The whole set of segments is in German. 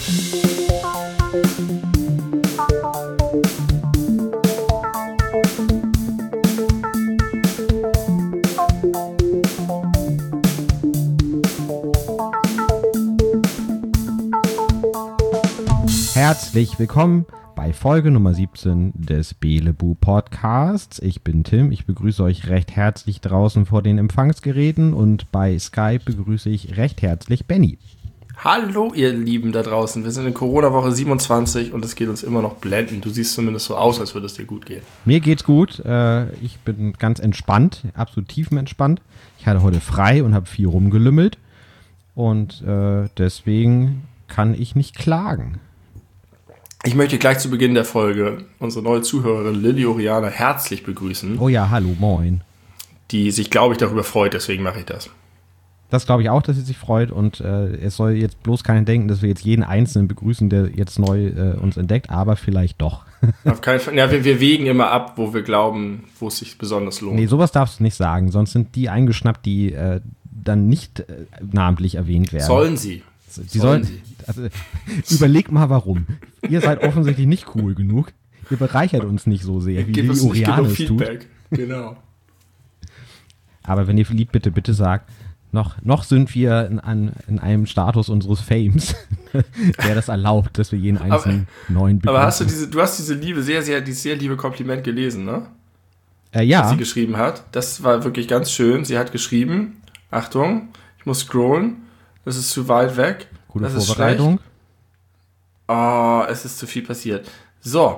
Herzlich willkommen bei Folge Nummer 17 des Belebu Podcasts. Ich bin Tim, ich begrüße euch recht herzlich draußen vor den Empfangsgeräten und bei Skype begrüße ich recht herzlich Benny. Hallo ihr Lieben da draußen, wir sind in Corona-Woche 27 und es geht uns immer noch blendend. Du siehst zumindest so aus, als würde es dir gut gehen. Mir geht's gut, ich bin ganz entspannt, absolut tiefenentspannt. Ich hatte heute frei und habe viel rumgelümmelt und deswegen kann ich nicht klagen. Ich möchte gleich zu Beginn der Folge unsere neue Zuhörerin Lilly Oriana herzlich begrüßen. Oh ja, hallo, moin. Die sich, glaube ich, darüber freut, deswegen mache ich das. Das glaube ich auch, dass sie sich freut und es soll jetzt bloß keiner denken, dass wir jetzt jeden Einzelnen begrüßen, der jetzt neu uns entdeckt, aber vielleicht doch. Auf keinen Fall. Ja, wir wägen immer ab, wo wir glauben, wo es sich besonders lohnt. Nee, sowas darfst du nicht sagen, sonst sind die eingeschnappt, die dann nicht namentlich erwähnt werden. Sollen sie. Sie sollen. Also, überleg mal warum. Ihr seid offensichtlich nicht cool genug. Ihr bereichert uns nicht so sehr, wie Lilly Oriana es tut. Genau. Aber wenn ihr lieb bitte sagt, noch sind wir in einem Status unseres Fames, der das erlaubt, dass wir jeden einzelnen neuen begrüßen. Aber du hast dieses sehr liebe Kompliment gelesen, ne? Ja. Was sie geschrieben hat. Das war wirklich ganz schön. Sie hat geschrieben, Achtung, ich muss scrollen, das ist zu weit weg. Gute Vorbereitung. Oh, es ist zu viel passiert. So,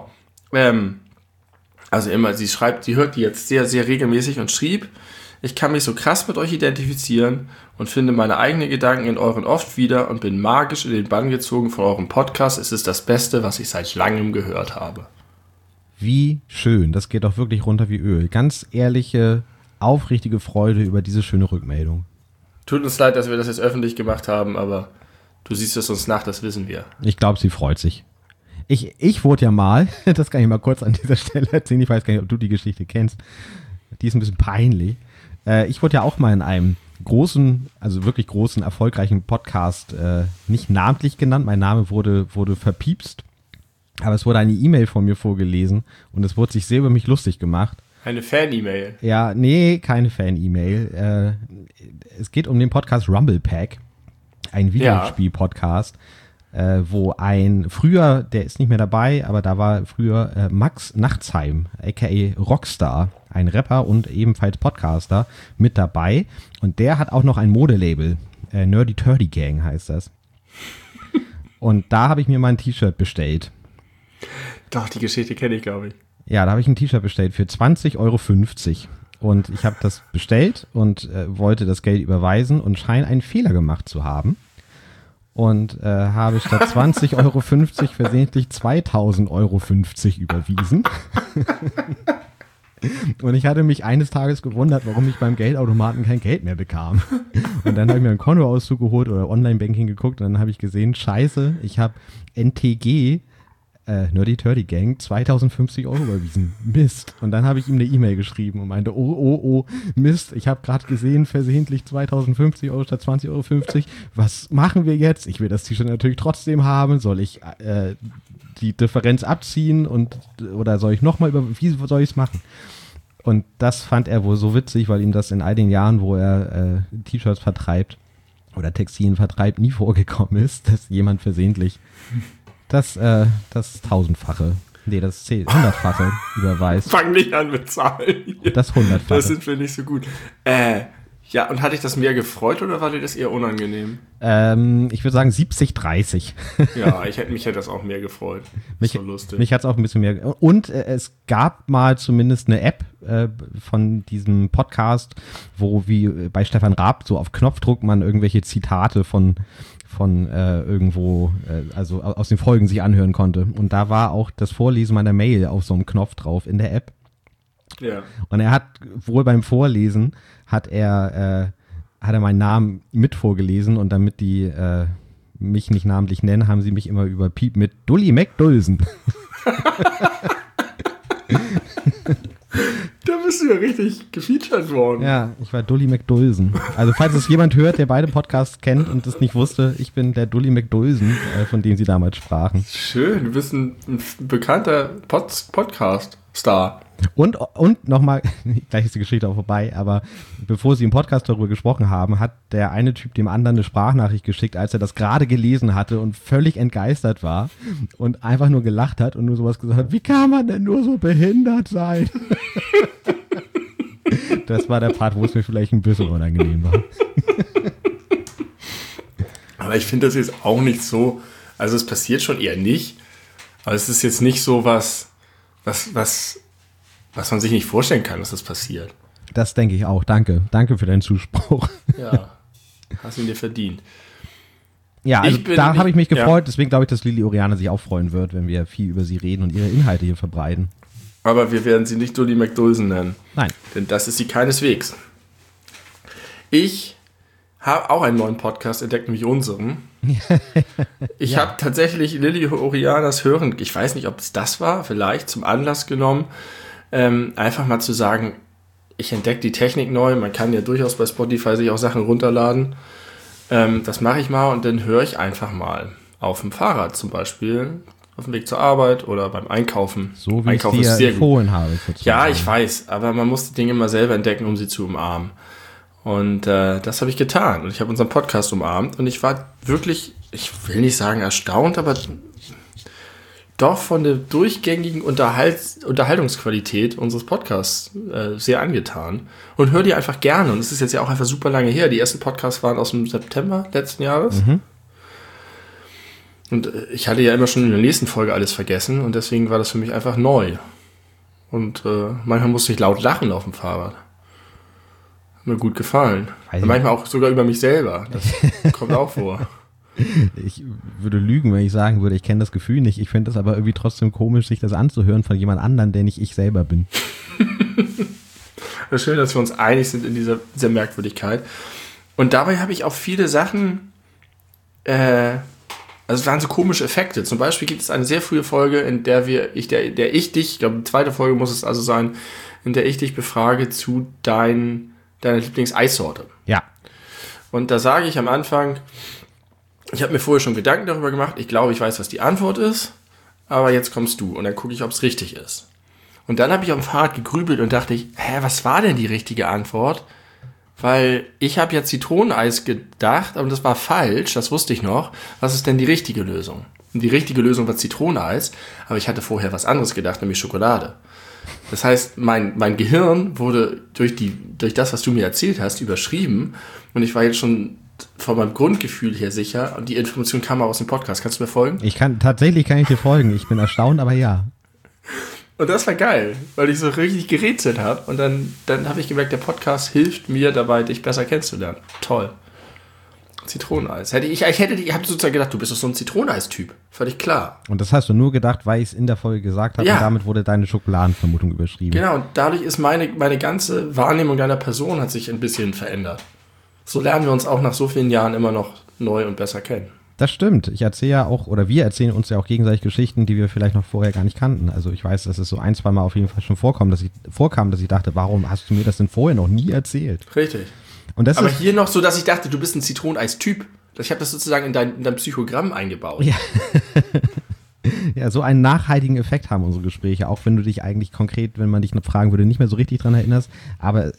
also immer, sie hört die jetzt sehr, sehr regelmäßig und schrieb, ich kann mich so krass mit euch identifizieren und finde meine eigenen Gedanken in euren oft wieder und bin magisch in den Bann gezogen von eurem Podcast. Es ist das Beste, was ich seit langem gehört habe. Wie schön, das geht doch wirklich runter wie Öl. Ganz ehrliche, aufrichtige Freude über diese schöne Rückmeldung. Tut uns leid, dass wir das jetzt öffentlich gemacht haben, aber du siehst es uns nach, das wissen wir. Ich glaube, sie freut sich. Ich wurde ja mal, das kann ich mal kurz an dieser Stelle erzählen, ich weiß gar nicht, ob du die Geschichte kennst, die ist ein bisschen peinlich. Ich wurde ja auch mal in einem großen, also wirklich großen, erfolgreichen Podcast nicht namentlich genannt, mein Name wurde verpiepst, aber es wurde eine E-Mail von mir vorgelesen und es wurde sich sehr über mich lustig gemacht. Eine Fan-E-Mail? Ja, nee, keine Fan-E-Mail. Es geht um den Podcast Rumble Pack, ein Videospiel-Podcast, wo früher, der ist nicht mehr dabei, aber da war früher Max Nachtsheim, aka Rockstar, ein Rapper und ebenfalls Podcaster, mit dabei. Und der hat auch noch ein Modelabel, Nerdy Turdy Gang heißt das. Und da habe ich mir mal ein T-Shirt bestellt. Doch, die Geschichte kenne ich, glaube ich. Ja, da habe ich ein T-Shirt bestellt für 20,50 Euro. Und ich habe das bestellt und wollte das Geld überweisen und scheine einen Fehler gemacht zu haben. Und habe statt 20,50 Euro versehentlich 2.050 Euro überwiesen. Und ich hatte mich eines Tages gewundert, warum ich beim Geldautomaten kein Geld mehr bekam. Und dann habe ich mir einen Kontoauszug geholt oder Online-Banking geguckt und dann habe ich gesehen, scheiße, ich habe NTG, Nerdy Turdy Gang, 2.050 Euro überwiesen. Mist. Und dann habe ich ihm eine E-Mail geschrieben und meinte, oh, Mist, ich habe gerade gesehen, versehentlich 2.050 Euro statt 20,50 Euro. Was machen wir jetzt? Ich will das T-Shirt natürlich trotzdem haben. Soll ich die Differenz abziehen oder soll ich nochmal wie soll ich es machen? Und das fand er wohl so witzig, weil ihm das in all den Jahren, wo er T-Shirts vertreibt oder Textilien vertreibt, nie vorgekommen ist, dass jemand versehentlich das 1000-fache, nee, das 100-fache überweist. Fang nicht an mit Zahlen. Das 100-fache. Das sind wir nicht so gut. Ja, und hat dich das mehr gefreut oder war dir das eher unangenehm? Ich würde sagen 70-30. Ja, mich hätte das auch mehr gefreut. So lustig. Mich hat es auch ein bisschen mehr. Und es gab mal zumindest eine App von diesem Podcast, wo wie bei Stefan Raab so auf Knopfdruck man irgendwelche Zitate von irgendwo, also aus den Folgen sich anhören konnte. Und da war auch das Vorlesen meiner Mail auf so einem Knopf drauf in der App. Ja. Und er hat wohl beim Vorlesen hat er meinen Namen mit vorgelesen und damit die mich nicht namentlich nennen, haben sie mich immer überpiept mit Dully McDulsen. Da bist du ja richtig gefeatured worden. Ja, ich war Dully McDulsen. Also falls es jemand hört, der beide Podcasts kennt und es nicht wusste, ich bin der Dully McDulsen, von dem sie damals sprachen. Schön, du bist ein bekannter Podcast-Star. Und nochmal, gleich ist die Geschichte auch vorbei, aber bevor sie im Podcast darüber gesprochen haben, hat der eine Typ dem anderen eine Sprachnachricht geschickt, als er das gerade gelesen hatte und völlig entgeistert war und einfach nur gelacht hat und nur sowas gesagt hat, wie kann man denn nur so behindert sein? Das war der Part, wo es mir vielleicht ein bisschen unangenehm war. Aber ich finde das jetzt auch nicht so, also es passiert schon eher nicht, aber es ist jetzt nicht so was man sich nicht vorstellen kann, dass das passiert. Das denke ich auch. Danke. Danke für deinen Zuspruch. Ja, hast ihn dir verdient. Ja, also da habe ich mich gefreut. Ja. Deswegen glaube ich, dass Lili Oriana sich auch freuen wird, wenn wir viel über sie reden und ihre Inhalte hier verbreiten. Aber wir werden sie nicht Dully McDulsen nennen. Nein. Denn das ist sie keineswegs. Ich habe auch einen neuen Podcast entdeckt, nämlich unseren. Ich habe tatsächlich Lili Orianas Hören, ich weiß nicht, ob es das war, vielleicht zum Anlass genommen, einfach mal zu sagen, ich entdecke die Technik neu, man kann ja durchaus bei Spotify sich auch Sachen runterladen, das mache ich mal und dann höre ich einfach mal auf dem Fahrrad zum Beispiel, auf dem Weg zur Arbeit oder beim Einkaufen. So wie Einkaufen ich dir empfohlen habe. Ja, ich weiß, aber man muss die Dinge mal selber entdecken, um sie zu umarmen. Und das habe ich getan und ich habe unseren Podcast umarmt und ich war wirklich, ich will nicht sagen erstaunt, aber doch von der durchgängigen Unterhaltungsqualität unseres Podcasts sehr angetan und höre die einfach gerne. Und es ist jetzt ja auch einfach super lange her. Die ersten Podcasts waren aus dem September letzten Jahres. Mhm. Und ich hatte ja immer schon in der nächsten Folge alles vergessen und deswegen war das für mich einfach neu. Und manchmal musste ich laut lachen auf dem Fahrrad. Hat mir gut gefallen. Manchmal auch sogar über mich selber. Das kommt auch vor. Ich würde lügen, wenn ich sagen würde, ich kenne das Gefühl nicht. Ich finde es aber irgendwie trotzdem komisch, sich das anzuhören von jemand anderem, der nicht ich selber bin. Es ist schön, dass wir uns einig sind in dieser Merkwürdigkeit. Und dabei habe ich auch viele Sachen, also es waren so komische Effekte. Zum Beispiel gibt es eine sehr frühe Folge, in der ich dich, ich glaube, die zweite Folge muss es also sein, in der ich dich befrage zu deiner Lieblings-Eissorte. Ja. Und da sage ich am Anfang, ich habe mir vorher schon Gedanken darüber gemacht, ich glaube, ich weiß, was die Antwort ist, aber jetzt kommst du und dann gucke ich, ob es richtig ist. Und dann habe ich auf dem Fahrrad gegrübelt und dachte was war denn die richtige Antwort? Weil ich habe ja Zitroneneis gedacht, aber das war falsch, das wusste ich noch. Was ist denn die richtige Lösung? Und die richtige Lösung war Zitroneneis, aber ich hatte vorher was anderes gedacht, nämlich Schokolade. Das heißt, mein Gehirn wurde durch das, was du mir erzählt hast, überschrieben und ich war jetzt schon von meinem Grundgefühl her sicher und die Information kam auch aus dem Podcast. Kannst du mir folgen? Tatsächlich kann ich dir folgen. Ich bin erstaunt, aber ja. Und das war geil, weil ich so richtig gerätselt habe und dann habe ich gemerkt, der Podcast hilft mir dabei, dich besser kennenzulernen. Toll. Zitroneneis. Ich habe sozusagen gedacht, du bist doch so ein Zitroneneis-Typ. Völlig klar. Und das hast du nur gedacht, weil ich es in der Folge gesagt habe und damit wurde deine Schokoladenvermutung überschrieben. Genau, und dadurch ist meine ganze Wahrnehmung deiner Person hat sich ein bisschen verändert. So lernen wir uns auch nach so vielen Jahren immer noch neu und besser kennen. Das stimmt. Ich erzähle ja auch, oder wir erzählen uns ja auch gegenseitig Geschichten, die wir vielleicht noch vorher gar nicht kannten. Also ich weiß, dass es so 1-2 Mal auf jeden Fall schon vorkam, dass ich dachte, warum hast du mir das denn vorher noch nie erzählt? Richtig. Und das aber hier noch so, dass ich dachte, du bist ein Zitroneneis-Typ. Ich habe das sozusagen in dein Psychogramm eingebaut. Ja. Ja, so einen nachhaltigen Effekt haben unsere Gespräche, auch wenn du dich eigentlich konkret, wenn man dich noch fragen würde, nicht mehr so richtig dran erinnerst. Aber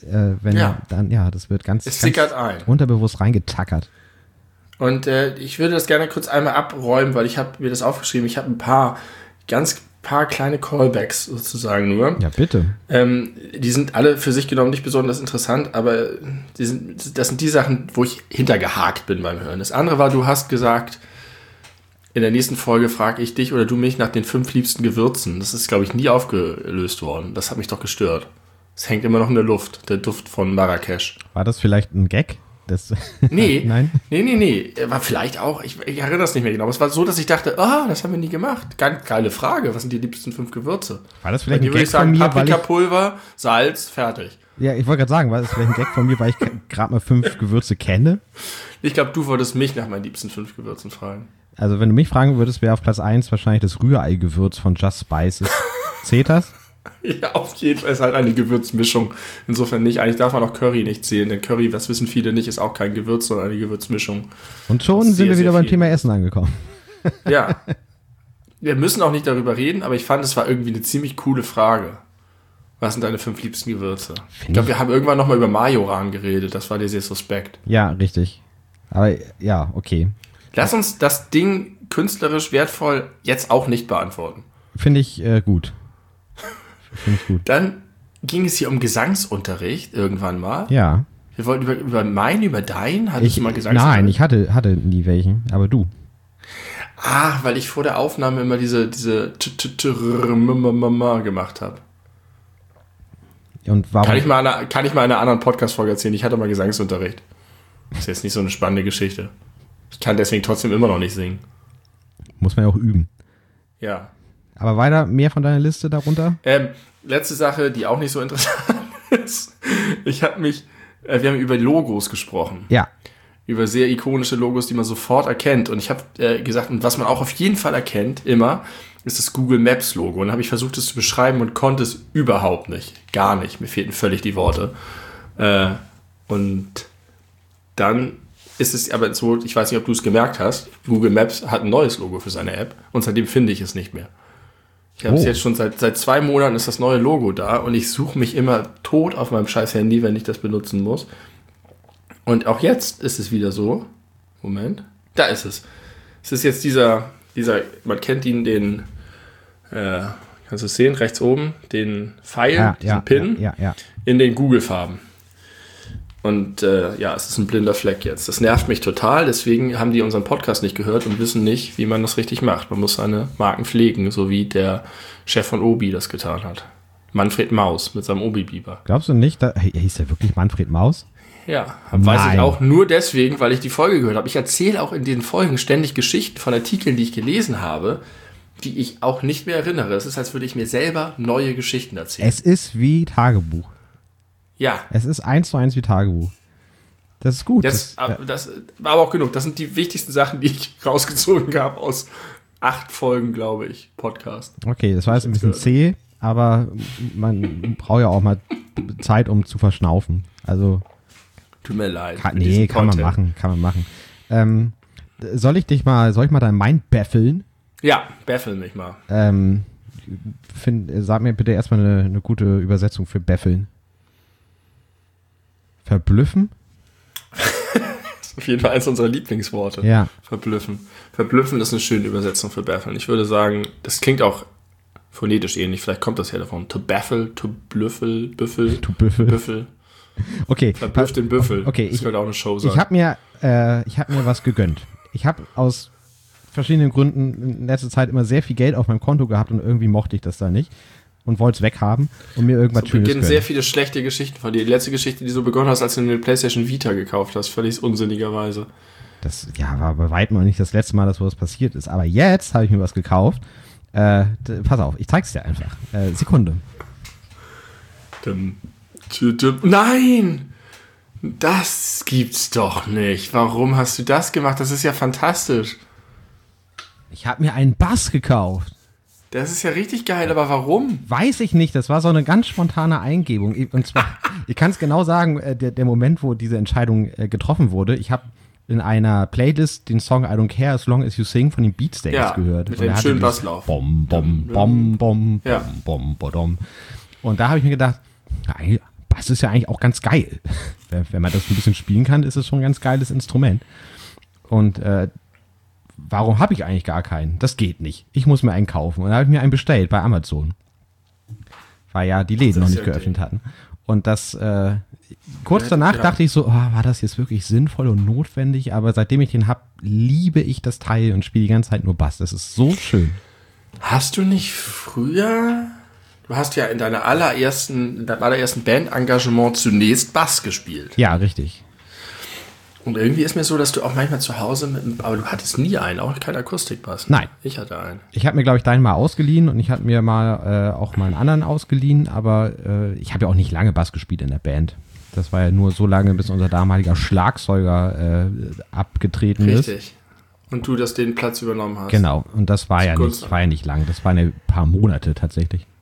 das wird ganz unterbewusst reingetackert. Und ich würde das gerne kurz einmal abräumen, weil ich habe mir das aufgeschrieben. Ich habe ein paar kleine Callbacks sozusagen nur. Ja, bitte. Die sind alle für sich genommen nicht besonders interessant, aber das sind die Sachen, wo ich hintergehakt bin beim Hören. Das andere war, du hast gesagt, in der nächsten Folge frage ich dich oder du mich nach den 5 liebsten Gewürzen. Das ist, glaube ich, nie aufgelöst worden. Das hat mich doch gestört. Es hängt immer noch in der Luft, der Duft von Marrakesch. War das vielleicht ein Gag? Nee. Nein? Nee. War vielleicht auch, ich erinnere das nicht mehr genau. Aber es war so, dass ich dachte, das haben wir nie gemacht. Ganz geile Frage. Was sind die liebsten 5 Gewürze? War das vielleicht ein Gag von mir? Paprikapulver, Salz, fertig. Ja, ich wollte gerade sagen, war das vielleicht ein Gag von mir, weil ich gerade mal 5 Gewürze kenne? Ich glaube, du wolltest mich nach meinen liebsten 5 Gewürzen fragen. Also wenn du mich fragen würdest, wäre auf Platz 1 wahrscheinlich das Rührei-Gewürz von Just Spices. Zählt das? Ja, auf jeden Fall ist halt eine Gewürzmischung. Insofern nicht. Eigentlich darf man auch Curry nicht zählen, denn Curry, das wissen viele nicht, ist auch kein Gewürz, sondern eine Gewürzmischung. Und schon sind wir wieder beim Thema Essen angekommen. Ja. Wir müssen auch nicht darüber reden, aber ich fand, es war irgendwie eine ziemlich coole Frage. Was sind deine 5 liebsten Gewürze? Ich glaube, wir haben irgendwann nochmal über Majoran geredet. Das war dir sehr suspekt. Ja, richtig. Aber ja, okay. Lass uns das Ding künstlerisch wertvoll jetzt auch nicht beantworten. Finde ich gut. Finde ich gut. Dann ging es hier um Gesangsunterricht irgendwann mal. Ja. Wir wollten über meinen, über deinen. Hattest du mal Gesangsunterricht? Nein, ich hatte nie welchen, aber du. Weil ich vor der Aufnahme immer diese gemacht habe. Und warum? Kann ich mal in einer anderen Podcast-Folge erzählen. Ich hatte mal Gesangsunterricht. Das ist jetzt nicht so eine spannende Geschichte. Ich kann deswegen trotzdem immer noch nicht singen. Muss man ja auch üben. Ja. Aber weiter, mehr von deiner Liste darunter? Letzte Sache, die auch nicht so interessant ist. Wir haben über Logos gesprochen. Ja. Über sehr ikonische Logos, die man sofort erkennt. Und ich habe gesagt, und was man auch auf jeden Fall erkennt, immer, ist das Google Maps Logo. Und dann habe ich versucht, es zu beschreiben und konnte es überhaupt nicht. Gar nicht. Mir fehlten völlig die Worte. Und dann ist es aber so, ich weiß nicht, ob du es gemerkt hast, Google Maps hat ein neues Logo für seine App und seitdem finde ich es nicht mehr. Ich habe es jetzt schon seit 2 Monaten ist das neue Logo da und ich suche mich immer tot auf meinem scheiß Handy, wenn ich das benutzen muss. Und auch jetzt ist es wieder so. Moment. Da ist es. Es ist jetzt dieser, man kennt ihn, kannst du es sehen, rechts oben, den Pfeil, diesen Pin in den Google-Farben. Und es ist ein blinder Fleck jetzt. Das nervt mich total, deswegen haben die unseren Podcast nicht gehört und wissen nicht, wie man das richtig macht. Man muss seine Marken pflegen, so wie der Chef von Obi das getan hat. Manfred Maus mit seinem Obi-Biber. Glaubst du nicht, hieß der wirklich Manfred Maus? Ja, weiß ich auch nur deswegen, weil ich die Folge gehört habe. Ich erzähle auch in den Folgen ständig Geschichten von Artikeln, die ich gelesen habe, die ich auch nicht mehr erinnere. Es ist, als würde ich mir selber neue Geschichten erzählen. Es ist wie Tagebuch. Ja. Es ist 1:1 wie Tagebuch. Das ist gut. Das war aber auch genug. Das sind die wichtigsten Sachen, die ich rausgezogen habe aus 8 Folgen, glaube ich, Podcast. Okay, das war jetzt ein bisschen zäh, aber man braucht ja auch mal Zeit, um zu verschnaufen. Also tut mir leid. Kann man machen. Soll ich mal dein Mind baffeln? Ja, baffel mich mal. Sag mir bitte erstmal eine gute Übersetzung für baffeln. Verblüffen? Das ist auf jeden Fall eines unserer Lieblingsworte. Ja. Verblüffen. Verblüffen ist eine schöne Übersetzung für baffeln. Ich würde sagen, das klingt auch phonetisch ähnlich. Vielleicht kommt das ja davon. To baffle, to blüffel, büffel. To büffel. Okay. Verblüfft den Büffel. Okay. Das könnte auch eine Show sein. Ich habe mir was gegönnt. Ich habe aus verschiedenen Gründen in letzter Zeit immer sehr viel Geld auf meinem Konto gehabt und irgendwie mochte ich das da nicht und wollte es weghaben und mir irgendwas Schönes gönnen. Es beginnen sehr viele schlechte Geschichten von dir. Die letzte Geschichte, die du begonnen hast, als du eine PlayStation Vita gekauft hast, völlig unsinnigerweise. Das war bei weitem noch nicht das letzte Mal, dass sowas passiert ist. Aber jetzt habe ich mir was gekauft. Pass auf, ich zeig's dir einfach. Sekunde. Nein! Das gibt's doch nicht. Warum hast du das gemacht? Das ist ja fantastisch. Ich habe mir einen Bass gekauft. Das ist ja richtig geil, aber warum? Weiß ich nicht, das war so eine ganz spontane Eingebung. Und zwar, ich kann es genau sagen, der Moment, wo diese Entscheidung getroffen wurde, ich habe in einer Playlist den Song I Don't Care As Long As You Sing von den Beatsteaks gehört. Mit dem schönen Basslauf. Bom, bom, bom, bom, bom, bom, bom. Und da habe ich mir gedacht, Bass ist ja eigentlich auch ganz geil. Wenn man das ein bisschen spielen kann, ist es schon ein ganz geiles Instrument. Und warum habe ich eigentlich gar keinen? Das geht nicht. Ich muss mir einen kaufen. Und da habe ich mir einen bestellt bei Amazon. Weil ja die Läden noch nicht geöffnet hatten. Und das, kurz danach dachte ich so, war das jetzt wirklich sinnvoll und notwendig? Aber seitdem ich den habe, liebe ich das Teil und spiele die ganze Zeit nur Bass. Das ist so schön. Hast du nicht früher... Du hast ja in deinem allerersten Bandengagement zunächst Bass gespielt. Ja, richtig. Und irgendwie ist mir so, dass du auch manchmal zu Hause aber du hattest nie einen, auch keinen Akustikbass. Nein. Ich hatte einen. Ich habe mir, glaube ich, deinen mal ausgeliehen und ich habe mir mal auch mal einen anderen ausgeliehen, aber ich habe ja auch nicht lange Bass gespielt in der Band. Das war ja nur so lange, bis unser damaliger Schlagzeuger abgetreten ist. Richtig. Und du den Platz übernommen hast. Genau. Und das war ja nicht lang. Das waren ein paar Monate tatsächlich.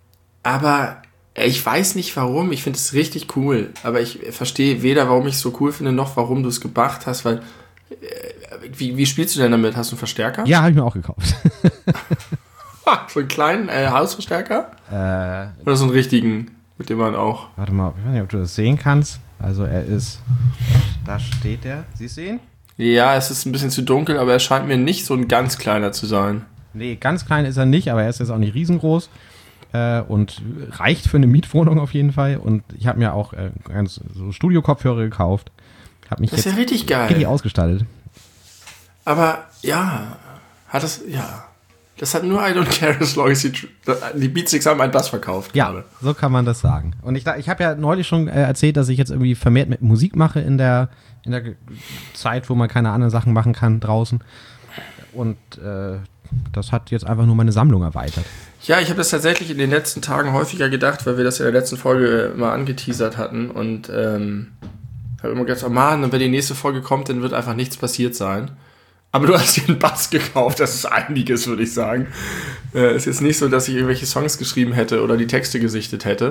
Aber ich weiß nicht warum. Ich finde es richtig cool. Aber ich verstehe weder, warum ich es so cool finde, noch warum du es gemacht hast, weil wie spielst du denn damit? Hast du einen Verstärker? Ja, habe ich mir auch gekauft. So einen kleinen Hausverstärker? Oder so einen richtigen, mit dem man auch... Warte mal, ich weiß nicht, ob du das sehen kannst. Also er ist... Da steht er. Siehst du ihn? Ja, es ist ein bisschen zu dunkel, aber er scheint mir nicht so ein ganz kleiner zu sein. Nee, ganz klein ist er nicht, aber er ist jetzt auch nicht riesengroß. Und reicht für eine Mietwohnung auf jeden Fall. Und ich habe mir auch ganz so Studio-Kopfhörer gekauft. Hab mich das ist jetzt ja richtig geil. richtig ausgestattet. Aber ja, das hat nur I Don't Care as long as die Beatsticks haben einen Bass verkauft. Ja, gerade. so kann man das sagen. Und ich habe ja neulich schon erzählt, dass ich jetzt irgendwie vermehrt mit Musik mache in der Zeit, wo man keine anderen Sachen machen kann draußen. Und das hat jetzt einfach nur meine Sammlung erweitert. Ja, ich habe das tatsächlich in den letzten Tagen häufiger gedacht, weil wir das in der letzten Folge mal angeteasert hatten. Und habe immer gedacht, oh Mann, und wenn die nächste Folge kommt, dann wird einfach nichts passiert sein. Aber du hast dir einen Bass gekauft, das ist einiges, würde ich sagen. Ist jetzt nicht so, dass ich irgendwelche Songs geschrieben hätte oder die Texte gesichtet hätte.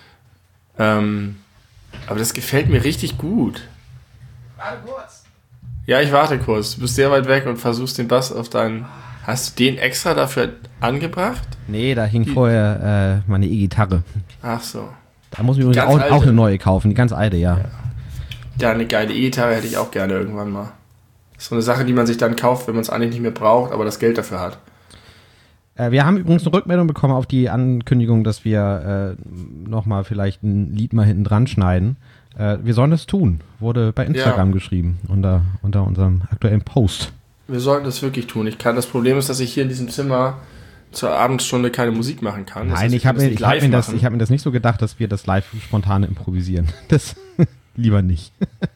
Aber das gefällt mir richtig gut. Warte kurz. Ja, ich warte kurz. Du bist sehr weit weg und versuchst den Bass auf deinen... Hast du den extra dafür angebracht? Nee, da hing vorher meine E-Gitarre. Ach so. Da muss ich übrigens auch eine neue kaufen, die ganz alte, ja. Ja, eine geile E-Gitarre hätte ich auch gerne irgendwann mal. Das ist so eine Sache, die man sich dann kauft, wenn man es eigentlich nicht mehr braucht, aber das Geld dafür hat. Wir haben übrigens eine Rückmeldung bekommen auf die Ankündigung, dass wir nochmal vielleicht ein Lied mal hinten dran schneiden. Wir sollen das tun, wurde bei Instagram geschrieben, unter unserem aktuellen Post. Wir sollten das wirklich tun. Das Problem ist, dass ich hier in diesem Zimmer zur Abendstunde keine Musik machen kann. Nein, ich hab mir das nicht so gedacht, dass wir das live spontan improvisieren. Das lieber nicht.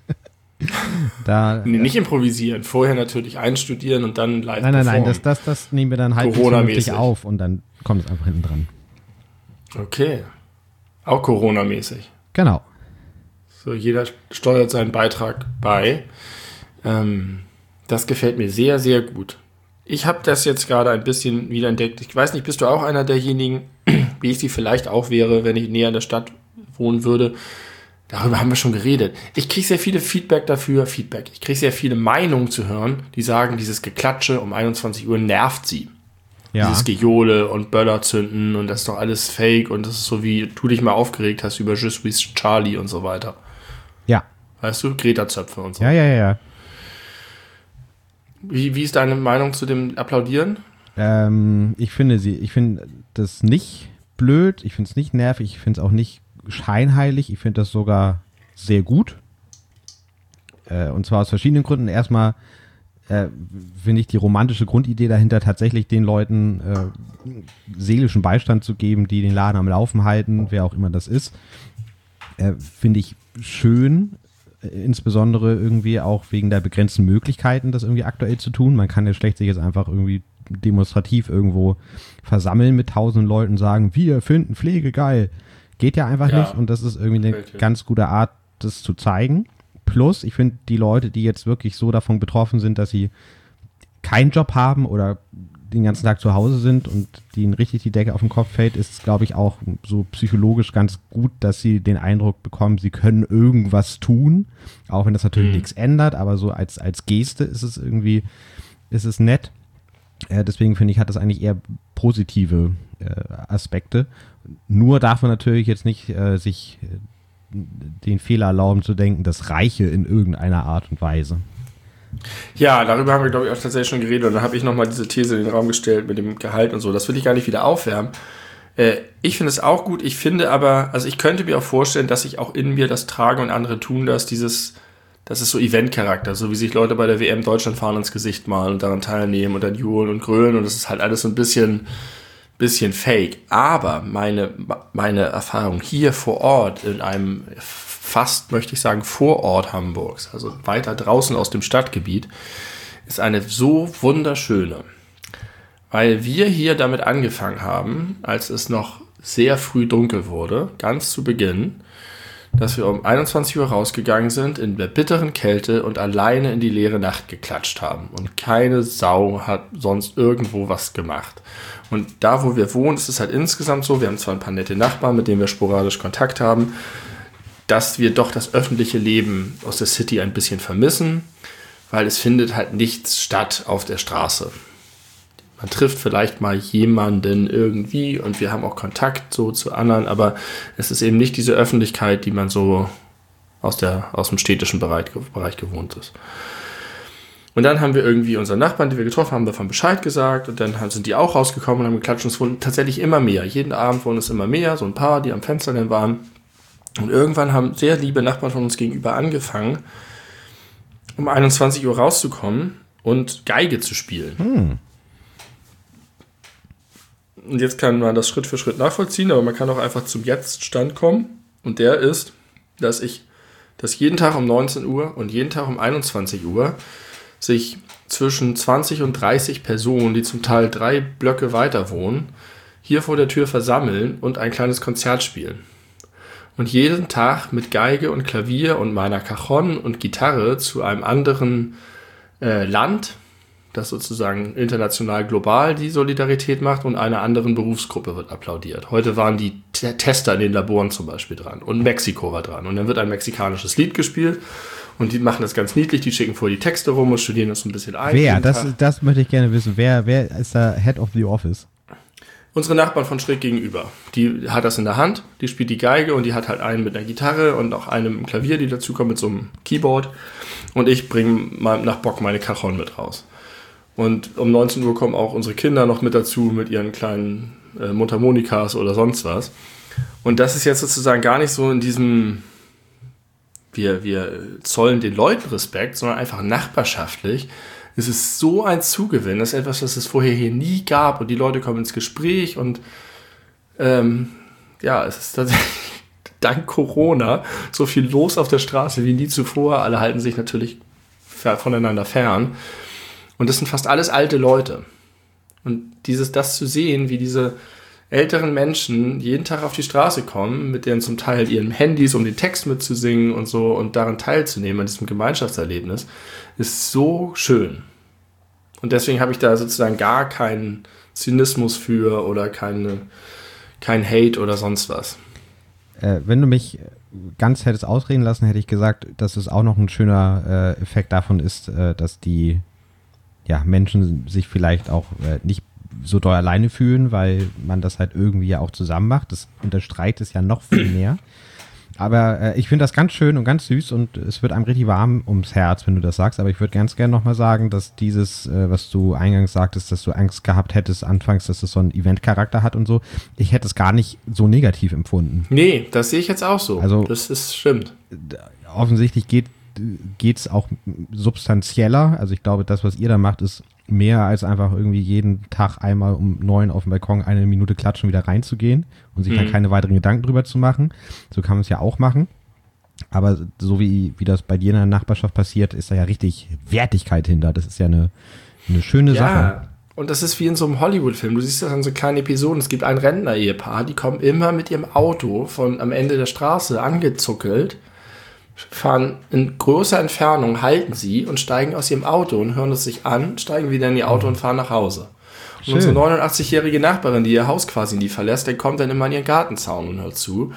Nicht improvisieren, vorher natürlich einstudieren und dann live performen. Nein, das nehmen wir dann halt Corona-mäßig auf und dann kommt es einfach hinten dran. Okay. Auch Corona-mäßig. Genau. So, jeder steuert seinen Beitrag bei. Das gefällt mir sehr, sehr gut. Ich habe das jetzt gerade ein bisschen wieder entdeckt. Ich weiß nicht, bist du auch einer derjenigen, wie ich sie vielleicht auch wäre, wenn ich näher in der Stadt wohnen würde? Darüber haben wir schon geredet. Ich kriege sehr viele Feedback. Ich kriege sehr viele Meinungen zu hören, die sagen, dieses Geklatsche um 21 Uhr nervt sie. Ja. Dieses Gejohle und Böller zünden und das ist doch alles fake und das ist so wie du dich mal aufgeregt hast über Je suis Charlie und so weiter. Ja. Weißt du, Greta-Zöpfe und so. Ja. Wie ist deine Meinung zu dem Applaudieren? Ich finde das nicht blöd, ich finde es nicht nervig, ich finde es auch nicht scheinheilig, ich finde das sogar sehr gut. Und zwar aus verschiedenen Gründen. Erstmal finde ich die romantische Grundidee dahinter, tatsächlich den Leuten seelischen Beistand zu geben, die den Laden am Laufen halten, wer auch immer das ist, finde ich schön. Insbesondere irgendwie auch wegen der begrenzten Möglichkeiten, das irgendwie aktuell zu tun. Man kann ja schlecht sich jetzt einfach irgendwie demonstrativ irgendwo versammeln mit 1000 Leuten und sagen, wir finden Pflege geil. Geht ja einfach nicht und das ist irgendwie eine ganz gute Art, das zu zeigen. Plus, ich finde, die Leute, die jetzt wirklich so davon betroffen sind, dass sie keinen Job haben oder den ganzen Tag zu Hause sind und denen richtig die Decke auf den Kopf fällt, ist es, glaube ich, auch so psychologisch ganz gut, dass sie den Eindruck bekommen, sie können irgendwas tun, auch wenn das natürlich nichts ändert, aber so als Geste ist es nett. Deswegen finde ich, hat das eigentlich eher positive Aspekte. Nur darf man natürlich jetzt nicht sich den Fehler erlauben zu denken, das reiche in irgendeiner Art und Weise. Ja, darüber haben wir, glaube ich, auch tatsächlich schon geredet und da habe ich nochmal diese These in den Raum gestellt mit dem Gehalt und so. Das will ich gar nicht wieder aufwärmen. Ich finde es auch gut. Ich finde aber, also ich könnte mir auch vorstellen, dass ich auch in mir das trage und andere tun das, das ist so Eventcharakter, so wie sich Leute bei der WM Deutschland fahren ins Gesicht malen und daran teilnehmen und dann johlen und grölen und das ist halt alles so ein bisschen fake. Aber meine Erfahrung hier vor Ort in einem fast, möchte ich sagen, Vorort Hamburgs, also weiter draußen aus dem Stadtgebiet, ist eine so wunderschöne. Weil wir hier damit angefangen haben, als es noch sehr früh dunkel wurde, ganz zu Beginn, dass wir um 21 Uhr rausgegangen sind, in der bitteren Kälte und alleine in die leere Nacht geklatscht haben. Und keine Sau hat sonst irgendwo was gemacht. Und da, wo wir wohnen, ist es halt insgesamt so, wir haben zwar ein paar nette Nachbarn, mit denen wir sporadisch Kontakt haben, dass wir doch das öffentliche Leben aus der City ein bisschen vermissen, weil es findet halt nichts statt auf der Straße. Man trifft vielleicht mal jemanden irgendwie und wir haben auch Kontakt so zu anderen, aber es ist eben nicht diese Öffentlichkeit, die man so aus dem städtischen Bereich gewohnt ist. Und dann haben wir irgendwie unseren Nachbarn, die wir getroffen haben, davon Bescheid gesagt und dann sind die auch rausgekommen und haben geklatscht und es wurden tatsächlich immer mehr. Jeden Abend wurden es immer mehr, so ein paar, die am Fenster dann waren. Und irgendwann haben sehr liebe Nachbarn von uns gegenüber angefangen, um 21 Uhr rauszukommen und Geige zu spielen. Und jetzt kann man das Schritt für Schritt nachvollziehen, aber man kann auch einfach zum Jetzt-Stand kommen. Und der ist, dass jeden Tag um 19 Uhr und jeden Tag um 21 Uhr sich zwischen 20 und 30 Personen, die zum Teil 3 Blöcke weiter wohnen, hier vor der Tür versammeln und ein kleines Konzert spielen. Und jeden Tag mit Geige und Klavier und meiner Cajon und Gitarre zu einem anderen Land, das sozusagen international global die Solidarität macht und einer anderen Berufsgruppe wird applaudiert. Heute waren die Tester in den Laboren zum Beispiel dran und Mexiko war dran. Und dann wird ein mexikanisches Lied gespielt und die machen das ganz niedlich, die schicken vorher die Texte rum und studieren das ein bisschen ein. Wer? Das möchte ich gerne wissen. Wer ist der Head of the Office? Unsere Nachbarn von schräg gegenüber. Die hat das in der Hand, die spielt die Geige und die hat halt einen mit einer Gitarre und auch einen mit einem Klavier, die dazukommt mit so einem Keyboard. Und ich bringe nach Bock meine Cajon mit raus. Und um 19 Uhr kommen auch unsere Kinder noch mit dazu mit ihren kleinen Mundharmonikas oder sonst was. Und das ist jetzt sozusagen gar nicht so in diesem, wir zollen den Leuten Respekt, sondern einfach nachbarschaftlich. Es ist so ein Zugewinn, das ist etwas, was es vorher hier nie gab und die Leute kommen ins Gespräch und es ist tatsächlich dank Corona so viel los auf der Straße wie nie zuvor. Alle halten sich natürlich voneinander fern. Und das sind fast alles alte Leute. Und das zu sehen, wie diese älteren Menschen jeden Tag auf die Straße kommen, mit denen zum Teil ihren Handys, um den Text mitzusingen und so und daran teilzunehmen, an diesem Gemeinschaftserlebnis, ist so schön. Und deswegen habe ich da sozusagen gar keinen Zynismus für oder kein Hate oder sonst was. Wenn du mich ganz hättest ausreden lassen, hätte ich gesagt, dass es auch noch ein schöner Effekt davon ist, dass die Menschen sich vielleicht auch nicht so doll alleine fühlen, weil man das halt irgendwie ja auch zusammen macht. Das unterstreicht es ja noch viel mehr. Aber ich finde das ganz schön und ganz süß und es wird einem richtig warm ums Herz, wenn du das sagst. Aber ich würde ganz gerne nochmal sagen, dass dieses, was du eingangs sagtest, dass du Angst gehabt hättest anfangs, dass es so einen Event-Charakter hat und so, ich hätte es gar nicht so negativ empfunden. Nee, das sehe ich jetzt auch so. Also, das stimmt. Offensichtlich geht es auch substanzieller. Also ich glaube, das, was ihr da macht, ist mehr als einfach irgendwie jeden Tag einmal um 9 auf dem Balkon 1 Minute klatschen, wieder reinzugehen und sich dann keine weiteren Gedanken drüber zu machen. So kann man es ja auch machen. Aber so wie das bei dir in der Nachbarschaft passiert, ist da ja richtig Wertigkeit hinter. Das ist ja eine schöne Sache. Ja, und das ist wie in so einem Hollywood-Film. Du siehst das an so kleinen Episoden. Es gibt ein Rentner-Ehepaar, die kommen immer mit ihrem Auto von am Ende der Straße angezuckelt, fahren in großer Entfernung, halten sie und steigen aus ihrem Auto und hören es sich an, steigen wieder in ihr Auto und fahren nach Hause. Und unsere 89-jährige Nachbarin, die ihr Haus quasi nie verlässt, der kommt dann immer in ihren Gartenzaun und hört zu.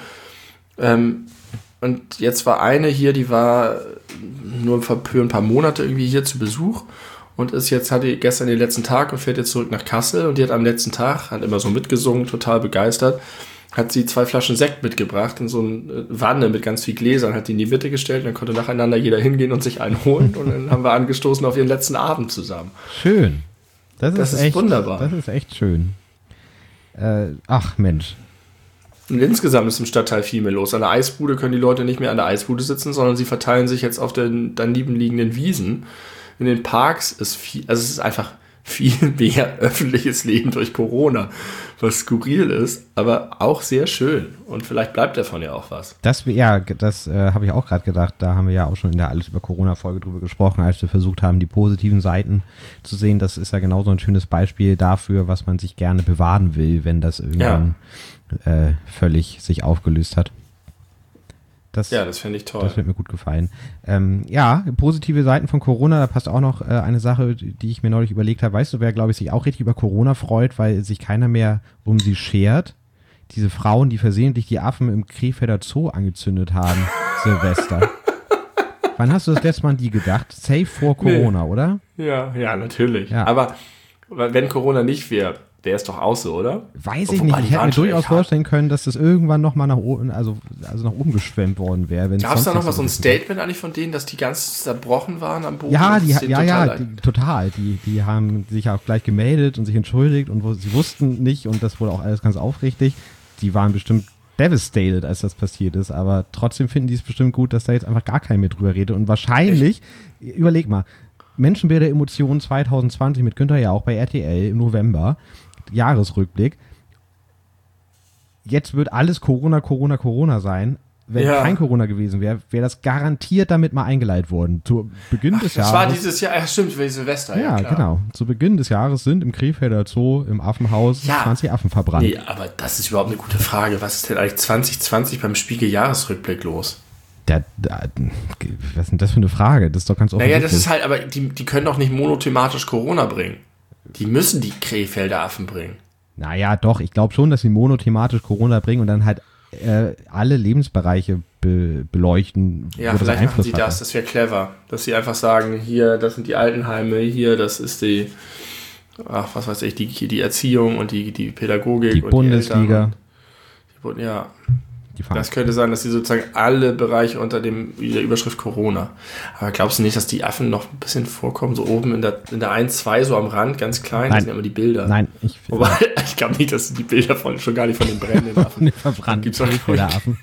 Und jetzt war eine hier, die war nur für ein paar Monate irgendwie hier zu Besuch und hatte gestern den letzten Tag und fährt jetzt zurück nach Kassel und die hat am letzten Tag, hat immer so mitgesungen, total begeistert, hat sie 2 Flaschen Sekt mitgebracht in so eine Wanne mit ganz viel Gläsern, hat die in die Mitte gestellt und dann konnte nacheinander jeder hingehen und sich einen holen und dann haben wir angestoßen auf ihren letzten Abend zusammen. Schön. Das ist echt wunderbar. Das ist echt schön. Ach Mensch. Und insgesamt ist im Stadtteil viel mehr los. An der Eisbude können die Leute nicht mehr an der Eisbude sitzen, sondern sie verteilen sich jetzt auf den daneben liegenden Wiesen. In den Parks ist es ist einfach viel mehr öffentliches Leben durch Corona, was skurril ist, aber auch sehr schön. Und vielleicht bleibt davon ja auch was. Das habe ich auch gerade gedacht. Da haben wir ja auch schon in der Alles über Corona-Folge drüber gesprochen, als wir versucht haben, die positiven Seiten zu sehen. Das ist ja genauso ein schönes Beispiel dafür, was man sich gerne bewahren will, wenn das irgendwann völlig sich aufgelöst hat. Das finde ich toll. Das wird mir gut gefallen. Positive Seiten von Corona, da passt auch noch eine Sache, die ich mir neulich überlegt habe. Weißt du, wer, glaube ich, sich auch richtig über Corona freut, weil sich keiner mehr um sie schert? Diese Frauen, die versehentlich die Affen im Krefelder Zoo angezündet haben, Silvester. Wann hast du das letzte Mal an die gedacht? Safe vor Corona, oder? Ja, natürlich. Ja. Aber wenn Corona nicht wäre, wäre es doch auch so, oder? Weiß ich nicht. Ich hätte mir durchaus vorstellen können, dass das irgendwann nochmal nach oben, also nach oben geschwemmt worden wäre. Gab es da nochmal so ein Statement eigentlich von denen, dass die ganz zerbrochen waren am Boden? Ja, total. Die haben sich auch gleich gemeldet und sich entschuldigt und sie wussten nicht und das wurde auch alles ganz aufrichtig. Die waren bestimmt devastated, als das passiert ist, aber trotzdem finden die es bestimmt gut, dass da jetzt einfach gar keiner mehr drüber redet und wahrscheinlich, überleg mal, Menschenbilder Emotionen 2020 mit Günther Jauch bei RTL im November, Jahresrückblick. Jetzt wird alles Corona sein. Wenn kein Corona gewesen wäre, wäre das garantiert damit mal eingeleitet worden. Zu Beginn des Jahres. Das war dieses Jahr, stimmt, wie Silvester. Ja, klar. Genau. Zu Beginn des Jahres sind im Krefelder Zoo, im Affenhaus, 20 Affen verbrannt. Nee, aber das ist überhaupt eine gute Frage. Was ist denn eigentlich 2020 beim Spiegel-Jahresrückblick los? Was ist denn das für eine Frage? Das ist doch ganz offensichtlich. Naja, das ist halt, aber die können doch nicht monothematisch Corona bringen. Die müssen die Krefelder Affen bringen. Naja, doch. Ich glaube schon, dass sie monothematisch Corona bringen und dann halt alle Lebensbereiche beleuchten. Ja, vielleicht machen sie das. Das wäre clever. Dass sie einfach sagen, hier, das sind die Altenheime, hier, das ist die, was weiß ich, die Erziehung und die Pädagogik. Die und Bundesliga. Das könnte sein, dass sie sozusagen alle Bereiche unter der Überschrift Corona. Aber glaubst du nicht, dass die Affen noch ein bisschen vorkommen, so oben in der 1, 2, so am Rand, ganz klein? Nein. Das sind ja immer die Bilder. Nein, ich glaube nicht, dass die Bilder schon gar nicht von den brennenden Affen. Von den verbrannten Affen.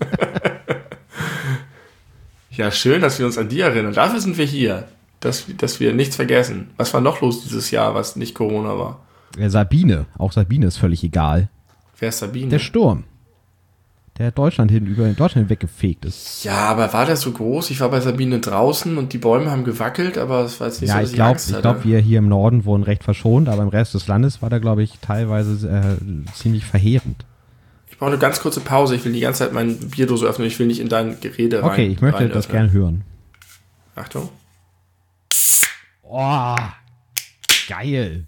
Ja, schön, dass wir uns an die erinnern. Dafür sind wir hier, dass wir nichts vergessen. Was war noch los dieses Jahr, was nicht Corona war? Sabine. Auch Sabine ist völlig egal. Wer ist Sabine? Der Sturm. Der in Deutschland weggefegt ist. Ja, aber war der so groß? Ich war bei Sabine draußen und die Bäume haben gewackelt, aber es war jetzt nicht so, dass ich Angst hatte. Ich glaube, wir hier im Norden wurden recht verschont, aber im Rest des Landes war der, glaube ich, teilweise ziemlich verheerend. Ich brauche eine ganz kurze Pause. Ich will die ganze Zeit meine Bierdose öffnen. Ich will nicht in dein Gerede rein. Okay, ich möchte das gerne hören. Achtung. Oh, geil.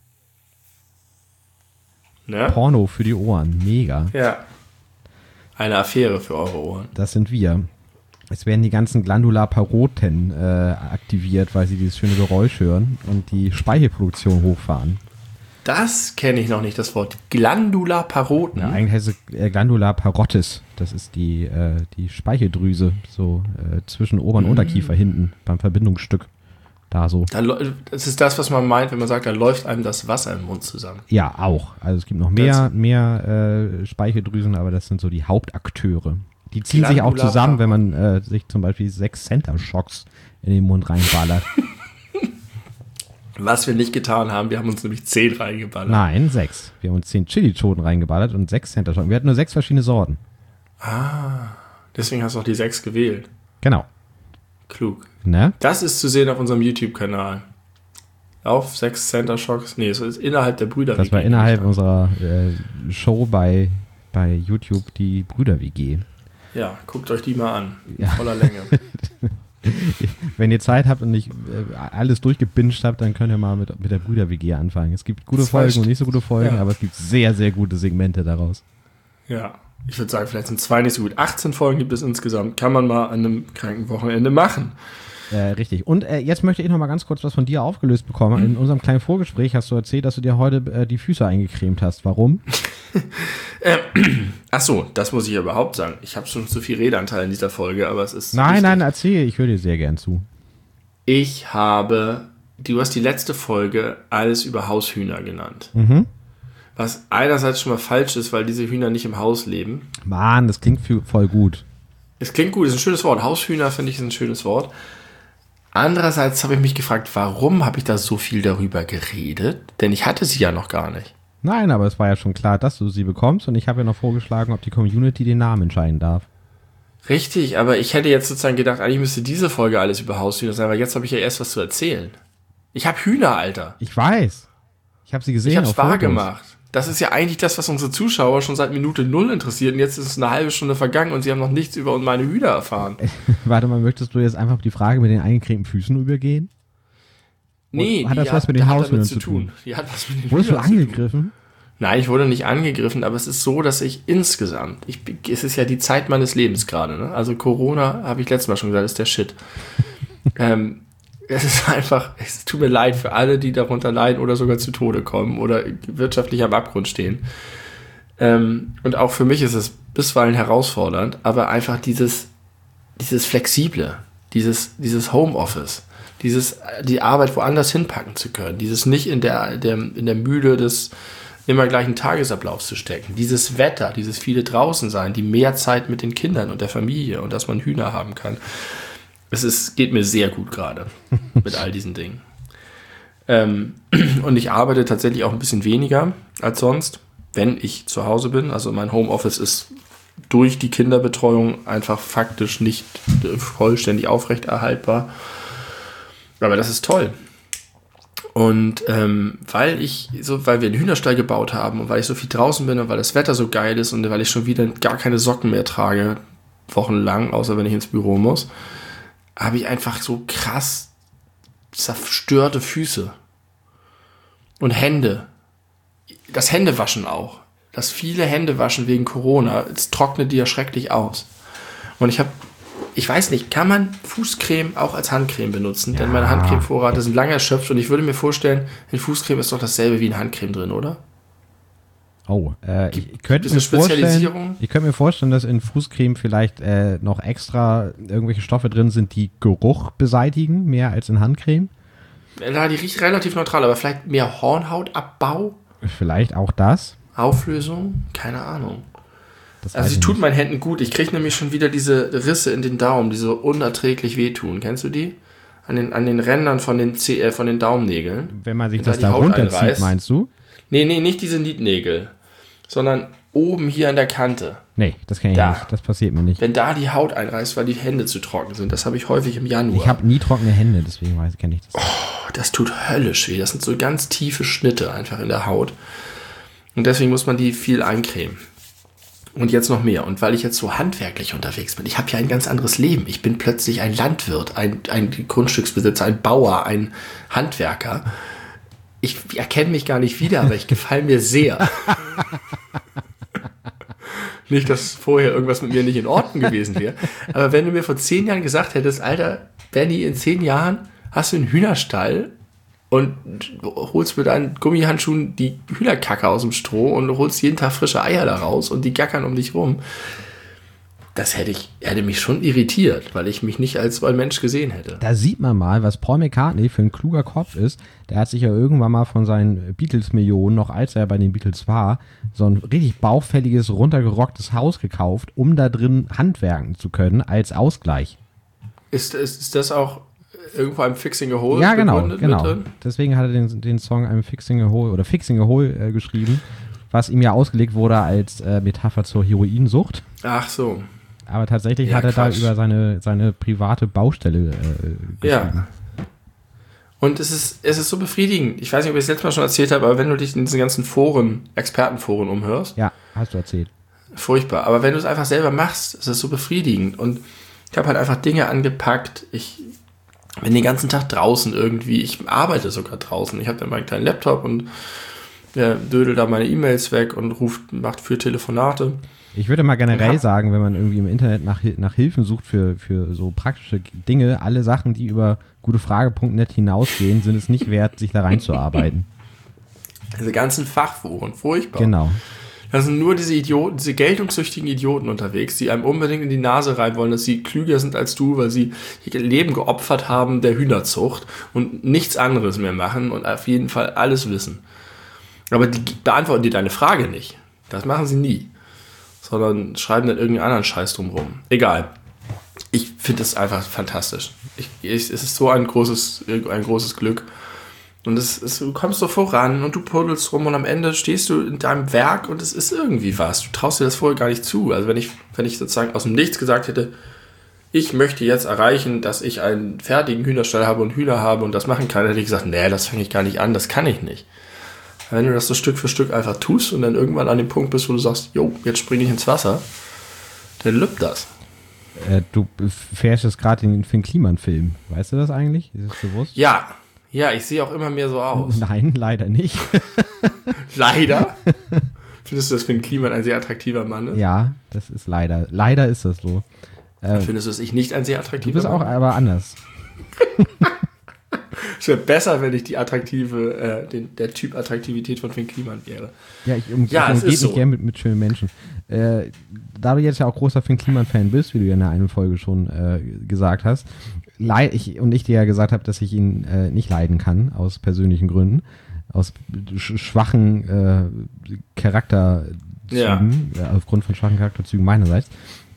Ne? Porno für die Ohren, mega. Ja. Eine Affäre für eure Ohren. Das sind wir. Es werden die ganzen Glandularparoten aktiviert, weil sie dieses schöne Geräusch hören und die Speichelproduktion hochfahren. Das kenne ich noch nicht, das Wort. Glandularparoten. Ja, eigentlich heißt es Glandularparotis. Das ist die Speicheldrüse, so zwischen Ober- und Unterkiefer hinten beim Verbindungsstück. Da so. Das ist das, was man meint, wenn man sagt, da läuft einem das Wasser im Mund zusammen. Ja, auch. Also es gibt noch mehr Speicheldrüsen, aber das sind so die Hauptakteure. Die ziehen sich auch zusammen, wenn man sich zum Beispiel 6 Center Shocks in den Mund reinballert. Was wir nicht getan haben, wir haben uns nämlich 10 reingeballert. Nein, 6. Wir haben uns 10 Chili-Schoten reingeballert und 6 Center Shocks. Wir hatten nur 6 verschiedene Sorten. Deswegen hast du auch die 6 gewählt. Genau. Klug. Ne? Das ist zu sehen auf unserem YouTube-Kanal. Auf 6 Center Shocks. Nee, es ist innerhalb der Brüder-WG. Das war innerhalb unserer Show bei YouTube, die Brüder-WG. Ja, guckt euch die mal an. Ja. Voller Länge. Wenn ihr Zeit habt und nicht alles durchgebinged habt, dann könnt ihr mal mit der Brüder-WG anfangen. Es gibt gute Folgen und nicht so gute Folgen, aber es gibt sehr, sehr gute Segmente daraus. Ja, ich würde sagen, vielleicht sind 2 nicht so gut. 18 Folgen gibt es insgesamt. Kann man mal an einem kranken Wochenende machen. Richtig. Und jetzt möchte ich noch mal ganz kurz was von dir aufgelöst bekommen. In unserem kleinen Vorgespräch hast du erzählt, dass du dir heute die Füße eingecremt hast. Warum? Ach so, das muss ich ja überhaupt sagen. Ich habe schon zu viel Redeanteil in dieser Folge, aber es ist Nein, erzähl. Ich höre dir sehr gern zu. Du hast die letzte Folge alles über Haushühner genannt. Mhm. Was einerseits schon mal falsch ist, weil diese Hühner nicht im Haus leben. Mann, das klingt voll gut. Es klingt gut, ist ein schönes Wort. Haushühner finde ich ist ein schönes Wort. Andererseits habe ich mich gefragt, warum habe ich da so viel darüber geredet? Denn ich hatte sie ja noch gar nicht. Nein, aber es war ja schon klar, dass du sie bekommst und ich habe ja noch vorgeschlagen, ob die Community den Namen entscheiden darf. Richtig, aber ich hätte jetzt sozusagen gedacht, eigentlich müsste diese Folge alles über Haushühner sein, weil jetzt habe ich ja erst was zu erzählen. Ich habe Hühner, Alter. Ich weiß. Ich habe sie gesehen. Ich habe es wahr gemacht. Das ist ja eigentlich das, was unsere Zuschauer schon seit Minute 0 interessiert. Und jetzt ist es eine halbe Stunde vergangen und sie haben noch nichts über meine Hühner erfahren. Warte mal, möchtest du jetzt einfach die Frage mit den eingecremten Füßen übergehen? Nee, hat das was mit den Haushühnern zu tun? Die hat was mit den Wurdest du Hühnern zu tun. angegriffen? Nein, ich wurde nicht angegriffen, aber es ist so, dass ich insgesamt, es ist ja die Zeit meines Lebens gerade, ne? Also Corona, habe ich letztes Mal schon gesagt, ist der Shit. Es ist einfach, es tut mir leid für alle, die darunter leiden oder sogar zu Tode kommen oder wirtschaftlich am Abgrund stehen. Und auch für mich ist es bisweilen herausfordernd, aber einfach dieses Flexible, dieses Homeoffice, die Arbeit woanders hinpacken zu können, dieses nicht in der Mühle des immer gleichen Tagesablaufs zu stecken, dieses Wetter, dieses viele draußen sein, die mehr Zeit mit den Kindern und der Familie und dass man Hühner haben kann. Geht mir sehr gut gerade mit all diesen Dingen. Und ich arbeite tatsächlich auch ein bisschen weniger als sonst, wenn ich zu Hause bin. Also mein Homeoffice ist durch die Kinderbetreuung einfach faktisch nicht vollständig aufrechterhaltbar. Aber das ist toll. Und weil wir einen Hühnerstall gebaut haben und weil ich so viel draußen bin und weil das Wetter so geil ist und weil ich schon wieder gar keine Socken mehr trage, wochenlang, außer wenn ich ins Büro muss, habe ich einfach so krass zerstörte Füße und Hände. Das Händewaschen auch. Das viele Händewaschen wegen Corona, es trocknet die ja schrecklich aus. Und ich weiß nicht, kann man Fußcreme auch als Handcreme benutzen? Ja. Denn meine Handcremevorräte sind lange erschöpft und ich würde mir vorstellen, in Fußcreme ist doch dasselbe wie in Handcreme drin, oder? Oh, ich könnte mir vorstellen, dass in Fußcreme vielleicht noch extra irgendwelche Stoffe drin sind, die Geruch beseitigen, mehr als in Handcreme. Ja, die riecht relativ neutral, aber vielleicht mehr Hornhautabbau? Vielleicht auch das. Auflösung? Keine Ahnung. Also sie tut meinen Händen gut. Ich kriege nämlich schon wieder diese Risse in den Daumen, die so unerträglich wehtun. Kennst du die? An den Rändern von den Daumennägeln. Wenn man sich das da runterzieht, meinst du? Nee, nicht diese Nietnägel, sondern oben hier an der Kante. Nee, das kenne ich nicht. Das passiert mir nicht. Wenn da die Haut einreißt, weil die Hände zu trocken sind. Das habe ich häufig im Januar. Ich habe nie trockene Hände, deswegen kenne ich das. Oh, das tut höllisch weh. Das sind so ganz tiefe Schnitte einfach in der Haut. Und deswegen muss man die viel eincremen. Und jetzt noch mehr. Und weil ich jetzt so handwerklich unterwegs bin, ich habe ja ein ganz anderes Leben. Ich bin plötzlich ein Landwirt, ein Grundstücksbesitzer, ein Bauer, ein Handwerker. Ich erkenne mich gar nicht wieder, aber ich gefalle mir sehr. Nicht, dass vorher irgendwas mit mir nicht in Ordnung gewesen wäre. Aber wenn du mir vor 10 Jahren gesagt hättest, Alter, Benny, in 10 Jahren hast du einen Hühnerstall und holst mit deinen Gummihandschuhen die Hühnerkacke aus dem Stroh und holst jeden Tag frische Eier da raus und die gackern um dich rum. Das hätte mich schon irritiert, weil ich mich nicht als ein Mensch gesehen hätte. Da sieht man mal, was Paul McCartney für ein kluger Kopf ist. Der hat sich ja irgendwann mal von seinen Beatles-Millionen, noch als er bei den Beatles war, so ein richtig baufälliges, runtergerocktes Haus gekauft, um da drin handwerken zu können, als Ausgleich. Ist das auch irgendwo einem Fixing a Hole? Ja, genau. Deswegen hat er den Song I'm Fixing a Hole oder Fixing a Hole geschrieben, was ihm ja ausgelegt wurde als Metapher zur Heroinsucht. Ach so. Aber tatsächlich hat er Quatsch. Da über seine private Baustelle geschrieben. Ja. Und es ist so befriedigend. Ich weiß nicht, ob ich es letztes Mal schon erzählt habe, aber wenn du dich in diesen ganzen Expertenforen umhörst. Ja, hast du erzählt. Furchtbar. Aber wenn du es einfach selber machst, ist es so befriedigend. Und ich habe halt einfach Dinge angepackt. Ich bin den ganzen Tag draußen irgendwie. Ich arbeite sogar draußen. Ich habe dann meinen kleinen Laptop und dödel da meine E-Mails weg und macht für Telefonate. Ich würde mal generell sagen, wenn man irgendwie im Internet nach Hilfen sucht für so praktische Dinge, alle Sachen, die über gutefrage.net hinausgehen, sind es nicht wert, sich da reinzuarbeiten. Diese ganzen Fachforen, furchtbar. Genau. Da sind nur diese Idioten, diese geltungssüchtigen Idioten unterwegs, die einem unbedingt in die Nase rein wollen, dass sie klüger sind als du, weil sie ihr Leben geopfert haben der Hühnerzucht und nichts anderes mehr machen und auf jeden Fall alles wissen. Aber die beantworten dir deine Frage nicht. Das machen sie nie. Sondern schreiben dann irgendeinen anderen Scheiß drumherum. Egal. Ich finde es einfach fantastisch. Es ist so ein großes Glück. Und du kommst so voran und du puddelst rum und am Ende stehst du in deinem Werk und es ist irgendwie was. Du traust dir das vorher gar nicht zu. Also wenn ich sozusagen aus dem Nichts gesagt hätte, ich möchte jetzt erreichen, dass ich einen fertigen Hühnerstall habe und Hühner habe und das machen kann, hätte ich gesagt, nee, das fange ich gar nicht an, das kann ich nicht. Wenn du das so Stück für Stück einfach tust und dann irgendwann an dem Punkt bist, wo du sagst, jo, jetzt springe ich ins Wasser, dann lübt das. Du fährst jetzt gerade den Finn Kliman-Film. Weißt du das eigentlich? Ist das bewusst? Ja, ich sehe auch immer mehr so aus. Nein, leider nicht. Leider? Findest du, dass Finn Kliman ein sehr attraktiver Mann ist? Ja, das ist leider. Leider ist das so. Findest du, dass ich nicht ein sehr attraktiver Du bist auch Mann? aber anders. Es wäre besser, wenn ich die der Typ Attraktivität von Finn Kliman wäre. Ja, ich umgehe ist so. nicht gern mit schönen Menschen. Da du jetzt ja auch großer Finn Kliman-Fan bist, wie du ja in der einen Folge schon gesagt hast, ich dir ja gesagt habe, dass ich ihn nicht leiden kann, aus persönlichen Gründen, aus schwachen Charakterzügen, aufgrund von schwachen Charakterzügen meinerseits.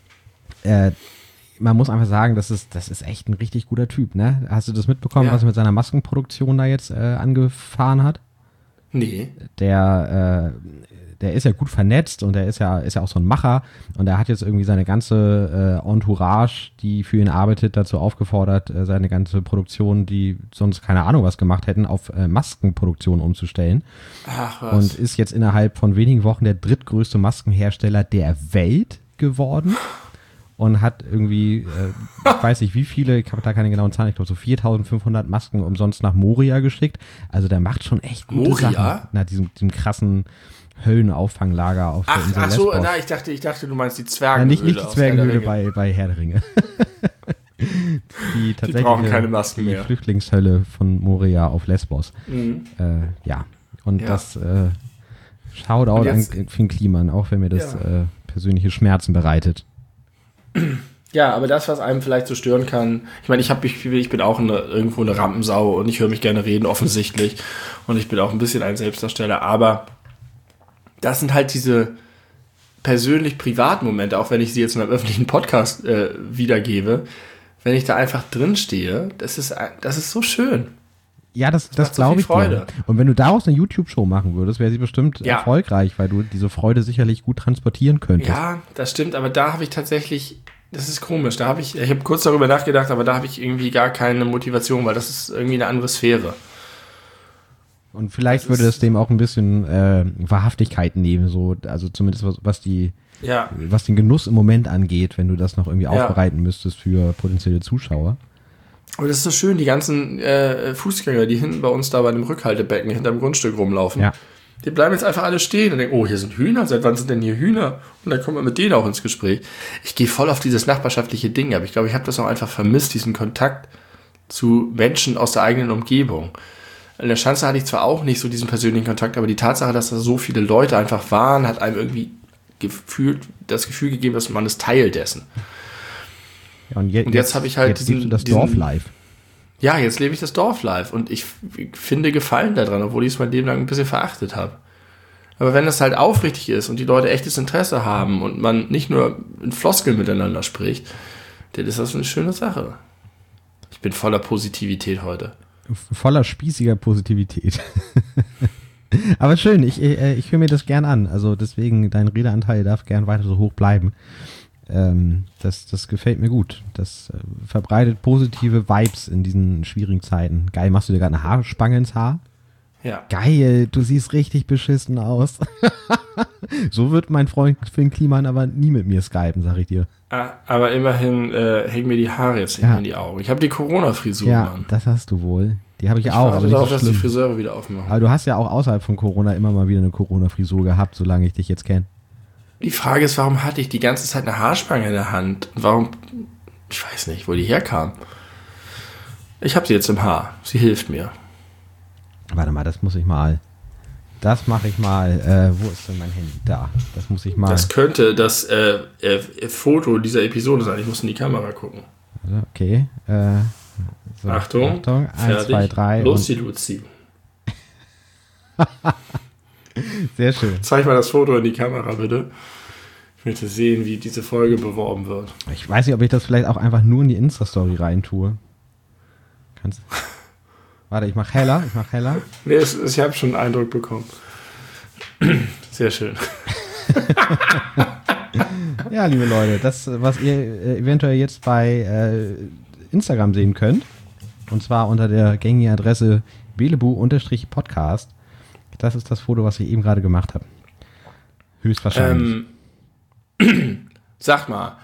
Man muss einfach sagen, das ist echt ein richtig guter Typ, ne? Hast du das mitbekommen, was er mit seiner Maskenproduktion da jetzt angefahren hat? Nee. Der ist ja gut vernetzt und der ist ja auch so ein Macher und er hat jetzt irgendwie seine ganze Entourage, die für ihn arbeitet, dazu aufgefordert, seine ganze Produktion, die sonst keine Ahnung was gemacht hätten, auf Maskenproduktion umzustellen. Ach was. Und ist jetzt innerhalb von wenigen Wochen der drittgrößte Maskenhersteller der Welt geworden. Und hat irgendwie, ich weiß nicht wie viele, ich habe da keine genauen Zahlen, ich glaube so 4.500 Masken umsonst nach Moria geschickt. Also der macht schon echt gute Sachen. Nach diesem diesem Höllenauffanglager auf der Insel Lesbos. Lesbos. Ich dachte, du meinst die Zwergenhöhle. Ja, nicht die Zwergenhöhle bei Herr der Ringe. Die brauchen keine Masken mehr. Die Flüchtlingshölle von Moria auf Lesbos. Mhm. Das Shoutout an Finn Kliman, auch wenn mir das persönliche Schmerzen bereitet. Ja, aber das, was einem vielleicht so stören kann, ich meine, ich bin auch irgendwo eine Rampensau und ich höre mich gerne reden, offensichtlich. Und ich bin auch ein bisschen ein Selbstdarsteller, aber das sind halt diese persönlich privaten Momente, auch wenn ich sie jetzt in einem öffentlichen Podcast wiedergebe, wenn ich da einfach drin stehe, das ist so schön. Ja, das glaube ich Freude. dir. Und wenn du daraus eine YouTube-Show machen würdest, wäre sie bestimmt erfolgreich, weil du diese Freude sicherlich gut transportieren könntest. Ja, das stimmt, aber da habe ich tatsächlich, das ist komisch, ich habe kurz darüber nachgedacht, aber da habe ich irgendwie gar keine Motivation, weil das ist irgendwie eine andere Sphäre. Und vielleicht würde es dem auch ein bisschen Wahrhaftigkeit nehmen, so, also zumindest was den Genuss im Moment angeht, wenn du das noch irgendwie aufbereiten müsstest für potenzielle Zuschauer. Aber das ist so schön, die ganzen Fußgänger, die hinten bei uns da bei dem Rückhaltebecken hinterm Grundstück rumlaufen, die bleiben jetzt einfach alle stehen und denken, oh, hier sind Hühner, seit wann sind denn hier Hühner? Und dann kommt man mit denen auch ins Gespräch. Ich gehe voll auf dieses nachbarschaftliche Ding, aber ich glaube, ich habe das auch einfach vermisst, diesen Kontakt zu Menschen aus der eigenen Umgebung. In der Schanze hatte ich zwar auch nicht so diesen persönlichen Kontakt, aber die Tatsache, dass da so viele Leute einfach waren, hat einem irgendwie das Gefühl gegeben, dass man ist Teil dessen. Ja, und jetzt habe ich halt das Dorflife. Ja, jetzt lebe ich das Dorflife und ich finde Gefallen daran, obwohl ich es mein Leben lang ein bisschen verachtet habe. Aber wenn das halt aufrichtig ist und die Leute echtes Interesse haben und man nicht nur in Floskeln miteinander spricht, dann ist das eine schöne Sache. Ich bin voller Positivität heute. Voller spießiger Positivität. Aber schön, ich höre mir das gern an. Also deswegen, dein Redeanteil darf gern weiter so hoch bleiben. Das gefällt mir gut. Das verbreitet positive Vibes in diesen schwierigen Zeiten. Geil, machst du dir gerade eine Haarspange ins Haar? Ja. Geil, du siehst richtig beschissen aus. So wird mein Freund Finn Kliman aber nie mit mir skypen, sag ich dir. Aber immerhin hängen mir die Haare jetzt nicht mehr in die Augen. Ich habe die Corona-Frisur, Mann. Das hast du wohl. Die habe ich auch. Aber nicht auch, dass die Friseure wieder aufmachen. Aber du hast ja auch außerhalb von Corona immer mal wieder eine Corona-Frisur gehabt, solange ich dich jetzt kenne. Die Frage ist, warum hatte ich die ganze Zeit eine Haarspange in der Hand? Und warum, ich weiß nicht, wo die herkam. Ich habe sie jetzt im Haar. Sie hilft mir. Warte mal, das mache ich mal. Wo ist denn mein Handy? Da. Das muss ich mal. Das könnte das Foto dieser Episode sein. Ich muss in die Kamera gucken. Also, okay. So, Achtung. 1, fertig. 2, 3. Los, die Luzi. Sehr schön. Zeig mal das Foto in die Kamera, bitte. Ich möchte sehen, wie diese Folge beworben wird. Ich weiß nicht, ob ich das vielleicht auch einfach nur in die Insta-Story reintue. Kannst du? Warte, ich mach heller. Nee, ich habe schon einen Eindruck bekommen. Sehr schön. Ja, liebe Leute, das, was ihr eventuell jetzt bei Instagram sehen könnt, und zwar unter der gängigen Adresse belebu_podcast, Das ist das Foto, was ich eben gerade gemacht habe. Höchstwahrscheinlich. Sag mal,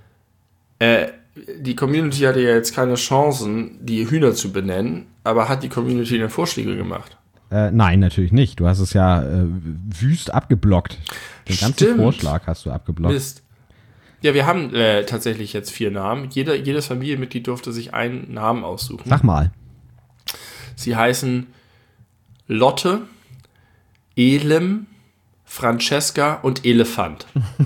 die Community hatte ja jetzt keine Chancen, die Hühner zu benennen, aber hat die Community denn Vorschläge gemacht? Nein, natürlich nicht. Du hast es ja wüst abgeblockt. Den ganzen Vorschlag hast du abgeblockt. Mist. Ja, wir haben tatsächlich jetzt 4 Namen. Jedes Familienmitglied durfte sich einen Namen aussuchen. Sag mal. Sie heißen Lotte, Elem, Francesca und Elefant.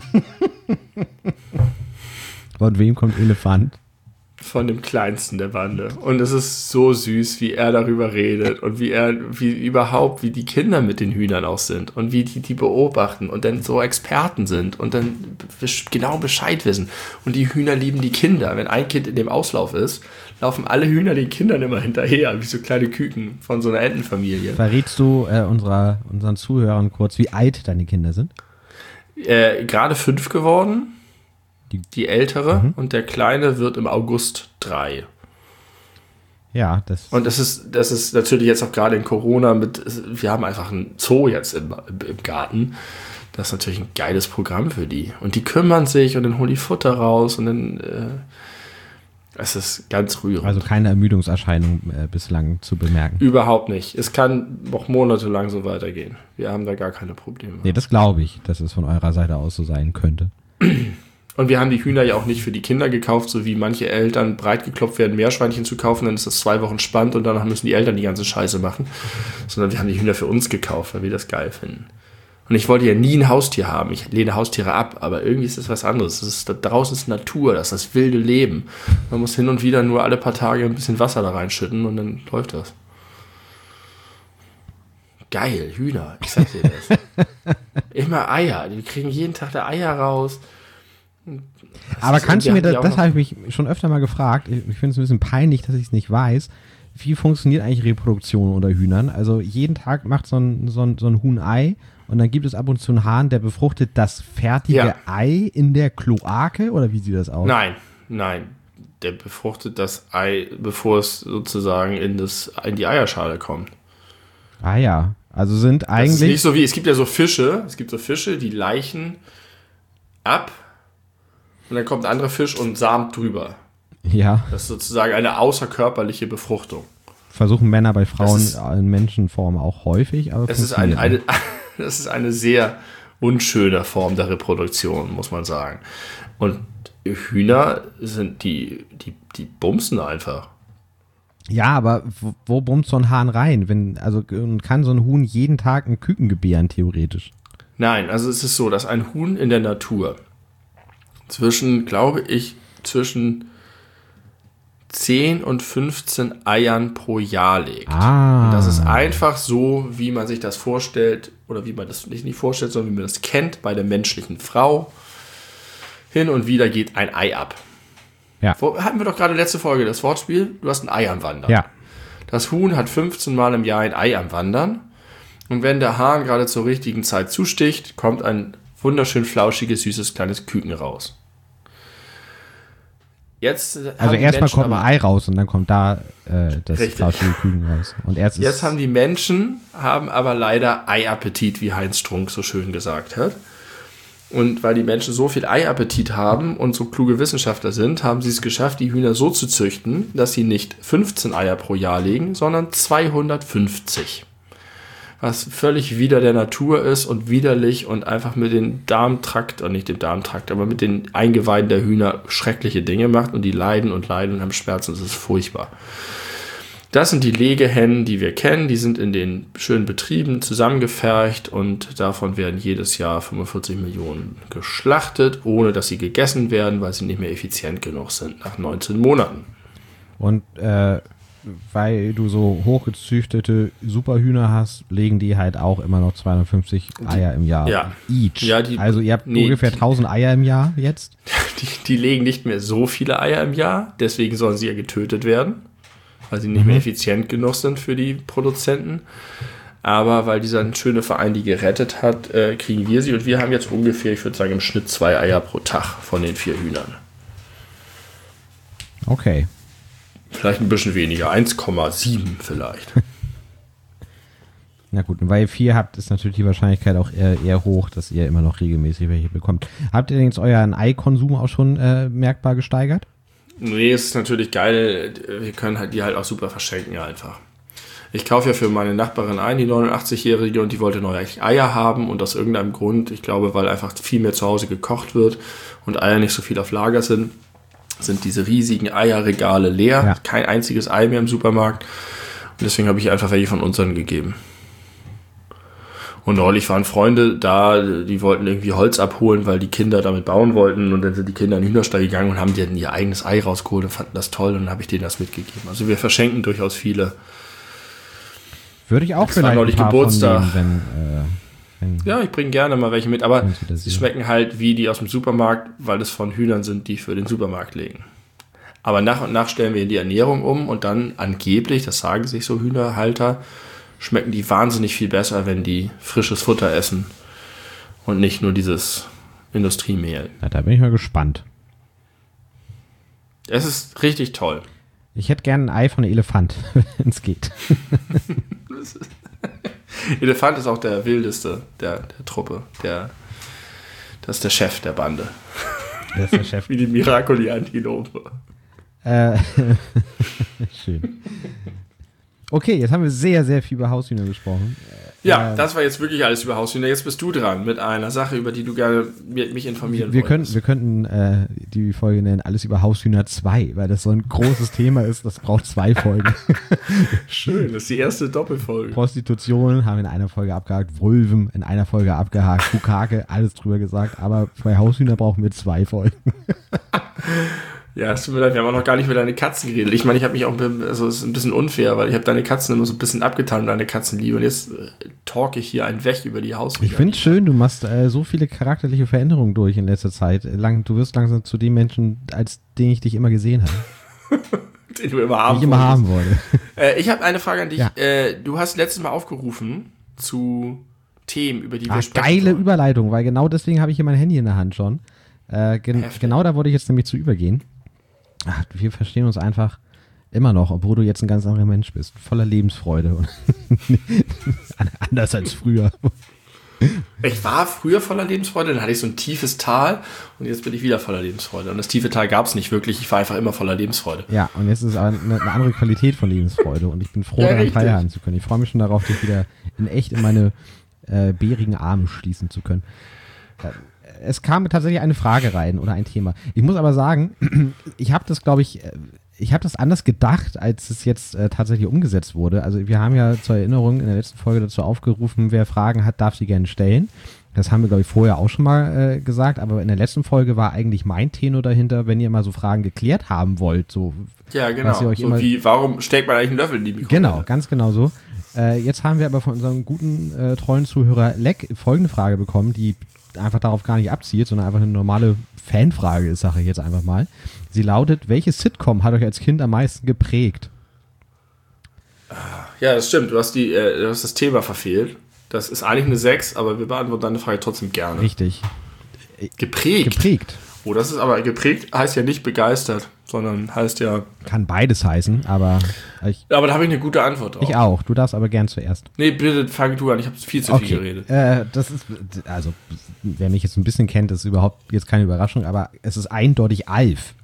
Von wem kommt Elefant? Von dem Kleinsten der Bande. Und es ist so süß, wie er darüber redet und wie die Kinder mit den Hühnern auch sind und wie die beobachten und dann so Experten sind und dann genau Bescheid wissen. Und die Hühner lieben die Kinder. Wenn ein Kind in dem Auslauf ist, laufen alle Hühner den Kindern immer hinterher, wie so kleine Küken von so einer Entenfamilie. Verrätst du unseren Zuhörern kurz, wie alt deine Kinder sind? Gerade 5 geworden. Die ältere und der Kleine wird im August 3. Ja, und das ist natürlich jetzt auch gerade in Corona wir haben einfach einen Zoo jetzt im Garten. Das ist natürlich ein geiles Programm für die. Und die kümmern sich und dann holen die Futter raus und dann es ist ganz rührend. Also keine Ermüdungserscheinung bislang zu bemerken. Überhaupt nicht. Es kann noch monatelang so weitergehen. Wir haben da gar keine Probleme. Nee, das glaube ich, dass es von eurer Seite aus so sein könnte. Und wir haben die Hühner ja auch nicht für die Kinder gekauft, so wie manche Eltern breit geklopft werden, Meerschweinchen zu kaufen, dann ist das 2 Wochen spannend und danach müssen die Eltern die ganze Scheiße machen. Sondern wir haben die Hühner für uns gekauft, weil wir das geil finden. Und ich wollte ja nie ein Haustier haben. Ich lehne Haustiere ab, aber irgendwie ist das was anderes. Da draußen ist Natur, das ist das wilde Leben. Man muss hin und wieder nur alle paar Tage ein bisschen Wasser da reinschütten und dann läuft das. Geil, Hühner, ich sag dir das. Immer Eier, die kriegen jeden Tag da Eier raus. Aber kannst du mir das habe ich mich schon öfter mal gefragt, ich finde es ein bisschen peinlich, dass ich es nicht weiß, wie funktioniert eigentlich Reproduktion unter Hühnern? Also jeden Tag macht so ein Huhn Ei und dann gibt es ab und zu einen Hahn, der befruchtet das fertige Ei in der Kloake oder wie sieht das aus? Nein, der befruchtet das Ei, bevor es sozusagen in die Eierschale kommt. Ah ja, also sind eigentlich... Das ist nicht so wie, es gibt so Fische, die Leichen ab und dann kommt ein anderer Fisch und samt drüber. Ja. Das ist sozusagen eine außerkörperliche Befruchtung. Versuchen Männer bei Frauen in Menschenform auch häufig, aber das ist eine sehr unschöne Form der Reproduktion, muss man sagen. Und Hühner sind die bumsen einfach. Ja, aber wo bumst so ein Hahn rein? Kann so ein Huhn jeden Tag ein Küken gebären, theoretisch? Nein, also es ist so, dass ein Huhn in der Natur zwischen 10 und 15 Eiern pro Jahr legt. Und das ist einfach so, wie man sich das vorstellt, oder wie man das nicht vorstellt, sondern wie man das kennt bei der menschlichen Frau. Hin und wieder geht ein Ei ab. Ja. Hatten wir doch gerade letzte Folge das Wortspiel, du hast ein Ei am Wandern. Ja. Das Huhn hat 15 Mal im Jahr ein Ei am Wandern. Und wenn der Hahn gerade zur richtigen Zeit zusticht, kommt ein wunderschön flauschiges, süßes, kleines Küken raus. Also erstmal kommt ein Ei raus und dann kommt da das flauschige Küken raus. Und jetzt haben die Menschen aber leider Eiappetit, wie Heinz Strunk so schön gesagt hat. Und weil die Menschen so viel Eiappetit haben und so kluge Wissenschaftler sind, haben sie es geschafft, die Hühner so zu züchten, dass sie nicht 15 Eier pro Jahr legen, sondern 250. Was völlig wider der Natur ist und widerlich und einfach mit dem Darmtrakt, oder nicht dem Darmtrakt, aber mit den Eingeweiden der Hühner schreckliche Dinge macht und die leiden und haben Schmerzen. Das ist furchtbar. Das sind die Legehennen, die wir kennen. Die sind in den schönen Betrieben zusammengefercht und davon werden jedes Jahr 45 Millionen geschlachtet, ohne dass sie gegessen werden, weil sie nicht mehr effizient genug sind nach 19 Monaten. Und weil du so hochgezüchtete Superhühner hast, legen die halt auch immer noch 250 Eier im Jahr each. Ja, also ihr habt ungefähr 1000 Eier im Jahr jetzt? Die legen nicht mehr so viele Eier im Jahr, deswegen sollen sie ja getötet werden, weil sie nicht mehr effizient genug sind für die Produzenten. Aber weil dieser schöne Verein die gerettet hat, kriegen wir sie. Und wir haben jetzt ungefähr, ich würde sagen, im Schnitt 2 Eier pro Tag von den 4 Hühnern. Okay. Vielleicht ein bisschen weniger, 1,7 vielleicht. Na gut, und weil ihr 4 habt, ist natürlich die Wahrscheinlichkeit auch eher hoch, dass ihr immer noch regelmäßig welche bekommt. Habt ihr denn jetzt euren Ei-Konsum auch schon merkbar gesteigert? Nee, es ist natürlich geil. Wir können halt die halt auch super verschenken einfach. Ich kaufe ja für meine Nachbarin ein, die 89-Jährige, und die wollte neue Eier haben und aus irgendeinem Grund, ich glaube, weil einfach viel mehr zu Hause gekocht wird und Eier nicht so viel auf Lager sind diese riesigen Eierregale leer. Ja. Kein einziges Ei mehr im Supermarkt. Und deswegen habe ich einfach welche von unseren gegeben. Und neulich waren Freunde da, die wollten irgendwie Holz abholen, weil die Kinder damit bauen wollten. Und dann sind die Kinder in den Hühnerstall gegangen und haben denen ihr eigenes Ei rausgeholt und fanden das toll. Und dann habe ich denen das mitgegeben. Also wir verschenken durchaus viele. Würde ich auch das vielleicht neulich Geburtstag. Von denen, ja, ich bringe gerne mal welche mit. Aber sie schmecken halt wie die aus dem Supermarkt, weil es von Hühnern sind, die für den Supermarkt legen. Aber nach und nach stellen wir die Ernährung um und dann angeblich, das sagen sich so Hühnerhalter, schmecken die wahnsinnig viel besser, wenn die frisches Futter essen und nicht nur dieses Industriemehl. Ja, da bin ich mal gespannt. Es ist richtig toll. Ich hätte gerne ein Ei von einem Elefant, wenn es geht. Elefant ist auch der wildeste der Truppe. Das ist der Chef der Bande. Der ist der Chef. Wie die Miracoli-Antilope. Schön. Okay, jetzt haben wir sehr, sehr viel über Haushühner gesprochen. Ja, das war jetzt wirklich alles über Haushühner. Jetzt bist du dran mit einer Sache, über die du gerne mich informieren wolltest. Wir könnten die Folge nennen, alles über Haushühner 2, weil das so ein großes Thema ist, das braucht 2 Folgen. Schön, das ist die erste Doppelfolge. Prostitution haben wir in einer Folge abgehakt, Vulven in einer Folge abgehakt, Bukake, alles drüber gesagt, aber bei Haushühner brauchen wir 2 Folgen. Ja, es tut mir leid, wir haben auch noch gar nicht über deine Katzen geredet. Ich meine, ich habe mich auch, also es ist ein bisschen unfair, weil ich habe deine Katzen immer so ein bisschen abgetan und deine Katzenliebe. Und jetzt talke ich hier einen weg über die Haushühner. Ich finde es schön, du machst so viele charakterliche Veränderungen durch in letzter Zeit. Du wirst langsam zu dem Menschen, als den ich dich immer gesehen habe. Den du immer haben wollte. Ich habe eine Frage an dich. Ja. Du hast letztes Mal aufgerufen zu Themen, über die wir sprechen. Geile sollen. Überleitung, weil genau deswegen habe ich hier mein Handy in der Hand schon. Genau da wollte ich jetzt nämlich zu übergehen. Ach, wir verstehen uns einfach immer noch, obwohl du jetzt ein ganz anderer Mensch bist. Voller Lebensfreude. Anders als früher. Ich war früher voller Lebensfreude, dann hatte ich so ein tiefes Tal und jetzt bin ich wieder voller Lebensfreude. Und das tiefe Tal gab es nicht wirklich, ich war einfach immer voller Lebensfreude. Ja, und jetzt ist eine andere Qualität von Lebensfreude und ich bin froh, daran teilhaben zu können. Ich freue mich schon darauf, dich wieder in echt in meine bärigen Arme schließen zu können. Es kam tatsächlich eine Frage rein oder ein Thema. Ich muss aber sagen, ich habe das, glaube ich, anders gedacht, als es jetzt tatsächlich umgesetzt wurde. Also wir haben ja zur Erinnerung in der letzten Folge dazu aufgerufen, wer Fragen hat, darf sie gerne stellen. Das haben wir, glaube ich, vorher auch schon mal gesagt, aber in der letzten Folge war eigentlich mein Tenor dahinter, wenn ihr mal so Fragen geklärt haben wollt. So, ja, genau. So wie, warum steckt man eigentlich einen Löffel in die Mikrowelle? Genau, ganz genau so. Jetzt haben wir aber von unserem guten, treuen Zuhörer Leck folgende Frage bekommen, die einfach darauf gar nicht abzielt, sondern einfach eine normale Fanfrage ist, sage ich jetzt einfach mal. Sie lautet, welche Sitcom hat euch als Kind am meisten geprägt? Ja, das stimmt. Du hast das Thema verfehlt. Das ist eigentlich eine 6, aber wir beantworten deine Frage trotzdem gerne. Richtig. Geprägt. Oh, das ist aber geprägt, heißt ja nicht begeistert, sondern heißt ja... Kann beides heißen, aber... Aber da habe ich eine gute Antwort drauf. Ich auch. Du darfst aber gern zuerst. Nee, bitte fang du an. Ich habe viel zu viel geredet. Das ist... Also, wer mich jetzt ein bisschen kennt, ist überhaupt jetzt keine Überraschung, aber es ist eindeutig Alf.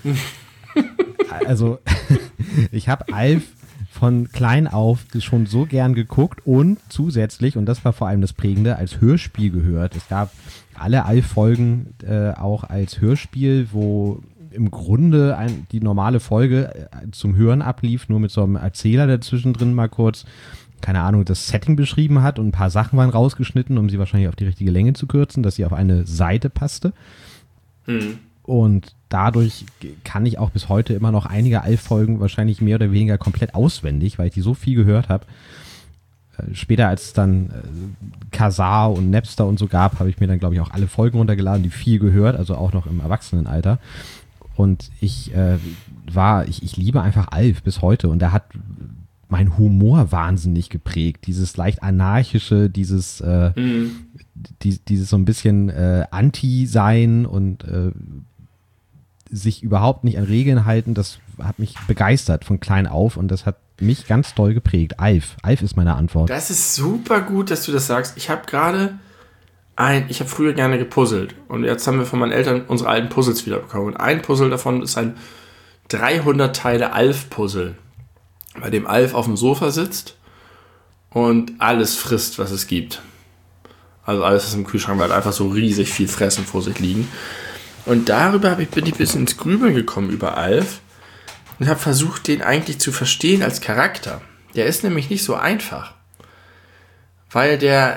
Also, ich habe Alf von klein auf schon so gern geguckt und zusätzlich, und das war vor allem das Prägende, als Hörspiel gehört. Es gab alle Alf-Folgen auch als Hörspiel, wo im Grunde die normale Folge zum Hören ablief, nur mit so einem Erzähler dazwischen drin mal kurz, keine Ahnung, das Setting beschrieben hat und ein paar Sachen waren rausgeschnitten, um sie wahrscheinlich auf die richtige Länge zu kürzen, dass sie auf eine Seite passte. Mhm. Und dadurch kann ich auch bis heute immer noch einige Alf-Folgen wahrscheinlich mehr oder weniger komplett auswendig, weil ich die so viel gehört habe. Später, als es dann Kazaa und Napster und so gab, habe ich mir dann, glaube ich, auch alle Folgen runtergeladen, die viel gehört, also auch noch im Erwachsenenalter. Und ich liebe einfach Alf bis heute und der hat meinen Humor wahnsinnig geprägt. Dieses leicht anarchische, dieses so ein bisschen Anti-Sein und sich überhaupt nicht an Regeln halten, das hat mich begeistert von klein auf und das hat mich ganz doll geprägt. Alf ist meine Antwort. Das ist super gut, dass du das sagst. Ich habe früher gerne gepuzzelt und jetzt haben wir von meinen Eltern unsere alten Puzzles wiederbekommen. Und ein Puzzle davon ist ein 300 Teile Alf-Puzzle, bei dem Alf auf dem Sofa sitzt und alles frisst, was es gibt. Also alles, was im Kühlschrank war, einfach so riesig viel Fressen vor sich liegen. Und darüber bin ich ein bisschen ins Grübeln gekommen über Alf und habe versucht, den eigentlich zu verstehen als Charakter. Der ist nämlich nicht so einfach, weil der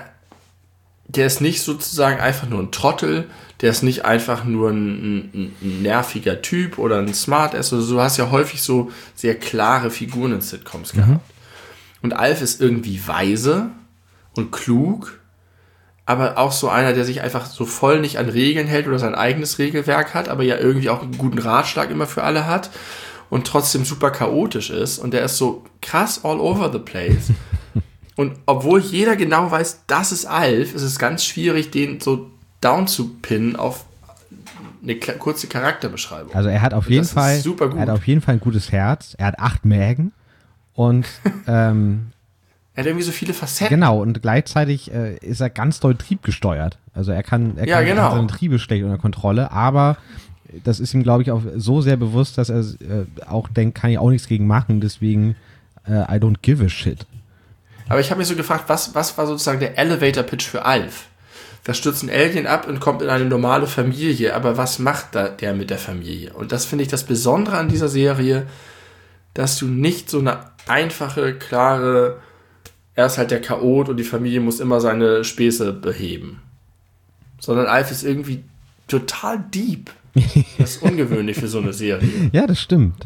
ist nicht sozusagen einfach nur ein Trottel, der ist nicht einfach nur ein nerviger Typ oder ein Smartass. Also du hast ja häufig so sehr klare Figuren in Sitcoms gehabt. Und Alf ist irgendwie weise und klug, aber auch so einer, der sich einfach so voll nicht an Regeln hält oder sein eigenes Regelwerk hat, aber ja irgendwie auch einen guten Ratschlag immer für alle hat und trotzdem super chaotisch ist. Und der ist so krass all over the place. Und obwohl jeder genau weiß, das ist Alf, ist es ganz schwierig, den so down zu pinnen auf eine kurze Charakterbeschreibung. Also er hat auf jeden Fall ein gutes Herz. Er hat 8 Mägen und er hat irgendwie so viele Facetten. Genau, und gleichzeitig ist er ganz doll triebgesteuert. Also er kann seine Triebe schlecht unter Kontrolle, aber das ist ihm, glaube ich, auch so sehr bewusst, dass er auch denkt, kann ich auch nichts gegen machen, deswegen I don't give a shit. Aber ich habe mich so gefragt, was war sozusagen der Elevator-Pitch für Alf? Da stürzt ein Alien ab und kommt in eine normale Familie, aber was macht der mit der Familie? Und das finde ich das Besondere an dieser Serie, dass du nicht so eine einfache, klare, er ist halt der Chaot und die Familie muss immer seine Späße beheben. Sondern Alf ist irgendwie total deep. Das ist ungewöhnlich für so eine Serie. Ja, das stimmt.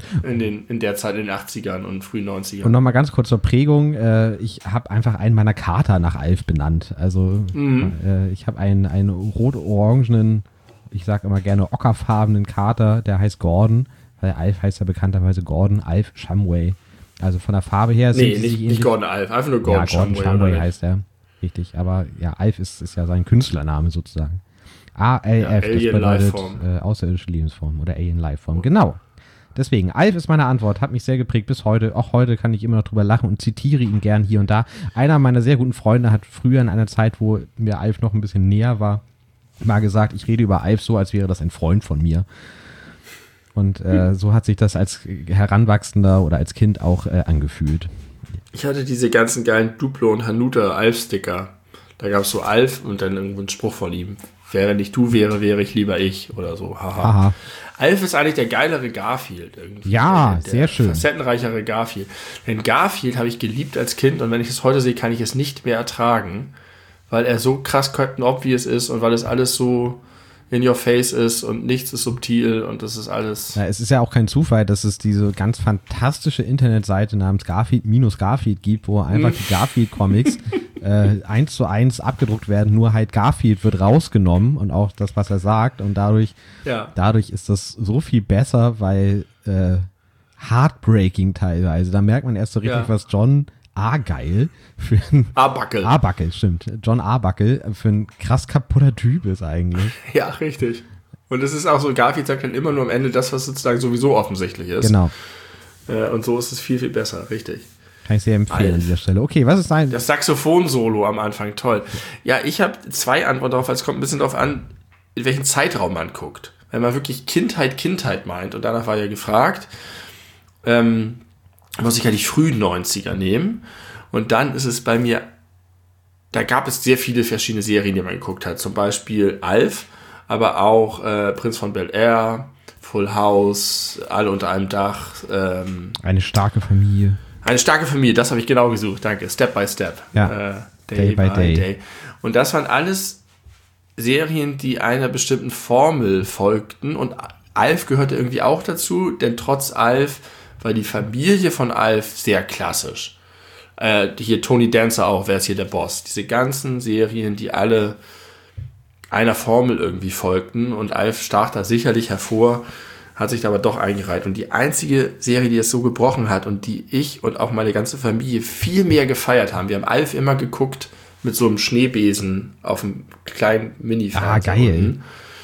In der Zeit, in den 80ern und frühen 90ern. Und nochmal ganz kurz zur Prägung. Ich habe einfach einen meiner Kater nach Alf benannt. Also ich habe einen rot-orangenen, ich sage immer gerne ockerfarbenen Kater, der heißt Gordon, weil Alf heißt ja bekannterweise Gordon, Alf Shumway. Also von der Farbe her sind sie nicht Gordon Alf, einfach nur Gordon Shumway. Ja, Gordon Shumway heißt er. Richtig, aber ja, Alf ist ja sein Künstlername sozusagen. ALF, das bedeutet außerirdische Lebensform oder Alien Lifeform. Genau. Deswegen, Alf ist meine Antwort, hat mich sehr geprägt bis heute. Auch heute kann ich immer noch drüber lachen und zitiere ihn gern hier und da. Einer meiner sehr guten Freunde hat früher in einer Zeit, wo mir Alf noch ein bisschen näher war, mal gesagt, ich rede über Alf so, als wäre das ein Freund von mir. Und so hat sich das als Heranwachsender oder als Kind auch angefühlt. Ich hatte diese ganzen geilen Duplo- und Hanuta-Alf-Sticker. Da gab es so Alf und dann irgendwo einen Spruch von ihm. Wäre nicht du, wäre ich lieber ich oder so. Haha. Alf ist eigentlich der geilere Garfield irgendwie. Ja, der sehr schön. Facettenreichere Garfield. Denn Garfield habe ich geliebt als Kind und wenn ich es heute sehe, kann ich es nicht mehr ertragen, weil er so krass Captain Obvious ist und weil es alles so in your face ist und nichts ist subtil und das ist alles... Ja, es ist ja auch kein Zufall, dass es diese ganz fantastische Internetseite namens Garfield-Garfield gibt, wo einfach die Garfield-Comics 1:1 abgedruckt werden, nur halt Garfield wird rausgenommen und auch das, was er sagt und dadurch ist das so viel besser, weil heartbreaking teilweise, da merkt man erst so richtig, was John Argyle für ein Arbuckle, stimmt. John Arbuckle für ein krass kaputter Typ ist eigentlich. Ja, richtig. Und es ist auch so, Garfield sagt dann immer nur am Ende das, was sozusagen sowieso offensichtlich ist. Genau. Und so ist es viel, viel besser, richtig. Kann ich sehr empfehlen an dieser Stelle. Okay, was ist dein... Das Saxophon-Solo am Anfang, toll. Ja, ich habe 2 Antworten darauf, weil es kommt ein bisschen darauf an, in welchen Zeitraum man guckt. Wenn man wirklich Kindheit meint, und danach war ja gefragt, muss ich ja die frühen 90er nehmen. Und dann ist es bei mir, da gab es sehr viele verschiedene Serien, die man geguckt hat. Zum Beispiel Alf, aber auch Prinz von Bel-Air, Full House, Alle unter einem Dach. Eine starke Familie. Eine starke Familie, das habe ich genau gesucht, danke. Step by Step. Ja. Day by Day. Und das waren alles Serien, die einer bestimmten Formel folgten. Und Alf gehörte irgendwie auch dazu, denn trotz Alf war die Familie von Alf sehr klassisch. Hier Tony Dancer auch, wer ist hier der Boss? Diese ganzen Serien, die alle einer Formel irgendwie folgten. Und Alf stach da sicherlich hervor, hat sich da aber doch eingereiht. Und die einzige Serie, die es so gebrochen hat und die ich und auch meine ganze Familie viel mehr gefeiert haben. Wir haben Alf immer geguckt mit so einem Schneebesen auf einem kleinen Mini-Fernseher. Geil.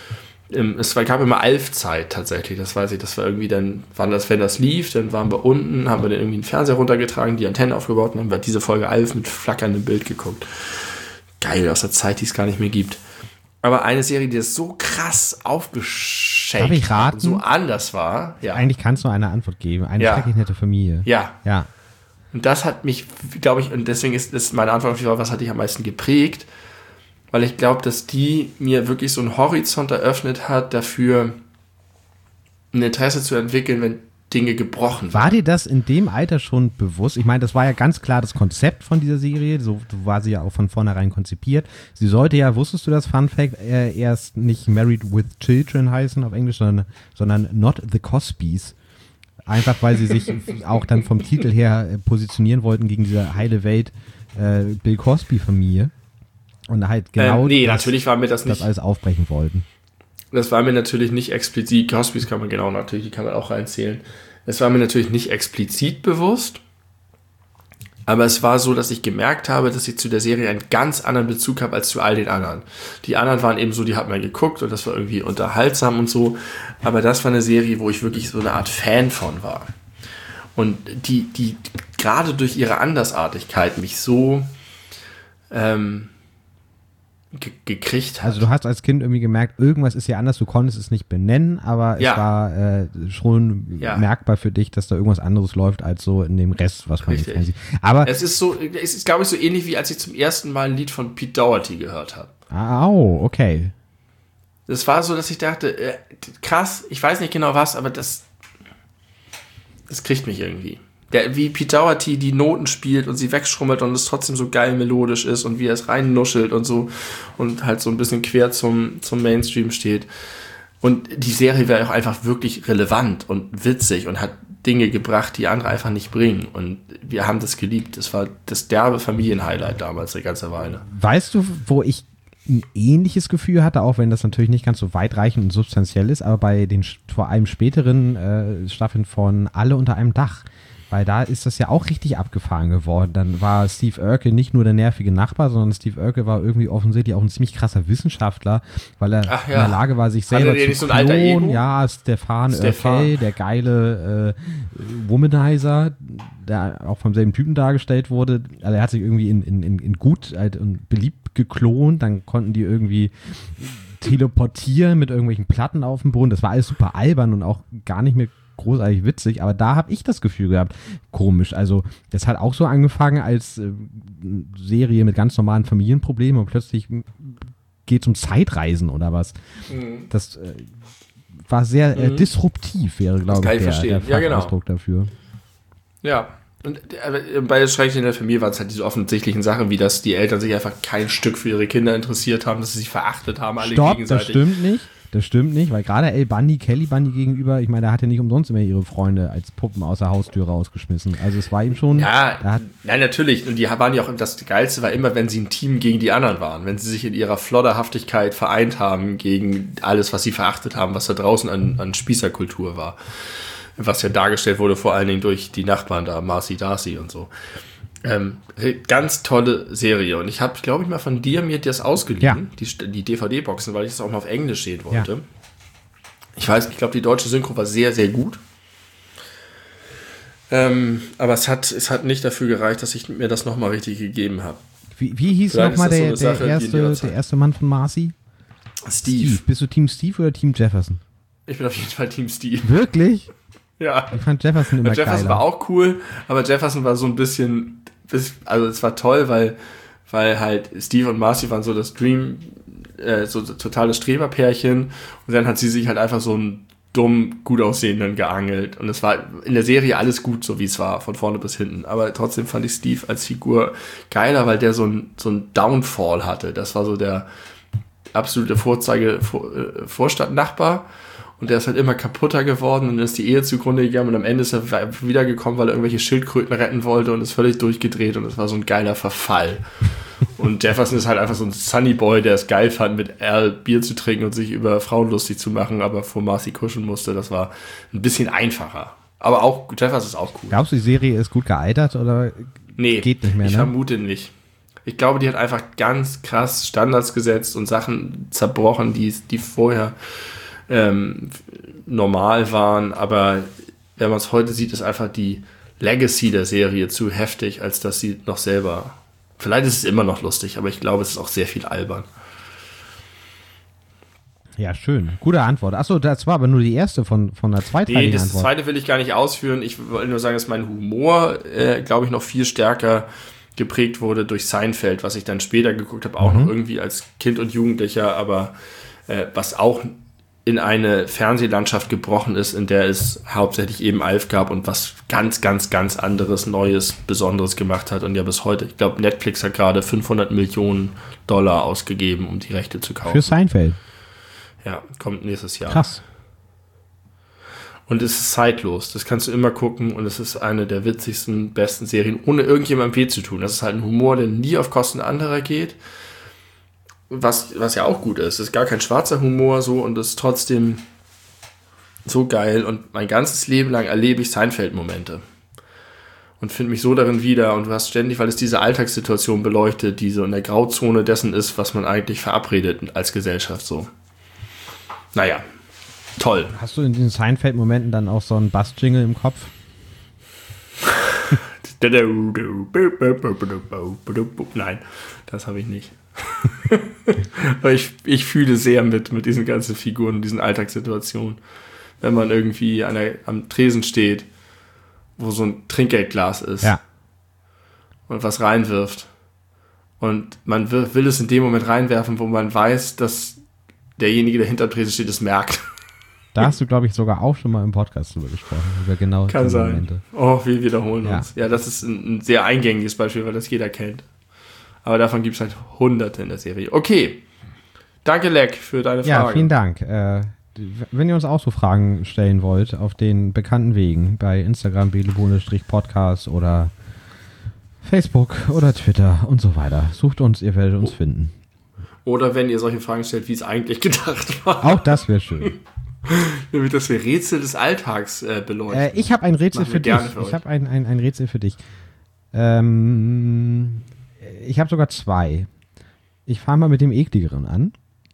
gab immer Alf-Zeit tatsächlich, das weiß ich, das war irgendwie dann, wenn das lief, dann waren wir unten, haben wir dann irgendwie einen Fernseher runtergetragen, die Antennen aufgebaut und dann haben wir diese Folge Alf mit flackerndem Bild geguckt. Geil, aus der Zeit, die es gar nicht mehr gibt. Aber eine Serie, die das so krass aufgeschenkt und so anders war. Ja. Eigentlich kannst du eine Antwort geben. Eine schrecklich nette Familie. Ja. Ja. Und das hat mich, glaube ich, und deswegen ist meine Antwort auf die Frage, was hat dich am meisten geprägt? Weil ich glaube, dass die mir wirklich so einen Horizont eröffnet hat, dafür ein Interesse zu entwickeln, wenn Dinge gebrochen War dir das in dem Alter schon bewusst? Ich meine, das war ja ganz klar das Konzept von dieser Serie, so war sie ja auch von vornherein konzipiert. Sie sollte ja, wusstest du das, Fun Fact, erst nicht Married with Children heißen auf Englisch, sondern Not the Cosbys. Einfach, weil sie sich auch dann vom Titel her positionieren wollten gegen diese heile Welt Bill Cosby-Familie. Und halt genau natürlich war mir das nicht. Das alles aufbrechen wollten. Das war mir natürlich nicht explizit, Cosbys kann man genau natürlich, die kann man auch reinzählen. Es war mir natürlich nicht explizit bewusst, aber es war so, dass ich gemerkt habe, dass ich zu der Serie einen ganz anderen Bezug habe als zu all den anderen. Die anderen waren eben so, die hat man geguckt und das war irgendwie unterhaltsam und so, aber das war eine Serie, wo ich wirklich so eine Art Fan von war. Und die gerade durch ihre Andersartigkeit mich so gekriegt hat. Also du hast als Kind irgendwie gemerkt, irgendwas ist hier anders, du konntest es nicht benennen, aber es war schon merkbar für dich, dass da irgendwas anderes läuft als so in dem Rest, was man nicht sieht. Aber es ist glaube ich, so ähnlich wie als ich zum ersten Mal ein Lied von Pete Doherty gehört habe. Okay. Das war so, dass ich dachte, krass, ich weiß nicht genau was, aber das kriegt mich irgendwie. Wie Pete Doherty die Noten spielt und sie wegschrummelt und es trotzdem so geil melodisch ist und wie er es reinnuschelt und so und halt so ein bisschen quer zum Mainstream steht. Und die Serie wäre auch einfach wirklich relevant und witzig und hat Dinge gebracht, die andere einfach nicht bringen. Und wir haben das geliebt. Das war das derbe Familienhighlight damals eine ganze Weile. Weißt du, wo ich ein ähnliches Gefühl hatte, auch wenn das natürlich nicht ganz so weitreichend und substanziell ist, aber bei den vor allem späteren Staffeln von Alle unter einem Dach. Weil da ist das ja auch richtig abgefahren geworden. Dann war Steve Urkel nicht nur der nervige Nachbar, sondern Steve Urkel war irgendwie offensichtlich auch ein ziemlich krasser Wissenschaftler, weil er in der Lage war, sich selber zu klonen. Ja, Stefan Urkel, der geile Womanizer, der auch vom selben Typen dargestellt wurde. Also er hat sich irgendwie in gut und beliebt geklont. Dann konnten die irgendwie teleportieren mit irgendwelchen Platten auf dem Boden. Das war alles super albern und auch gar nicht mehr großartig witzig, aber da habe ich das Gefühl gehabt, komisch, also das hat auch so angefangen als Serie mit ganz normalen Familienproblemen und plötzlich geht es um Zeitreisen oder was. Das war sehr disruptiv, wäre glaube ich der Ausdruck dafür. Ja, und bei Schrecklich in der Familie waren es halt diese offensichtlichen Sachen, wie dass die Eltern sich einfach kein Stück für ihre Kinder interessiert haben, dass sie sich verachtet haben, alle gegenseitig. Das stimmt nicht, weil gerade Kelly Bundy gegenüber, ich meine, der hat ja nicht umsonst immer ihre Freunde als Puppen aus der Haustür rausgeschmissen. Also es war ihm schon... Ja, natürlich. Und die waren ja auch, das Geilste war immer, wenn sie ein Team gegen die anderen waren. Wenn sie sich in ihrer Flodderhaftigkeit vereint haben gegen alles, was sie verachtet haben, was da draußen an Spießerkultur war. Was ja dargestellt wurde, vor allen Dingen durch die Nachbarn da, Marcy Darcy und so. Ganz tolle Serie. Und ich habe, glaube ich, mal von dir mir das ausgeliehen, die DVD-Boxen, weil ich es auch mal auf Englisch sehen wollte. Ja. Ich glaube, die deutsche Synchro war sehr, sehr gut. Aber es hat nicht dafür gereicht, dass ich mir das nochmal richtig gegeben habe. Wie hieß nochmal der erste Mann von Marcy? Steve. Bist du Team Steve oder Team Jefferson? Ich bin auf jeden Fall Team Steve. Wirklich? Ja. Ich fand Jefferson immer geiler. Jefferson war auch cool, aber Jefferson war so ein bisschen, also es war toll, weil halt Steve und Marcy waren so das so totales Streberpärchen und dann hat sie sich halt einfach so einen dumm, gut aussehenden geangelt und es war in der Serie alles gut, so wie es war, von vorne bis hinten, aber trotzdem fand ich Steve als Figur geiler, weil der so ein Downfall hatte. Das war so der absolute Vorstadtnachbar. Und der ist halt immer kaputter geworden und dann ist die Ehe zugrunde gegangen und am Ende ist er wiedergekommen, weil er irgendwelche Schildkröten retten wollte und ist völlig durchgedreht und es war so ein geiler Verfall. Und Jefferson ist halt einfach so ein Sunny Boy, der es geil fand, mit Al Bier zu trinken und sich über Frauen lustig zu machen, aber vor Marcy kuscheln musste. Das war ein bisschen einfacher. Aber auch Jefferson ist auch cool. Glaubst du, die Serie ist gut gealtert oder geht nicht mehr? Ich vermute nicht. Ich glaube, die hat einfach ganz krass Standards gesetzt und Sachen zerbrochen, die vorher normal waren. Aber wenn man es heute sieht, ist einfach die Legacy der Serie zu heftig, als dass sie noch selber... Vielleicht ist es immer noch lustig, aber ich glaube, es ist auch sehr viel albern. Ja, schön. Gute Antwort. Achso, das war aber nur die erste von der zweiteiligen das Antwort. zweite will ich gar nicht ausführen. Ich wollte nur sagen, dass mein Humor, glaube ich, noch viel stärker geprägt wurde durch Seinfeld, was ich dann später geguckt habe, auch noch irgendwie als Kind und Jugendlicher, aber was auch in eine Fernsehlandschaft gebrochen ist, in der es hauptsächlich eben Alf gab und was ganz, ganz, ganz anderes, Neues, Besonderes gemacht hat und ja bis heute. Ich glaube, Netflix hat gerade $500 Millionen ausgegeben, um die Rechte zu kaufen. Für Seinfeld. Ja, kommt nächstes Jahr. Krass. Und es ist zeitlos. Das kannst du immer gucken und es ist eine der witzigsten, besten Serien, ohne irgendjemandem weh zu tun. Das ist halt ein Humor, der nie auf Kosten anderer geht. Was ja auch gut ist. Es ist gar kein schwarzer Humor so und es ist trotzdem so geil. Und mein ganzes Leben lang erlebe ich Seinfeld-Momente. Und finde mich so darin wieder. Und du hast ständig, weil es diese Alltagssituation beleuchtet, die so in der Grauzone dessen ist, was man eigentlich verabredet als Gesellschaft so. Naja, toll. Hast du in diesen Seinfeld-Momenten dann auch so einen Bass-Jingle im Kopf? Nein, das habe ich nicht. Aber ich fühle sehr mit diesen ganzen Figuren und diesen Alltagssituationen. Wenn man irgendwie am Tresen steht, wo so ein Trinkgeldglas ist und was reinwirft. Und man will es in dem Moment reinwerfen, wo man weiß, dass derjenige, der hinter dem Tresen steht, es merkt. Da hast du, glaube ich, sogar auch schon mal im Podcast drüber gesprochen. Über genau Kann diese sein. Momente. Oh, wir wiederholen uns. Ja, das ist ein sehr eingängiges Beispiel, weil das jeder kennt. Aber davon gibt es halt Hunderte in der Serie. Okay. Danke, Leck, für deine Frage. Ja, vielen Dank. Wenn ihr uns auch so Fragen stellen wollt, auf den bekannten Wegen, bei Instagram, belebone-podcast oder Facebook oder Twitter und so weiter. Sucht uns, ihr werdet uns finden. Oder wenn ihr solche Fragen stellt, wie es eigentlich gedacht war. Auch das wäre schön. Nämlich, dass wir Rätsel des Alltags beleuchten. Ich habe ein Rätsel für dich. Ich habe ein Rätsel für dich. Ich habe sogar zwei. Ich fange mal mit dem ekligeren an.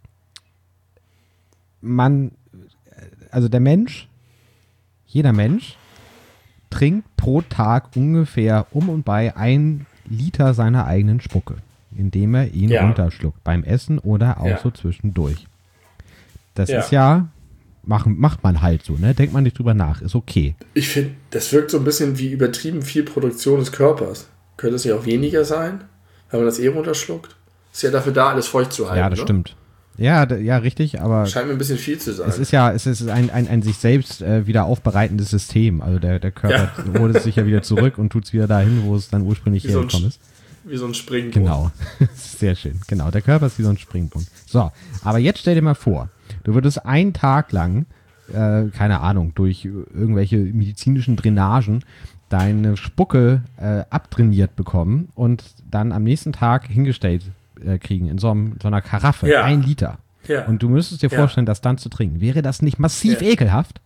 Also jeder Mensch trinkt pro Tag ungefähr um und bei 1 Liter seiner eigenen Spucke, indem er ihn runterschluckt, beim Essen oder auch so zwischendurch. Das ist macht man halt so, ne? Denkt man nicht drüber nach, ist okay. Ich finde, das wirkt so ein bisschen wie übertrieben viel Produktion des Körpers. Könnte es nicht auch weniger sein, wenn man das runterschluckt? Ist ja dafür da, alles feucht zu halten. Ja, das stimmt. Ja, richtig, aber scheint mir ein bisschen viel zu sein. Es ist ein sich selbst wieder aufbereitendes System. Also der Körper holt es sich ja wieder zurück und tut es wieder dahin, wo es dann ursprünglich hergekommen ist. Wie so ein Springbrunnen. Genau, sehr schön. Genau, der Körper ist wie so ein Springbrunnen. So, aber jetzt stell dir mal vor, du würdest einen Tag lang, keine Ahnung, durch irgendwelche medizinischen Drainagen deine Spucke abtrainiert bekommen und dann am nächsten Tag hingestellt kriegen in so einer Karaffe, 1 Liter. Ja. Und du müsstest dir vorstellen, das dann zu trinken. Wäre das nicht massiv ekelhaft?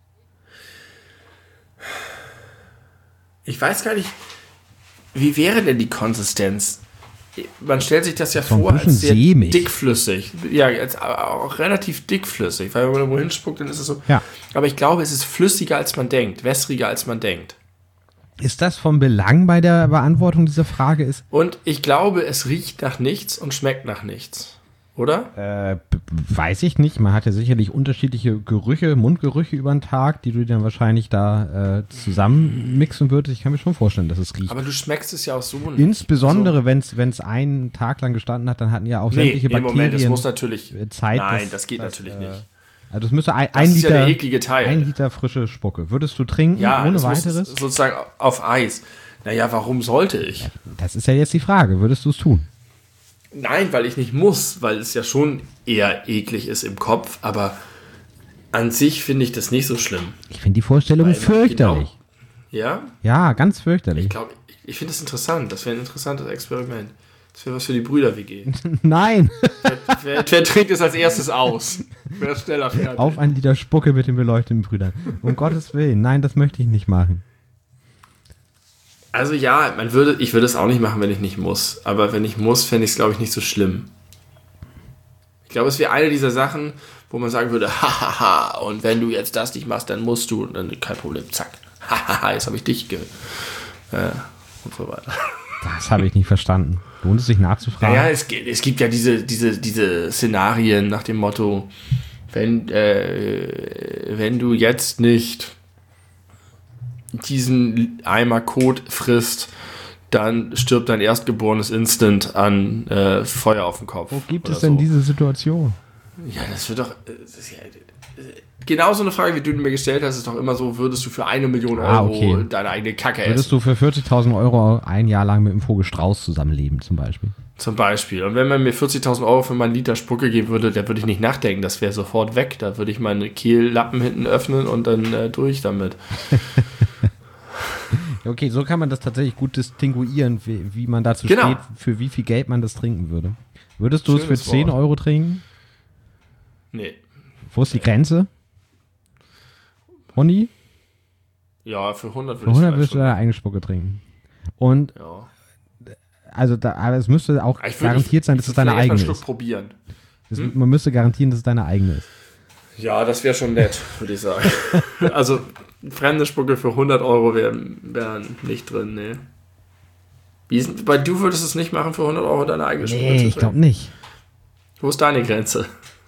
Ich weiß gar nicht, wie wäre denn die Konsistenz? Man stellt sich das ja vor als sehr dickflüssig. Ja, auch relativ dickflüssig, weil wenn man irgendwo hinspuckt, dann ist es so. Ja. Aber ich glaube, es ist flüssiger als man denkt, wässriger als man denkt. Ist das von Belang bei der Beantwortung dieser Frage? Und ich glaube, es riecht nach nichts und schmeckt nach nichts. Oder? Weiß ich nicht. Man hat ja sicherlich unterschiedliche Gerüche, Mundgerüche über den Tag, die du dann wahrscheinlich da zusammenmixen würdest. Ich kann mir schon vorstellen, dass es riecht. Aber du schmeckst es ja auch so nicht. Insbesondere, wenn es einen Tag lang gestanden hat, dann hatten ja auch sämtliche Bakterien Moment, das muss natürlich Zeit. Nein, das geht natürlich nicht. Also es müsste ein Liter, ja der eklige Teil. 1 Liter frische Spucke. Würdest du trinken ohne weiteres? Sozusagen auf Eis. Naja, warum sollte ich? Das ist ja jetzt die Frage. Würdest du es tun? Nein, weil ich nicht muss, weil es ja schon eher eklig ist im Kopf, aber an sich finde ich das nicht so schlimm. Ich finde die Vorstellung fürchterlich. Genau. Ja? Ja, ganz fürchterlich. Ich finde es interessant. Das wäre ein interessantes Experiment. Das wäre was für die Brüder-WG. Nein! Wer trinkt es als erstes aus? Wer ist schneller fertig? Auf 1 Liter Spucke mit den beleuchteten Brüdern. Um Gottes Willen. Nein, das möchte ich nicht machen. Also ja, ich würde es auch nicht machen, wenn ich nicht muss. Aber wenn ich muss, fände ich es, glaube ich, nicht so schlimm. Ich glaube, es wäre eine dieser Sachen, wo man sagen würde, hahaha, und wenn du jetzt das nicht machst, dann musst du, und dann kein Problem, zack. Hahaha, jetzt habe ich dich und so weiter. Das habe ich nicht verstanden. Lohnt es sich nachzufragen? Naja, es gibt ja diese Szenarien nach dem Motto, wenn du jetzt nicht diesen Eimer Kot frisst, dann stirbt dein Erstgeborenes instant an Feuer auf dem Kopf. Wo gibt es denn diese Situation? Ja, das wird doch... genau so eine Frage, wie du mir gestellt hast, ist doch immer so, würdest du für 1 Million Euro deine eigene Kacke essen? Würdest du für 40.000 Euro ein Jahr lang mit einem Vogel Strauß zusammenleben, zum Beispiel? Zum Beispiel. Und wenn man mir 40.000 Euro für meinen Liter Spucke geben würde, da würde ich nicht nachdenken, das wäre sofort weg. Da würde ich meine Kehllappen hinten öffnen und dann durch damit. Okay, so kann man das tatsächlich gut distinguieren, wie man dazu steht, für wie viel Geld man das trinken würde. Würdest du es für 10 Euro trinken? Nee. Wo ist die Grenze? Ronny? Ja, für 100 würde ich Für 100 würdest du deine eigene Spucke trinken. Und ja. Also aber es müsste auch garantiert sein, dass es deine eigene ist. Probieren. Man müsste garantieren, dass es deine eigene ist. Ja, das wäre schon nett, würde ich sagen. Also fremde Spucke für 100 Euro wäre nicht drin, nee. Weil du würdest es nicht machen für 100 Euro deine eigene Spucke zu trinken? Nee, ich glaube nicht. Wo ist deine Grenze?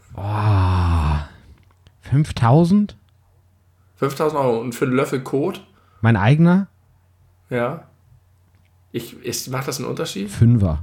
5.000? 5.000 Euro und für einen Löffel Kot? Mein eigener? Ja. Macht das einen Unterschied? 5er.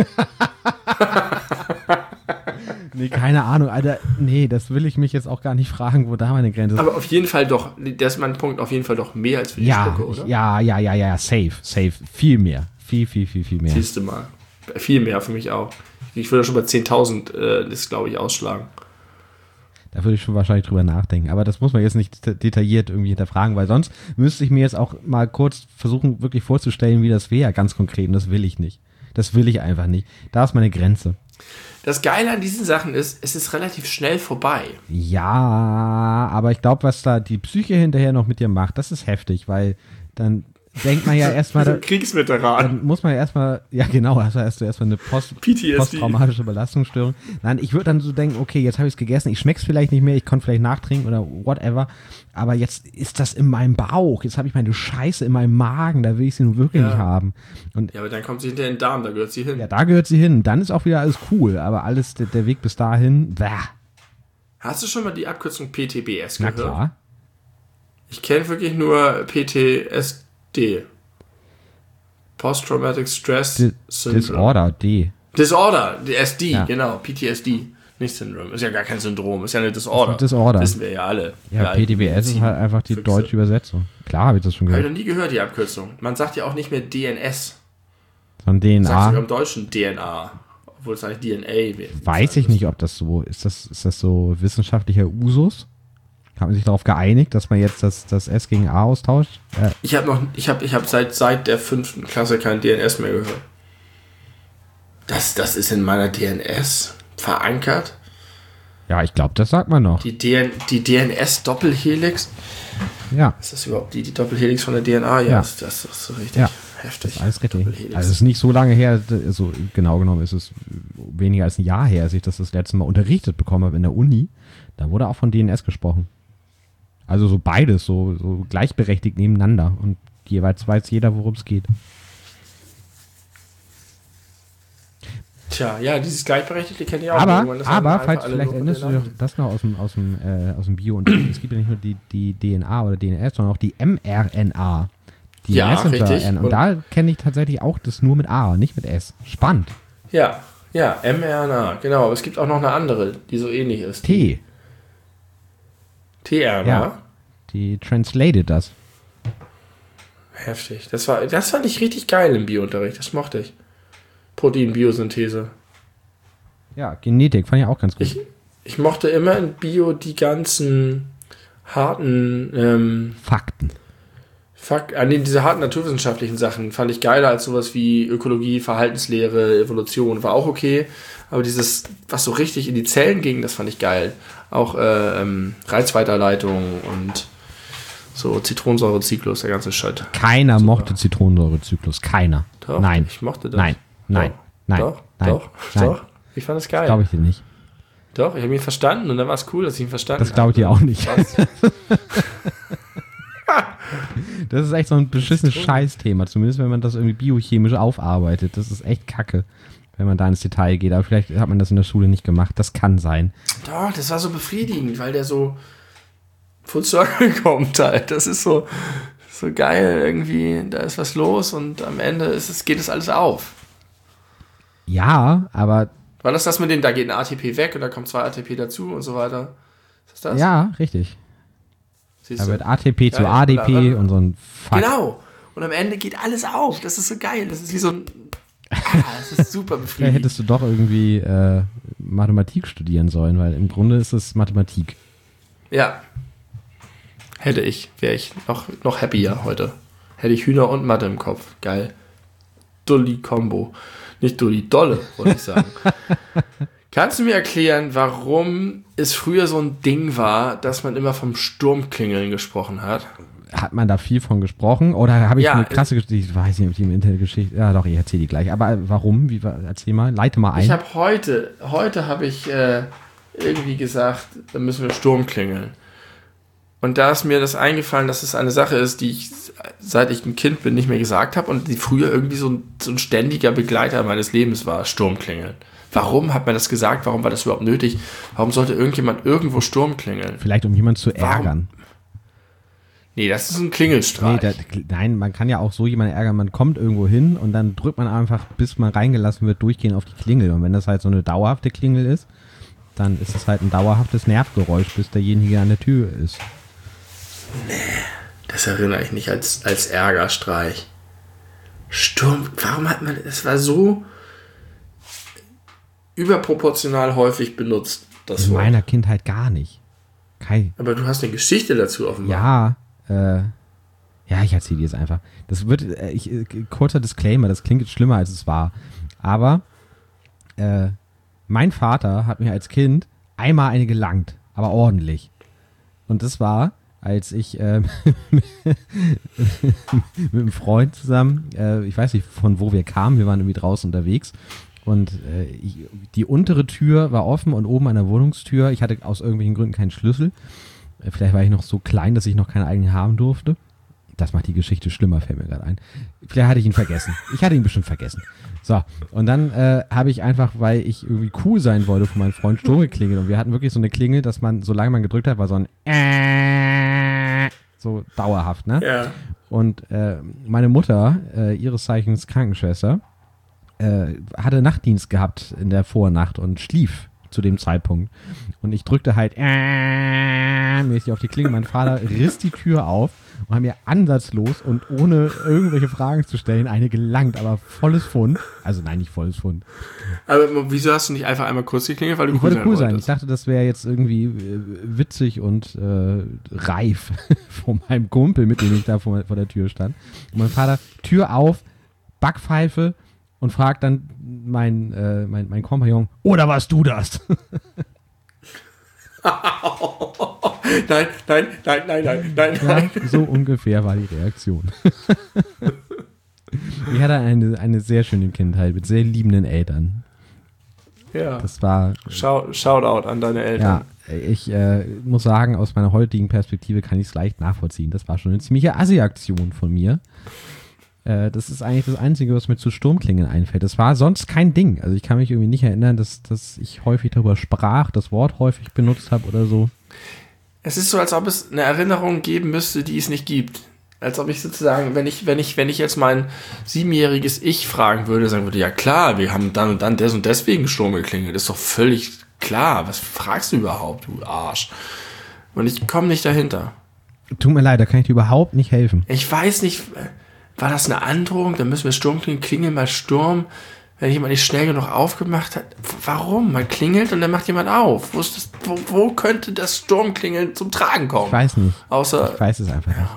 Nee, keine Ahnung, Alter. Nee, das will ich mich jetzt auch gar nicht fragen, wo da meine Grenze ist. Aber auf jeden Fall doch, das ist mein Punkt, auf jeden Fall doch mehr als für die Spucke, oder? Ja, safe. Viel mehr. Viel mehr. Siehst du mal. Viel mehr für mich auch. Ich würde schon bei 10.000 das, glaube ich, ausschlagen. Da würde ich schon wahrscheinlich drüber nachdenken. Aber das muss man jetzt nicht detailliert irgendwie hinterfragen, weil sonst müsste ich mir jetzt auch mal kurz versuchen, wirklich vorzustellen, wie das wäre, ganz konkret. Und das will ich nicht. Das will ich einfach nicht. Da ist meine Grenze. Das Geile an diesen Sachen ist, es ist relativ schnell vorbei. Ja, aber ich glaube, was da die Psyche hinterher noch mit dir macht, das ist heftig, weil dann denkt man ja erstmal. Kriegsveteran. Dann muss man ja erstmal, ja genau, hast du erstmal eine posttraumatische Belastungsstörung. Nein, ich würde dann so denken, okay, jetzt habe ich es gegessen, ich schmeck's vielleicht nicht mehr, ich konnte vielleicht nachtrinken oder whatever, aber jetzt ist das in meinem Bauch, jetzt habe ich meine Scheiße in meinem Magen, da will ich sie nun wirklich nicht haben. Und ja, aber dann kommt sie hinterher in den Darm, da gehört sie hin. Ja, da gehört sie hin, dann ist auch wieder alles cool, aber alles, der Weg bis dahin, Hast du schon mal die Abkürzung PTBS gehört? Na klar. Ich kenne wirklich nur PTSD. Post-Traumatic Stress Syndrome. Disorder, Disorder, SD, ja. Genau, PTSD. Nicht Syndrom, ist ja gar kein Syndrom, ist ja eine Disorder. Disorder. Wissen wir ja alle. Ja, PTBS ist halt einfach die deutsche Übersetzung. Klar habe ich das schon gehört. Habe ich noch nie gehört, die Abkürzung. Man sagt ja auch nicht mehr DNS. Sondern DNA. Sagt sogar im Deutschen DNA. Obwohl es eigentlich DNA wäre. Weiß ich nicht, ob das so ist. Ist das so wissenschaftlicher Usus? Hat man sich darauf geeinigt, dass man jetzt das S gegen A austauscht? Ich habe seit der 5. Klasse kein DNS mehr gehört. Das ist in meiner DNS verankert. Ja, ich glaube, das sagt man noch. Die DNS-Doppelhelix. Ja. Ist das überhaupt die Doppelhelix von der DNA? Ja. Das ist so richtig heftig. Das ist alles richtig. Also es ist nicht so lange her, also genau genommen ist es weniger als ein Jahr her, als ich das letzte Mal unterrichtet bekommen habe in der Uni. Da wurde auch von DNS gesprochen. Also so beides, so gleichberechtigt nebeneinander. Und jeweils weiß jeder, worum es geht. Tja, ja, dieses Gleichberechtigte kenne ich auch. Aber falls vielleicht erinnerst du dich das noch aus dem Bio. Und es gibt ja nicht nur die DNA oder DNS, sondern auch die mRNA. Die Messenger-RNA. Und da kenne ich tatsächlich auch das nur mit A, nicht mit S. Spannend. Ja, mRNA, genau. Aber es gibt auch noch eine andere, die so ähnlich ist. tRNA? Ja, die translated das. Heftig. Das fand ich richtig geil im Biounterricht. Das mochte ich. Proteinbiosynthese. Ja, Genetik fand ich auch ganz gut. Ich mochte immer in Bio die ganzen harten Fakten. Diese harten naturwissenschaftlichen Sachen fand ich geiler als sowas wie Ökologie, Verhaltenslehre, Evolution. War auch okay. Aber dieses, was so richtig in die Zellen ging, das fand ich geil. Auch Reizweiterleitung und So Zitronensäurezyklus, der ganze Shit. Keiner mochte Zitronensäurezyklus. Keiner. Doch, Nein. ich mochte das. Nein. Doch. Ich fand es geil. Glaube ich dir nicht. Doch, ich habe ihn verstanden und dann war es cool, dass ich ihn verstanden habe. Das glaube ich dir auch nicht. Das ist echt so ein beschissenes Scheißthema, zumindest wenn man das irgendwie biochemisch aufarbeitet. Das ist echt kacke, wenn man da ins Detail geht. Aber vielleicht hat man das in der Schule nicht gemacht. Das kann sein. Doch, das war so befriedigend, weil der so full circle kommt halt. Das ist so geil irgendwie. Da ist was los und am Ende geht es alles auf. Ja, aber... War das mit dem, da geht ein ATP weg und da kommt 2 ATP dazu und so weiter? Ist das? Ja, richtig. Siehst Da du? wird ATP zu Geil. ADP und so ein Fuck. Genau. Und am Ende geht alles auf. Das ist so geil. Das ist wie so ein... das ist super Da befriedigend. hättest du doch irgendwie Mathematik studieren sollen, weil im Grunde ist es Mathematik. Ja. Wäre ich noch happier heute. Hätte ich Hühner und Mathe im Kopf. Geil. Dulli-Kombo. Nicht Dulli, Dolle, wollte ich sagen. Kannst du mir erklären, warum es früher so ein Ding war, dass man immer vom Sturmklingeln gesprochen hat? Hat man da viel von gesprochen? Oder habe ich Ja, eine krasse Geschichte? Ich weiß nicht, ob die im Internet Geschichte... Ja, doch, ich erzähle die gleich. Aber warum? Erzähl mal, leite mal ein. Ich habe heute habe ich irgendwie gesagt, da müssen wir Sturmklingeln. Und da ist mir das eingefallen, dass es eine Sache ist, die ich, seit ich ein Kind bin, nicht mehr gesagt habe und die früher irgendwie so ein ständiger Begleiter meines Lebens war, Sturmklingeln. Warum hat man das gesagt? Warum war das überhaupt nötig? Warum sollte irgendjemand irgendwo Sturmklingeln? Vielleicht, um jemanden zu ärgern. Nee, das ist ein Klingelstreich. Nein, man kann ja auch so jemanden ärgern. Man kommt irgendwo hin und dann drückt man einfach, bis man reingelassen wird, durchgehend auf die Klingel. Und wenn das halt so eine dauerhafte Klingel ist, dann ist es halt ein dauerhaftes Nervgeräusch, bis derjenige an der Tür ist. Nee, das erinnere ich nicht als Ärgerstreich. Warum hat man, das war so überproportional häufig benutzt, das In Wort. meiner Kindheit gar nicht. Kai. Aber du hast eine Geschichte dazu offenbar. Ja, ich erzähle dir jetzt einfach. Das wird, kurzer Disclaimer, das klingt jetzt schlimmer, als es war. Aber mein Vater hat mir als Kind einmal eine gelangt, aber ordentlich. Und das war, als ich mit einem Freund zusammen, ich weiß nicht, von wo wir kamen, wir waren irgendwie draußen unterwegs und die untere Tür war offen und oben an der Wohnungstür, ich hatte aus irgendwelchen Gründen keinen Schlüssel, vielleicht war ich noch so klein, dass ich noch keinen eigenen haben durfte. Das macht die Geschichte schlimmer, fällt mir gerade ein. Vielleicht hatte ich ihn vergessen. Ich hatte ihn bestimmt vergessen. So, und dann habe ich einfach, weil ich irgendwie cool sein wollte, von meinem Freund Sturm geklingelt. Und wir hatten wirklich so eine Klingel, dass man, solange man gedrückt hat, war so ein so dauerhaft, ne? Ja. Und meine Mutter, ihres Zeichens Krankenschwester, hatte Nachtdienst gehabt in der Vornacht und schlief zu dem Zeitpunkt. Und ich drückte halt mäßig auf die Klingel. Mein Vater riss die Tür auf und hat mir ansatzlos und ohne irgendwelche Fragen zu stellen eine gelangt, aber volles Pfund. Also nein, nicht volles Pfund. Aber wieso hast du nicht einfach einmal kurz geklingelt, weil du Ich wollte cool sein. Ich wolltest? dachte, das wäre jetzt irgendwie witzig und reif von meinem Kumpel, mit dem ich da vor der Tür stand. Und mein Vater, Tür auf, Backpfeife und fragt dann mein Kompagnon, oder warst du das? Nein. Ja, so ungefähr war die Reaktion. Ich hatte eine sehr schöne Kindheit mit sehr liebenden Eltern. Ja. Das war... Shoutout an deine Eltern. Ja, ich muss sagen, aus meiner heutigen Perspektive kann ich es leicht nachvollziehen. Das war schon eine ziemliche Assi-Aktion von mir. Das ist eigentlich das Einzige, was mir zu Sturmklingeln einfällt. Das war sonst kein Ding. Also ich kann mich irgendwie nicht erinnern, dass ich häufig darüber sprach, das Wort häufig benutzt habe oder so. Es ist so, als ob es eine Erinnerung geben müsste, die es nicht gibt. Als ob ich sozusagen, wenn ich jetzt mein 7-jähriges Ich fragen würde, sagen würde, ja klar, wir haben dann und dann des und deswegen Sturm geklingelt. Ist doch völlig klar. Was fragst du überhaupt, du Arsch? Und ich komme nicht dahinter. Tut mir leid, da kann ich dir überhaupt nicht helfen. Ich weiß nicht, war das eine Androhung? Dann müssen wir Sturm klingeln mal Sturm. Wenn jemand nicht schnell genug aufgemacht hat. Warum? Man klingelt und dann macht jemand auf. Wo könnte das Sturmklingeln zum Tragen kommen? Ich weiß nicht. Außer, Ich weiß es einfach nicht.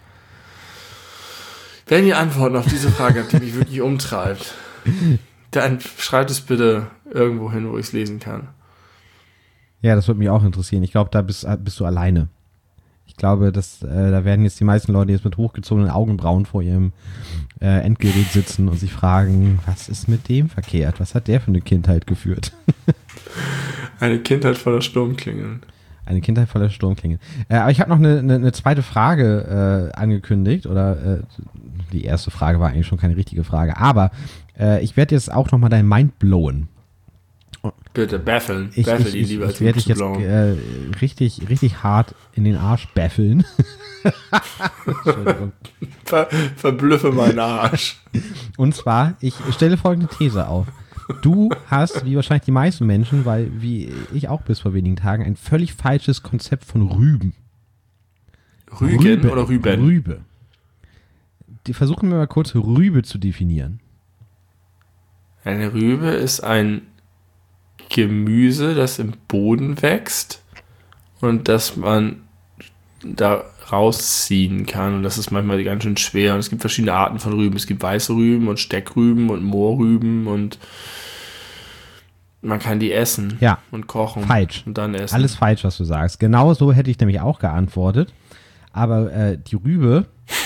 wenn ihr Antworten auf diese Frage habt, die mich wirklich umtreibt, dann schreibt es bitte irgendwo hin, wo ich es lesen kann. Ja, das würde mich auch interessieren. Ich glaube, da bist du alleine. glaube, da werden jetzt die meisten Leute jetzt mit hochgezogenen Augenbrauen vor ihrem Endgerät sitzen und sich fragen, was ist mit dem verkehrt? Was hat der für eine Kindheit geführt? Eine Kindheit voller Sturmklingeln. Eine Kindheit voller Sturmklingeln. Aber ich habe noch eine zweite Frage angekündigt. Oder die erste Frage war eigentlich schon keine richtige Frage. Aber ich werde jetzt auch nochmal dein Mind blowen. Bitte, baffeln. Ich werde dich jetzt richtig, richtig hart in den Arsch baffeln. Entschuldigung. Verblüffe meinen Arsch. Und zwar, ich stelle folgende These auf. Du hast, wie wahrscheinlich die meisten Menschen, weil wie ich auch bis vor wenigen Tagen, ein völlig falsches Konzept von Rüben. Rügen oder Rüben? Rübe. Versuchen wir mal kurz Rübe zu definieren. Eine Rübe ist ein Gemüse, das im Boden wächst und das man da rausziehen kann. Und das ist manchmal ganz schön schwer. Und es gibt verschiedene Arten von Rüben. Es gibt weiße Rüben und Steckrüben und Mohrrüben und man kann die essen und kochen. Falsch. Und dann essen. Alles falsch, was du sagst. Genau so hätte ich nämlich auch geantwortet. Aber die Rübe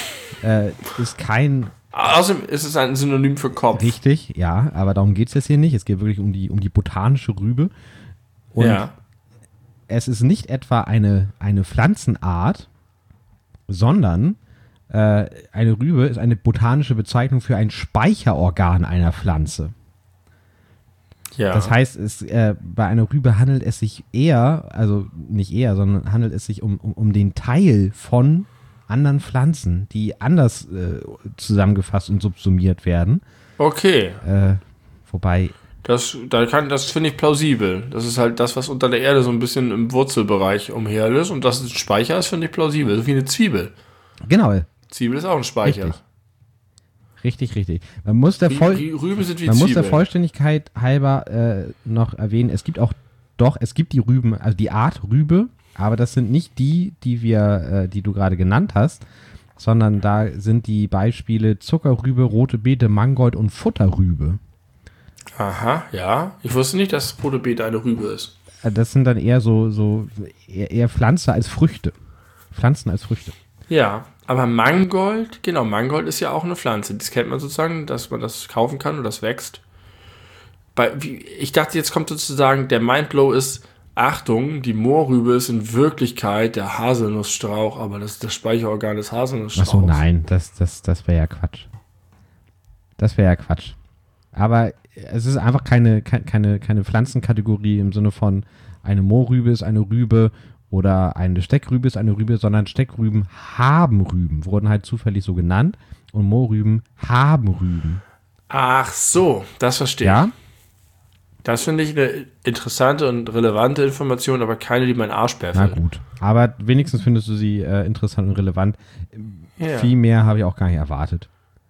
ist kein... Außerdem ist es ein Synonym für Kopf. Richtig, ja, aber darum geht es jetzt hier nicht. Es geht wirklich um die botanische Rübe. Und es ist nicht etwa eine Pflanzenart, sondern eine Rübe ist eine botanische Bezeichnung für ein Speicherorgan einer Pflanze. Ja. Das heißt, bei einer Rübe handelt es sich sondern handelt es sich um den Teil von anderen Pflanzen, die anders zusammengefasst und subsumiert werden. Okay. Wobei... Das finde ich plausibel. Das ist halt das, was unter der Erde so ein bisschen im Wurzelbereich umher ist. Und dass es ein Speicher ist, finde ich plausibel. So wie eine Zwiebel. Genau. Zwiebel ist auch ein Speicher. Richtig. Man muss der Vollständigkeit halber noch erwähnen, es gibt die Rüben, also die Art Rübe, aber das sind nicht die du gerade genannt hast, sondern da sind die Beispiele Zuckerrübe, rote Beete, Mangold und Futterrübe. Aha, ja. Ich wusste nicht, dass rote Beete eine Rübe ist. Das sind dann eher eher Pflanzen als Früchte. Pflanzen als Früchte. Ja, aber Mangold ist ja auch eine Pflanze. Das kennt man sozusagen, dass man das kaufen kann und das wächst. Ich dachte, jetzt kommt sozusagen, der Mindblow ist, Achtung, die Mohrrübe ist in Wirklichkeit der Haselnussstrauch, aber das ist das Speicherorgan des Haselnussstrauchs. Achso, nein, das wäre ja Quatsch. Das wäre ja Quatsch. Aber es ist einfach keine Pflanzenkategorie im Sinne von eine Mohrrübe ist eine Rübe oder eine Steckrübe ist eine Rübe, sondern Steckrüben haben Rüben, wurden halt zufällig so genannt und Mohrrüben haben Rüben. Ach so, das verstehe ich. Ja? Das finde ich eine interessante und relevante Information, aber keine, die mein Arsch perfekt. Na gut, aber wenigstens findest du sie interessant und relevant. Ja. Viel mehr habe ich auch gar nicht erwartet.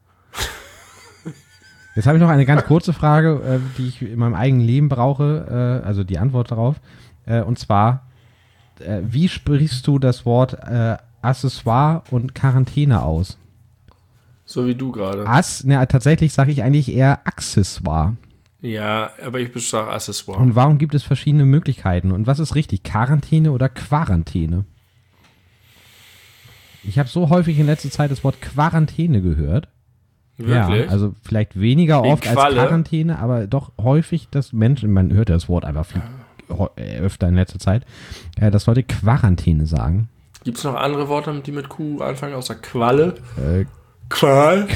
Jetzt habe ich noch eine ganz kurze Frage, die ich in meinem eigenen Leben brauche, also die Antwort darauf. Und zwar, wie sprichst du das Wort Accessoire und Quarantäne aus? So wie du gerade. Tatsächlich sage ich eigentlich eher Accessoire. Ja, aber ich sage Accessoire. Und warum gibt es verschiedene Möglichkeiten? Und was ist richtig, Quarantäne oder Quarantäne? Ich habe so häufig in letzter Zeit das Wort Quarantäne gehört. Wirklich? Ja, also vielleicht weniger Wegen oft als Qualle? Quarantäne, aber doch häufig, dass Menschen, man hört ja das Wort einfach viel öfter in letzter Zeit, dass Leute Quarantäne sagen. Gibt es noch andere Worte, die mit Q anfangen, außer Qualle? Quark.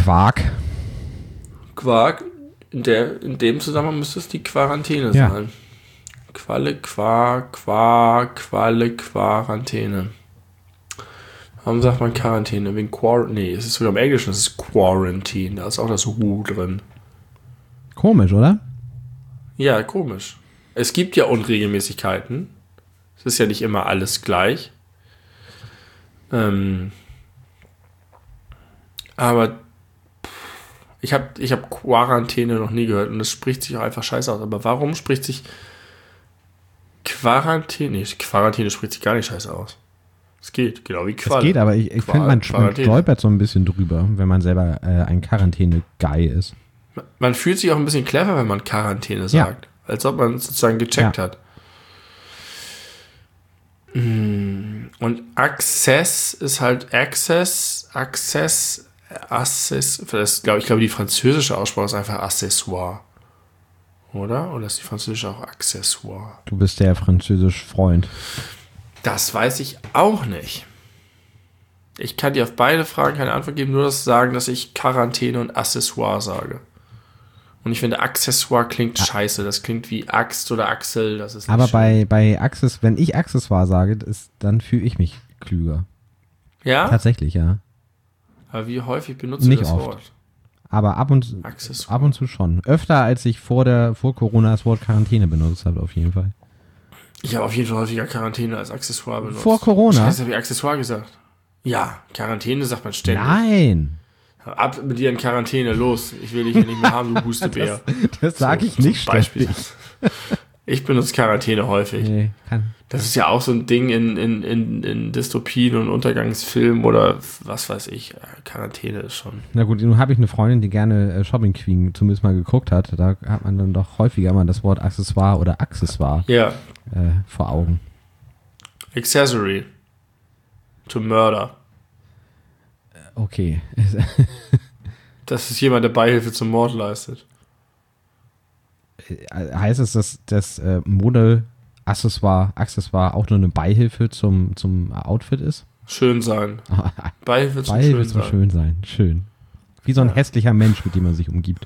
Quark. In dem Zusammenhang müsste es die Quarantäne sein. Qualle, Qualle, Quarantäne. Warum sagt man Quarantäne? Wegen Nee, es ist sogar im Englischen, es ist Quarantine. Da ist auch das U drin. Komisch, oder? Ja, komisch. Es gibt ja Unregelmäßigkeiten. Es ist ja nicht immer alles gleich. Aber ich hab Quarantäne noch nie gehört und es spricht sich auch einfach scheiße aus. Aber warum spricht sich Quarantäne? Quarantäne spricht sich gar nicht scheiße aus. Es geht, genau wie Qualle. Es geht, aber ich finde, man stolpert so ein bisschen drüber, wenn man selber ein Quarantäne-Guy ist. Man fühlt sich auch ein bisschen clever, wenn man Quarantäne sagt. Als ob man sozusagen gecheckt hat. Und Access ist halt Access, ich glaube, die französische Aussprache ist einfach Accessoire. Oder? Oder ist die französische auch Accessoire? Du bist der französische Freund. Das weiß ich auch nicht. Ich kann dir auf beide Fragen keine Antwort geben, nur das sagen, dass ich Quarantäne und Accessoire sage. Und ich finde, Accessoire klingt scheiße. Das klingt wie Axt oder Axel. Das ist nicht Aber schön. bei Access, wenn ich Accessoire sage, dann fühle ich mich klüger. Ja? Tatsächlich, ja. Aber wie häufig benutzt du Nicht das oft. Wort? Aber ab und zu schon. Öfter, als ich vor Corona das Wort Quarantäne benutzt habe, auf jeden Fall. Ich habe auf jeden Fall häufiger Quarantäne als Accessoire benutzt. Vor Corona? Scheiße, habe ich Accessoire gesagt. Ja, Quarantäne sagt man ständig. Nein! Ab mit dir in Quarantäne, los. Ich will dich hier nicht mehr haben, du Hustebär. Das sage ich nicht Beispiel. ständig. Ich benutze Quarantäne häufig. Nee, Das ist ja auch so ein Ding in Dystopien und Untergangsfilmen oder was weiß ich. Quarantäne ist schon. Na gut, nun habe ich eine Freundin, die gerne Shopping Queen zumindest mal geguckt hat. Da hat man dann doch häufiger mal das Wort Accessoire oder Accessoire vor Augen. Accessory to murder. Okay. Das ist jemand, der Beihilfe zum Mord leistet. Heißt es, dass das Mode-Accessoire auch nur eine Beihilfe zum Outfit ist? Schön sein. Beihilfe zum Beihilfe schön zum sein. Schön sein. Schön. Wie so ein hässlicher Mensch, mit dem man sich umgibt.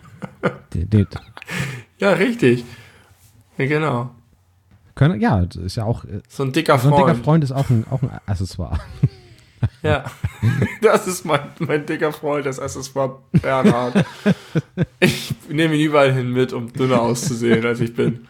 Ja, richtig. Ja, genau. Ja, das ist ja auch. So ein dicker So ein Freund. dicker Freund ist auch ein Accessoire. Ja, das ist mein dicker Freund, das Accessoire Bernhard. Ich nehme ihn überall hin mit, um dünner auszusehen, als ich bin.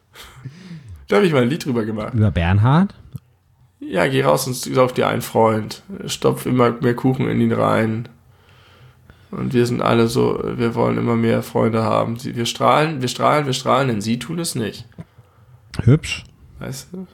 Da habe ich mal ein Lied drüber gemacht. Über Bernhard? Ja, geh raus und sauf dir einen Freund. Stopf immer mehr Kuchen in ihn rein. Und wir sind alle so, wir wollen immer mehr Freunde haben. Wir strahlen, denn sie tun es nicht. Hübsch. Weißt du?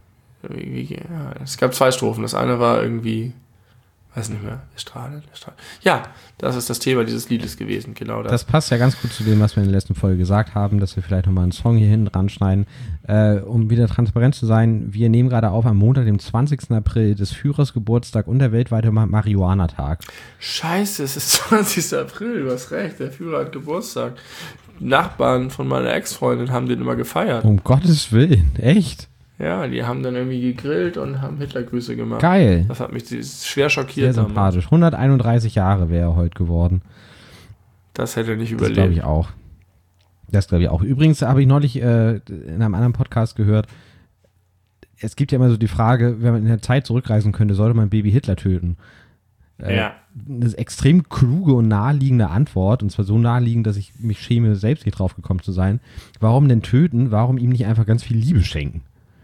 Ja, es gab 2 Strophen. Das eine war irgendwie, weiß nicht mehr, wir strahlen. Ja, das ist das Thema dieses Liedes gewesen, genau das. Das passt ja ganz gut zu dem, was wir in der letzten Folge gesagt haben, dass wir vielleicht nochmal einen Song hier hinten dran schneiden. Um wieder transparent zu sein, wir nehmen gerade auf am Montag, dem 20. April, des Führers Geburtstag und der weltweite Marihuana-Tag. Scheiße, es ist 20. April, du hast recht, der Führer hat Geburtstag. Nachbarn von meiner Ex-Freundin haben den immer gefeiert. Um Gottes Willen, echt? Ja, die haben dann irgendwie gegrillt und haben Hitlergrüße gemacht. Geil. Das hat mich schwer schockiert. Sehr sympathisch. 131 Jahre wäre er heute geworden. Das hätte er nicht Das überlebt. glaube ich auch. Das glaube ich auch. Übrigens habe ich neulich in einem anderen Podcast gehört, es gibt ja immer so die Frage, wenn man in der Zeit zurückreisen könnte, sollte man Baby Hitler töten? Ja. Eine extrem kluge und naheliegende Antwort, und zwar so naheliegend, dass ich mich schäme, selbst nicht drauf gekommen zu sein. Warum denn töten? Warum ihm nicht einfach ganz viel Liebe schenken?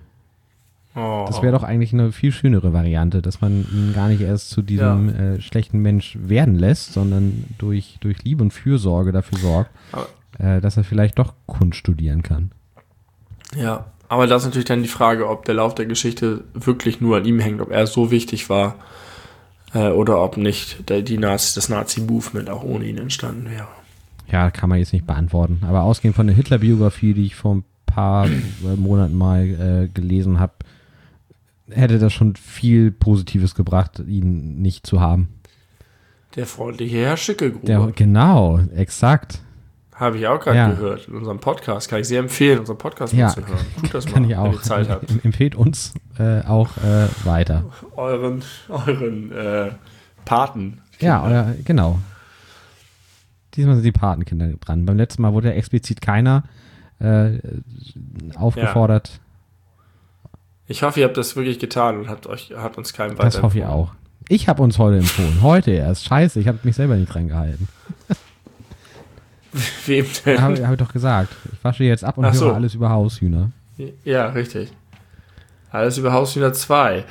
Oh. Das wäre doch eigentlich eine viel schönere Variante, dass man ihn gar nicht erst zu diesem schlechten Mensch werden lässt, sondern durch Liebe und Fürsorge dafür sorgt, dass er vielleicht doch Kunst studieren kann. Ja, aber das ist natürlich dann die Frage, ob der Lauf der Geschichte wirklich nur an ihm hängt, ob er so wichtig war oder ob nicht das Nazi-Movement auch ohne ihn entstanden wäre. Ja, kann man jetzt nicht beantworten. Aber ausgehend von der Hitler-Biografie, die ich vor ein paar Monaten mal gelesen habe, hätte das schon viel Positives gebracht, ihn nicht zu haben. Der freundliche Herr Schickelgruber. Genau, exakt. Habe ich auch gerade gehört in unserem Podcast. Kann ich sehr empfehlen, unseren Podcast mal zu hören. Tut das mal, kann ich auch. wenn ihr Zeit habt. Empfehlt uns auch weiter. Euren Paten. Ja, genau. Diesmal sind die Patenkinder dran. Beim letzten Mal wurde ja explizit keiner aufgefordert. Ich hoffe, ihr habt das wirklich getan und hat uns keinem weiter. Das hoffe ich auch. Ich habe uns heute empfohlen. Heute erst. Scheiße, ich habe mich selber nicht dran gehalten. Wem denn? Habe ich doch gesagt. Ich wasche jetzt ab und höre alles über Haushühner. Ja, richtig. Alles über Haushühner 2.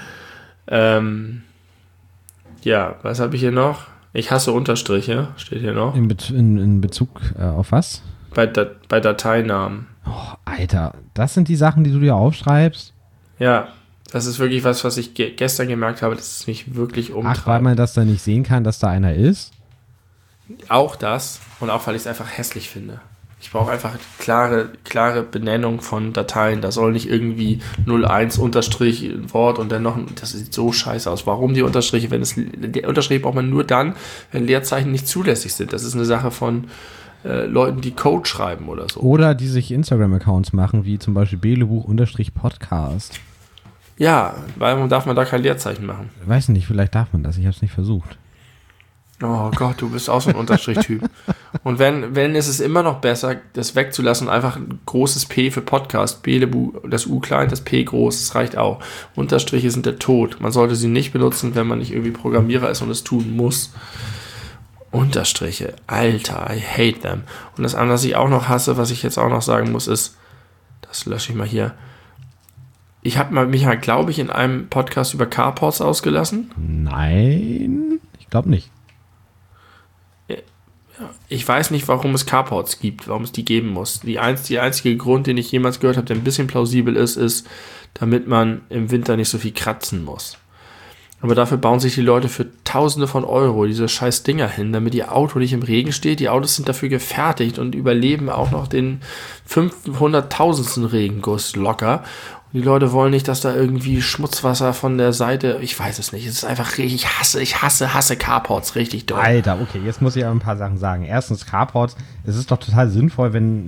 Ja, was habe ich hier noch? Ich hasse Unterstriche, steht hier noch. In Bezug auf was? Bei Dateinamen. Oh, Alter, das sind die Sachen, die du dir aufschreibst? Ja, das ist wirklich was ich gestern gemerkt habe, dass es mich wirklich umtreibt. Ach, weil man das dann nicht sehen kann, dass da einer ist? Auch das und auch, weil ich es einfach hässlich finde. Ich brauche einfach klare Benennung von Dateien. Da soll nicht irgendwie 01 Unterstrich Wort und dann noch, das sieht so scheiße aus. Warum die Unterstriche? Der Unterstrich braucht man nur dann, wenn Leerzeichen nicht zulässig sind. Das ist eine Sache von Leuten, die Code schreiben oder so. Oder die sich Instagram-Accounts machen, wie zum Beispiel Belebuch_Podcast. Ja, warum darf man da kein Leerzeichen machen? Weiß nicht, vielleicht darf man das. Ich habe es nicht versucht. Oh Gott, du bist auch so ein Unterstrich-Typ. Und wenn ist es immer noch besser, das wegzulassen, einfach ein großes P für Podcast, Belebu, das U klein, das P groß, das reicht auch. Unterstriche sind der Tod. Man sollte sie nicht benutzen, wenn man nicht irgendwie Programmierer ist und es tun muss. Unterstriche, Alter, I hate them. Und das andere, was ich auch noch hasse, was ich jetzt auch noch sagen muss, ist, das lösche ich mal hier. Ich habe mich mal, glaube ich, in einem Podcast über Carports ausgelassen. Nein, ich glaube nicht. Ich weiß nicht, warum es Carports gibt, warum es die geben muss. Die einzige Grund, den ich jemals gehört habe, der ein bisschen plausibel ist, damit man im Winter nicht so viel kratzen muss. Aber dafür bauen sich die Leute für Tausende von Euro diese scheiß Dinger hin, damit ihr Auto nicht im Regen steht. Die Autos sind dafür gefertigt und überleben auch noch den 500.000. Regenguss locker. Die Leute wollen nicht, dass da irgendwie Schmutzwasser von der Seite, ich weiß es nicht, es ist einfach richtig, ich hasse Carports richtig doll. Alter, okay, jetzt muss ich aber ein paar Sachen sagen. Erstens, Carports, es ist doch total sinnvoll, wenn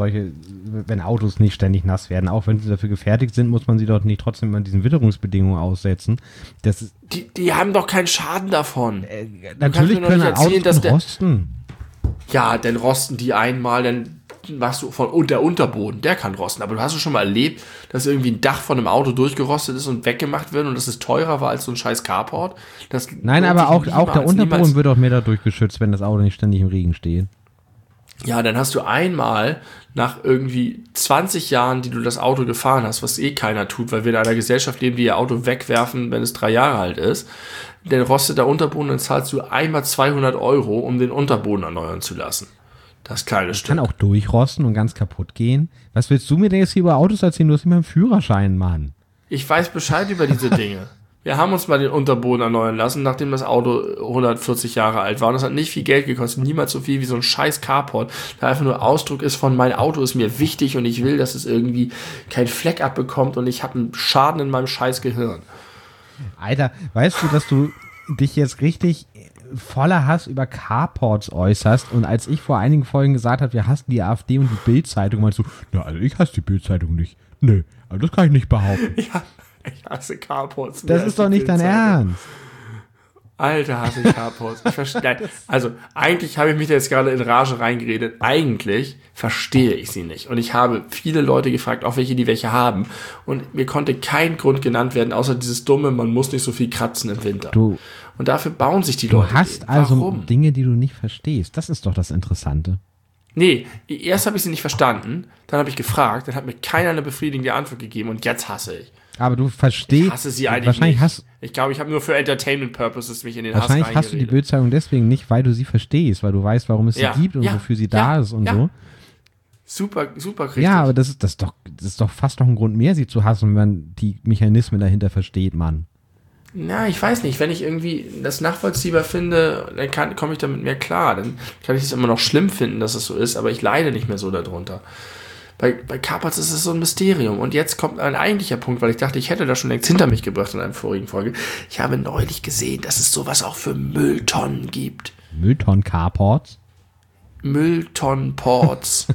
wenn Autos nicht ständig nass werden. Auch wenn sie dafür gefertigt sind, muss man sie doch nicht trotzdem an diesen Witterungsbedingungen aussetzen. Das ist, die haben doch keinen Schaden davon. Natürlich können Autos rosten. Ja, dann rosten die einmal, dann machst du der Unterboden, der kann rosten. Aber du hast schon mal erlebt, dass irgendwie ein Dach von einem Auto durchgerostet ist und weggemacht wird und dass es teurer war als so ein scheiß Carport? Nein, aber auch der Unterboden wird auch mehr dadurch geschützt, wenn das Auto nicht ständig im Regen steht. Ja, dann hast du einmal nach irgendwie 20 Jahren, die du das Auto gefahren hast, was eh keiner tut, weil wir in einer Gesellschaft leben, die ihr Auto wegwerfen, wenn es 3 Jahre alt ist, dann rostet der Unterboden, dann zahlst du einmal 200 Euro, um den Unterboden erneuern zu lassen. Das kleine Stück. Kann auch durchrosten und ganz kaputt gehen. Was willst du mir denn jetzt hier über Autos erzählen? Du hast immer einen Führerschein, Mann. Ich weiß Bescheid über diese Dinge. Wir haben uns mal den Unterboden erneuern lassen, nachdem das Auto 140 Jahre alt war. Und das hat nicht viel Geld gekostet, niemals so viel wie so ein scheiß Carport, der einfach nur Ausdruck ist von, mein Auto ist mir wichtig und ich will, dass es irgendwie keinen Fleck abbekommt und ich habe einen Schaden in meinem scheiß Gehirn. Alter, weißt du, dass du dich jetzt richtig voller Hass über Carports äußerst und als ich vor einigen Folgen gesagt habe, wir hassen die AfD und die Bild-Zeitung, meinst du, na, also ich hasse die Bild-Zeitung nicht. Nö, aber das kann ich nicht behaupten. Ja, ich hasse Carports. Das ist doch nicht dein Ernst. Alter, hasse ich Carports. Ich verstehe. Also, eigentlich habe ich mich da jetzt gerade in Rage reingeredet. Eigentlich verstehe ich sie nicht. Und ich habe viele Leute gefragt, auch welche, die welche haben. Und mir konnte kein Grund genannt werden, außer dieses dumme, man muss nicht so viel kratzen im Winter. Und dafür bauen sich die Leute. Du hast also Dinge, die du nicht verstehst. Das ist doch das Interessante. Nee, erst habe ich sie nicht verstanden, dann habe ich gefragt, dann hat mir keiner eine befriedigende Antwort gegeben und jetzt hasse ich. Aber du verstehst. Ich hasse sie eigentlich wahrscheinlich nicht. Ich glaube, ich habe nur für Entertainment Purposes mich in den Hass reingeredet. Wahrscheinlich hast du die Bildzeitung deswegen nicht, weil du sie verstehst, weil du weißt, warum es sie gibt und wofür sie da ist und so. Super, super richtig. Ja, aber das ist doch fast noch ein Grund mehr, sie zu hassen, wenn man die Mechanismen dahinter versteht, Mann. Na, ich weiß nicht, wenn ich irgendwie das nachvollziehbar finde, dann komme ich damit mehr klar. Dann kann ich es immer noch schlimm finden, dass es so ist, aber ich leide nicht mehr so darunter. Bei Carports ist es so ein Mysterium. Und jetzt kommt ein eigentlicher Punkt, weil ich dachte, ich hätte das schon längst hinter mich gebracht in einer vorigen Folge. Ich habe neulich gesehen, dass es sowas auch für Mülltonnen gibt. Mülltonnen-Carports? Mülltonnen-Ports.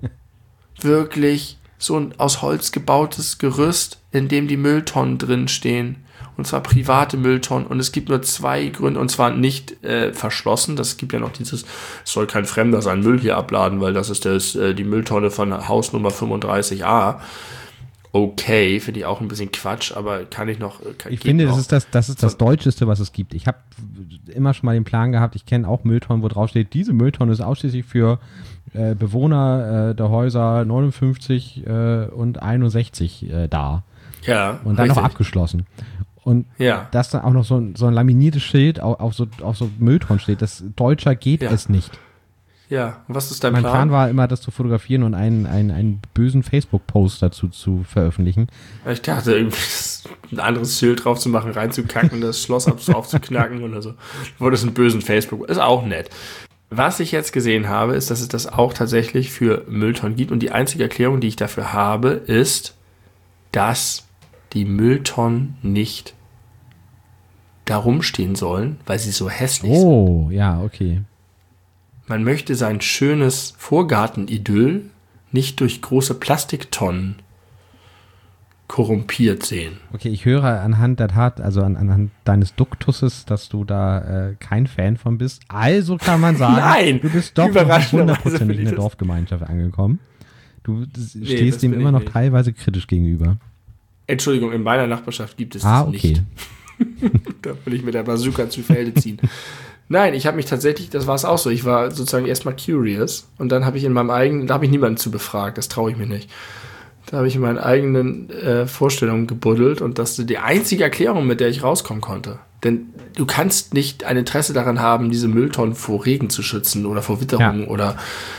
Wirklich so ein aus Holz gebautes Gerüst, in dem die Mülltonnen drin stehen. Und zwar private Mülltonnen. Und es gibt nur 2 Gründe, und zwar nicht verschlossen. Das gibt ja noch dieses, es soll kein Fremder seinen Müll hier abladen, weil das ist die Mülltonne von Hausnummer 35a. Okay, finde ich auch ein bisschen Quatsch, aber kann ich noch... Ich finde, das ist das Deutscheste, was es gibt. Ich habe immer schon mal den Plan gehabt, ich kenne auch Mülltonnen, wo drauf steht, diese Mülltonne ist ausschließlich für Bewohner der Häuser 59 und 61 da. Ja, und dann richtig. noch abgeschlossen. Und dass dann auch noch so ein laminiertes Schild auf so Mülltonnen steht, das Deutscher geht es nicht. Ja, und was ist dein Plan? Mein Plan war immer, das zu fotografieren und einen bösen Facebook-Post dazu zu veröffentlichen. Ich dachte, irgendwie ein anderes Schild drauf zu machen, reinzukacken, das Schloss aufzuknacken oder so. Du wolltest einen bösen Facebook, ist auch nett. was ich jetzt gesehen habe, ist, dass es das auch tatsächlich für Mülltonnen gibt. Und die einzige Erklärung, die ich dafür habe, ist, dass die Mülltonnen nicht da rumstehen sollen, weil sie so hässlich sind. Oh, ja, okay. Man möchte sein schönes Vorgartenidyll nicht durch große Plastiktonnen korrumpiert sehen. Okay, ich höre anhand der Tat, also anhand deines Duktuses, dass du da kein Fan von bist. Also kann man sagen, Nein, du bist doch hundertprozentig in der Dorfgemeinschaft angekommen. Du stehst dem immer noch teilweise kritisch gegenüber. Entschuldigung, in meiner Nachbarschaft gibt es das nicht. Da will ich mit der Bazooka zu Felde ziehen. Nein, ich habe mich tatsächlich, das war es auch so, ich war sozusagen erstmal curious und dann habe ich in meinem eigenen, da habe ich niemanden zu befragt, das traue ich mir nicht. Da habe ich in meinen eigenen Vorstellungen gebuddelt und das ist die einzige Erklärung, mit der ich rauskommen konnte. Denn du kannst nicht ein Interesse daran haben, diese Mülltonnen vor Regen zu schützen oder vor Witterung oder.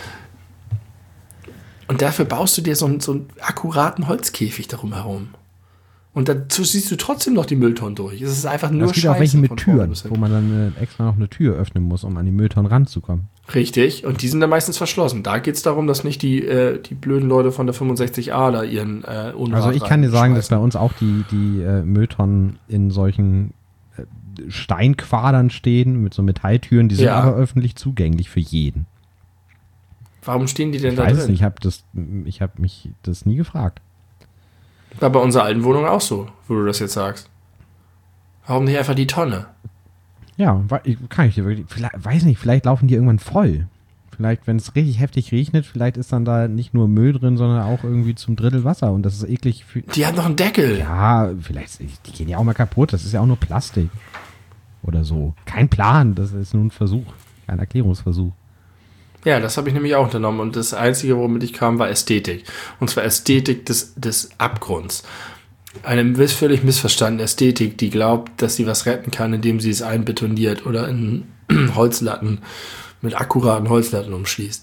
Und dafür baust du dir so einen akkuraten Holzkäfig darum herum. Und dazu siehst du trotzdem noch die Mülltonnen durch. Es ist einfach nur Scheiße. Es gibt auch welche mit Türen, wo man dann extra noch eine Tür öffnen muss, um an die Mülltonnen ranzukommen. Richtig, und die sind dann meistens verschlossen. Da geht es darum, dass nicht die blöden Leute von der 65a da ihren Unrat Also ich kann dir sagen, dass bei uns auch die Mülltonnen in solchen Steinquadern stehen, mit so Metalltüren, die sind aber öffentlich zugänglich für jeden. Warum stehen die denn da drin? Ich drin? weiß nicht, ich hab mich das nie gefragt. War bei unserer alten Wohnung auch so, wo du das jetzt sagst. Warum nicht einfach die Tonne? Ja, kann ich dir wirklich, weiß nicht, vielleicht laufen die irgendwann voll. Vielleicht, wenn es richtig heftig regnet, vielleicht ist dann da nicht nur Müll drin, sondern auch irgendwie zum Drittel Wasser und das ist eklig. Die haben noch einen Deckel. Ja, vielleicht, die gehen ja auch mal kaputt, das ist ja auch nur Plastik. Oder so. Kein Plan, das ist nur ein Versuch, ein Erklärungsversuch. Ja, das habe ich nämlich auch unternommen und das Einzige, womit ich kam, war Ästhetik. Und zwar Ästhetik des Abgrunds. Eine völlig missverstandene Ästhetik, die glaubt, dass sie was retten kann, indem sie es einbetoniert oder in Holzlatten, mit akkuraten Holzlatten umschließt.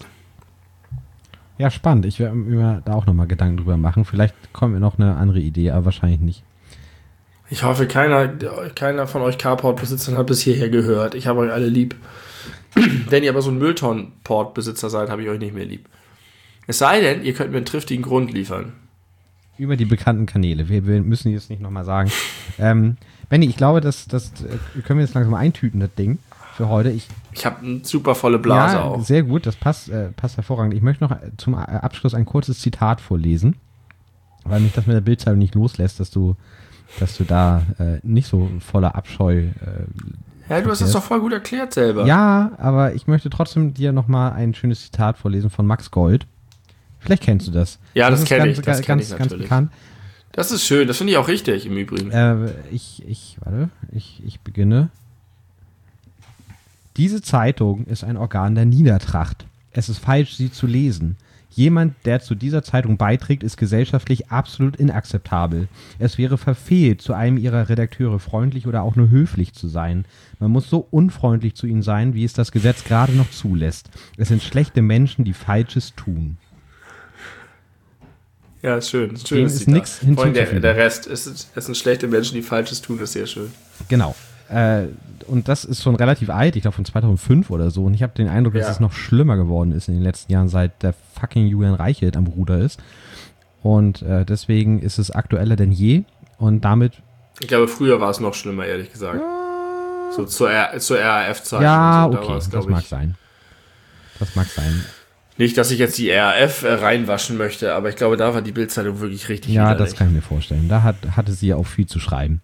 Ja, spannend. Ich werde mir da auch nochmal Gedanken drüber machen. Vielleicht kommt mir noch eine andere Idee, aber wahrscheinlich nicht. Ich hoffe, keiner von euch Carport-Besitzern hat bis hierher gehört. Ich habe euch alle lieb. Wenn ihr aber so ein Mülltonnen-Port-Besitzer seid, habe ich euch nicht mehr lieb. Es sei denn, ihr könnt mir einen triftigen Grund liefern. Über die bekannten Kanäle. Wir müssen jetzt nicht nochmal sagen. Benni, ich glaube, das können wir jetzt langsam eintüten, das Ding, für heute. Ich habe eine super volle Blase auch. Sehr gut, das passt hervorragend. Ich möchte noch zum Abschluss ein kurzes Zitat vorlesen, weil mich das mit der Bildzeitung nicht loslässt, dass du da nicht so voller Abscheu ja, du hast das doch voll gut erklärt selber. Ja, aber ich möchte trotzdem dir nochmal ein schönes Zitat vorlesen von Max Gold. Vielleicht kennst du das. Ja, das kenne ich. Das kenn ich ganz bekannt. Das ist schön. Das finde ich auch richtig im Übrigen. Ich beginne. Diese Zeitung ist ein Organ der Niedertracht. Es ist falsch, sie zu lesen. Jemand, der zu dieser Zeitung beiträgt, ist gesellschaftlich absolut inakzeptabel. Es wäre verfehlt, zu einem ihrer Redakteure freundlich oder auch nur höflich zu sein. Man muss so unfreundlich zu ihnen sein, wie es das Gesetz gerade noch zulässt. Es sind schlechte Menschen, die Falsches tun. Ja, ist schön. Dem ist nichts hinzuzufügen. Der Rest, es sind schlechte Menschen, die Falsches tun, das ist sehr schön. Genau. Und das ist schon relativ alt, ich glaube von 2005 oder so. Und ich habe den Eindruck, dass es noch schlimmer geworden ist in den letzten Jahren, seit der fucking Julian Reichelt am Ruder ist. Und deswegen ist es aktueller denn je. Und damit... Ich glaube, früher war es noch schlimmer, ehrlich gesagt. So zur RAF-Zeit. Ja, so, okay, das mag sein. Das mag sein. Nicht, dass ich jetzt die RAF reinwaschen möchte, aber ich glaube, da war die Bildzeitung wirklich richtig Ja, widerlich. das kann ich mir vorstellen. Da hatte sie ja auch viel zu schreiben.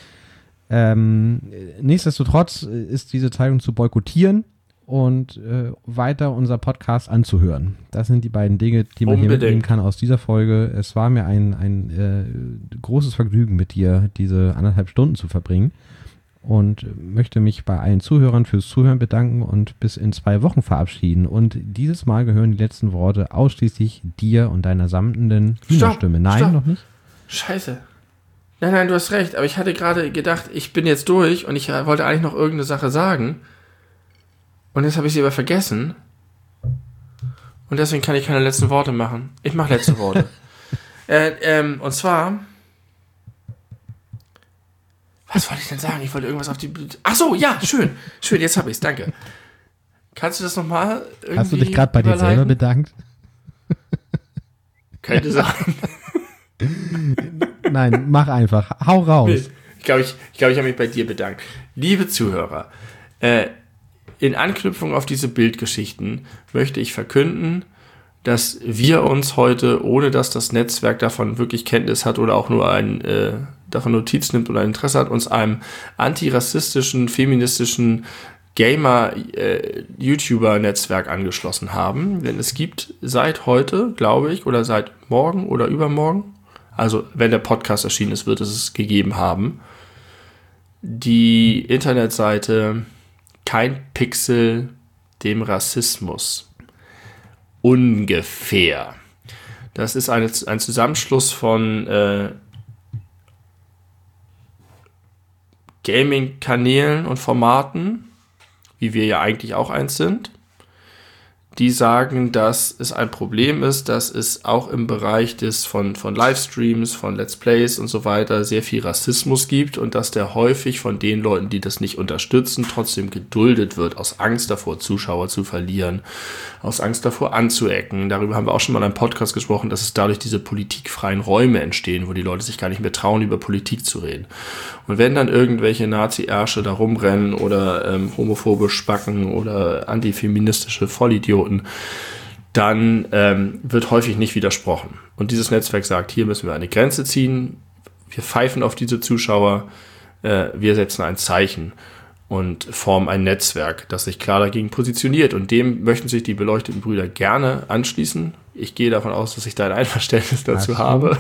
Nichtsdestotrotz ist diese Zeitung zu boykottieren und weiter unser Podcast anzuhören. Das sind die beiden Dinge, die man hier mitnehmen kann aus dieser Folge. Es war mir ein großes Vergnügen, mit dir diese 1,5 Stunden zu verbringen und möchte mich bei allen Zuhörern fürs Zuhören bedanken und bis in 2 Wochen verabschieden. Und dieses Mal gehören die letzten Worte ausschließlich dir und deiner samtenden Hühnerstimme. Nein, Stopp. Noch nicht? Scheiße. Nein, du hast recht, aber ich hatte gerade gedacht, ich bin jetzt durch und ich wollte eigentlich noch irgendeine Sache sagen. Und jetzt habe ich sie aber vergessen. Und deswegen kann ich keine letzten Worte machen. Ich mache letzte Worte. Und zwar... Was wollte ich denn sagen? Ich wollte irgendwas auf die... Ach so, ja, schön. Schön, jetzt habe ich es, danke. Kannst du das nochmal irgendwie Hast du dich gerade bei dir selber bedankt? Könnte sein. Nein, mach einfach. Hau raus. Nee, ich glaube, ich habe mich bei dir bedankt. Liebe Zuhörer, in Anknüpfung auf diese Bildgeschichten möchte ich verkünden, dass wir uns heute, ohne dass das Netzwerk davon wirklich Kenntnis hat oder auch nur davon Notiz nimmt oder ein Interesse hat, uns einem antirassistischen, feministischen Gamer-YouTuber-Netzwerk angeschlossen haben. Denn es gibt seit heute, glaube ich, oder seit morgen oder übermorgen, also wenn der Podcast erschienen ist, wird es gegeben haben, die Internetseite Kein Pixel dem Rassismus. Ungefähr. Das ist ein Zusammenschluss von Gaming-Kanälen und Formaten, wie wir ja eigentlich auch eins sind, die sagen, dass es ein Problem ist, dass es auch im Bereich von Livestreams, von Let's Plays und so weiter sehr viel Rassismus gibt und dass der häufig von den Leuten, die das nicht unterstützen, trotzdem geduldet wird, aus Angst davor, Zuschauer zu verlieren, aus Angst davor anzuecken. Darüber haben wir auch schon mal in einem Podcast gesprochen, dass es dadurch diese politikfreien Räume entstehen, wo die Leute sich gar nicht mehr trauen, über Politik zu reden. Und wenn dann irgendwelche Nazi-Ärsche da rumrennen oder homophobe Spacken oder antifeministische Vollidioten, dann wird häufig nicht widersprochen. Und dieses Netzwerk sagt, hier müssen wir eine Grenze ziehen, wir pfeifen auf diese Zuschauer, wir setzen ein Zeichen und formen ein Netzwerk, das sich klar dagegen positioniert. Und dem möchten sich die beleuchteten Brüder gerne anschließen. Ich gehe davon aus, dass ich da ein Einverständnis dazu habe.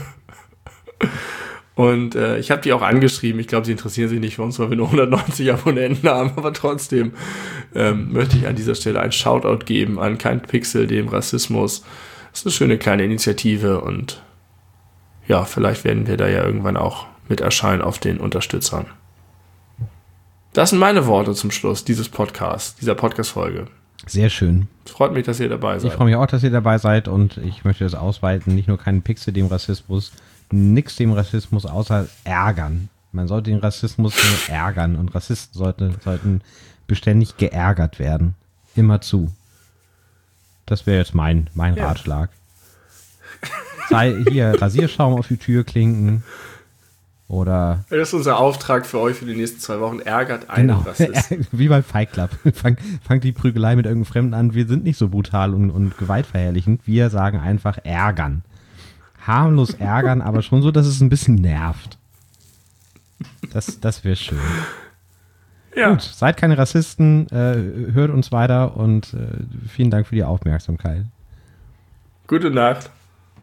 Und ich habe die auch angeschrieben. Ich glaube, sie interessieren sich nicht für uns, weil wir nur 190 Abonnenten haben. Aber trotzdem möchte ich an dieser Stelle ein Shoutout geben an Kein Pixel dem Rassismus. Das ist eine schöne kleine Initiative. Und ja, vielleicht werden wir da ja irgendwann auch mit erscheinen auf den Unterstützern. Das sind meine Worte zum Schluss dieser Podcast-Folge. Sehr schön. Es freut mich, dass ihr dabei seid. Ich freue mich auch, dass ihr dabei seid und ich möchte das ausweiten. Nicht nur Kein Pixel dem Rassismus, nix dem Rassismus außer ärgern. Man sollte den Rassismus nur ärgern und Rassisten sollten beständig geärgert werden. Immer zu. Das wäre jetzt mein Ratschlag. Sei hier Rasierschaum auf die Türklinken oder... Das ist unser Auftrag für euch für die nächsten 2 Wochen. Ärgert einen Rassisten. Wie beim Fight Club. Fangt die Prügelei mit irgendeinem Fremden an. Wir sind nicht so brutal und gewaltverherrlichend. Wir sagen einfach ärgern. Harmlos ärgern, aber schon so, dass es ein bisschen nervt. Das wäre schön. Ja. Gut, seid keine Rassisten, hört uns weiter und vielen Dank für die Aufmerksamkeit. Gute Nacht.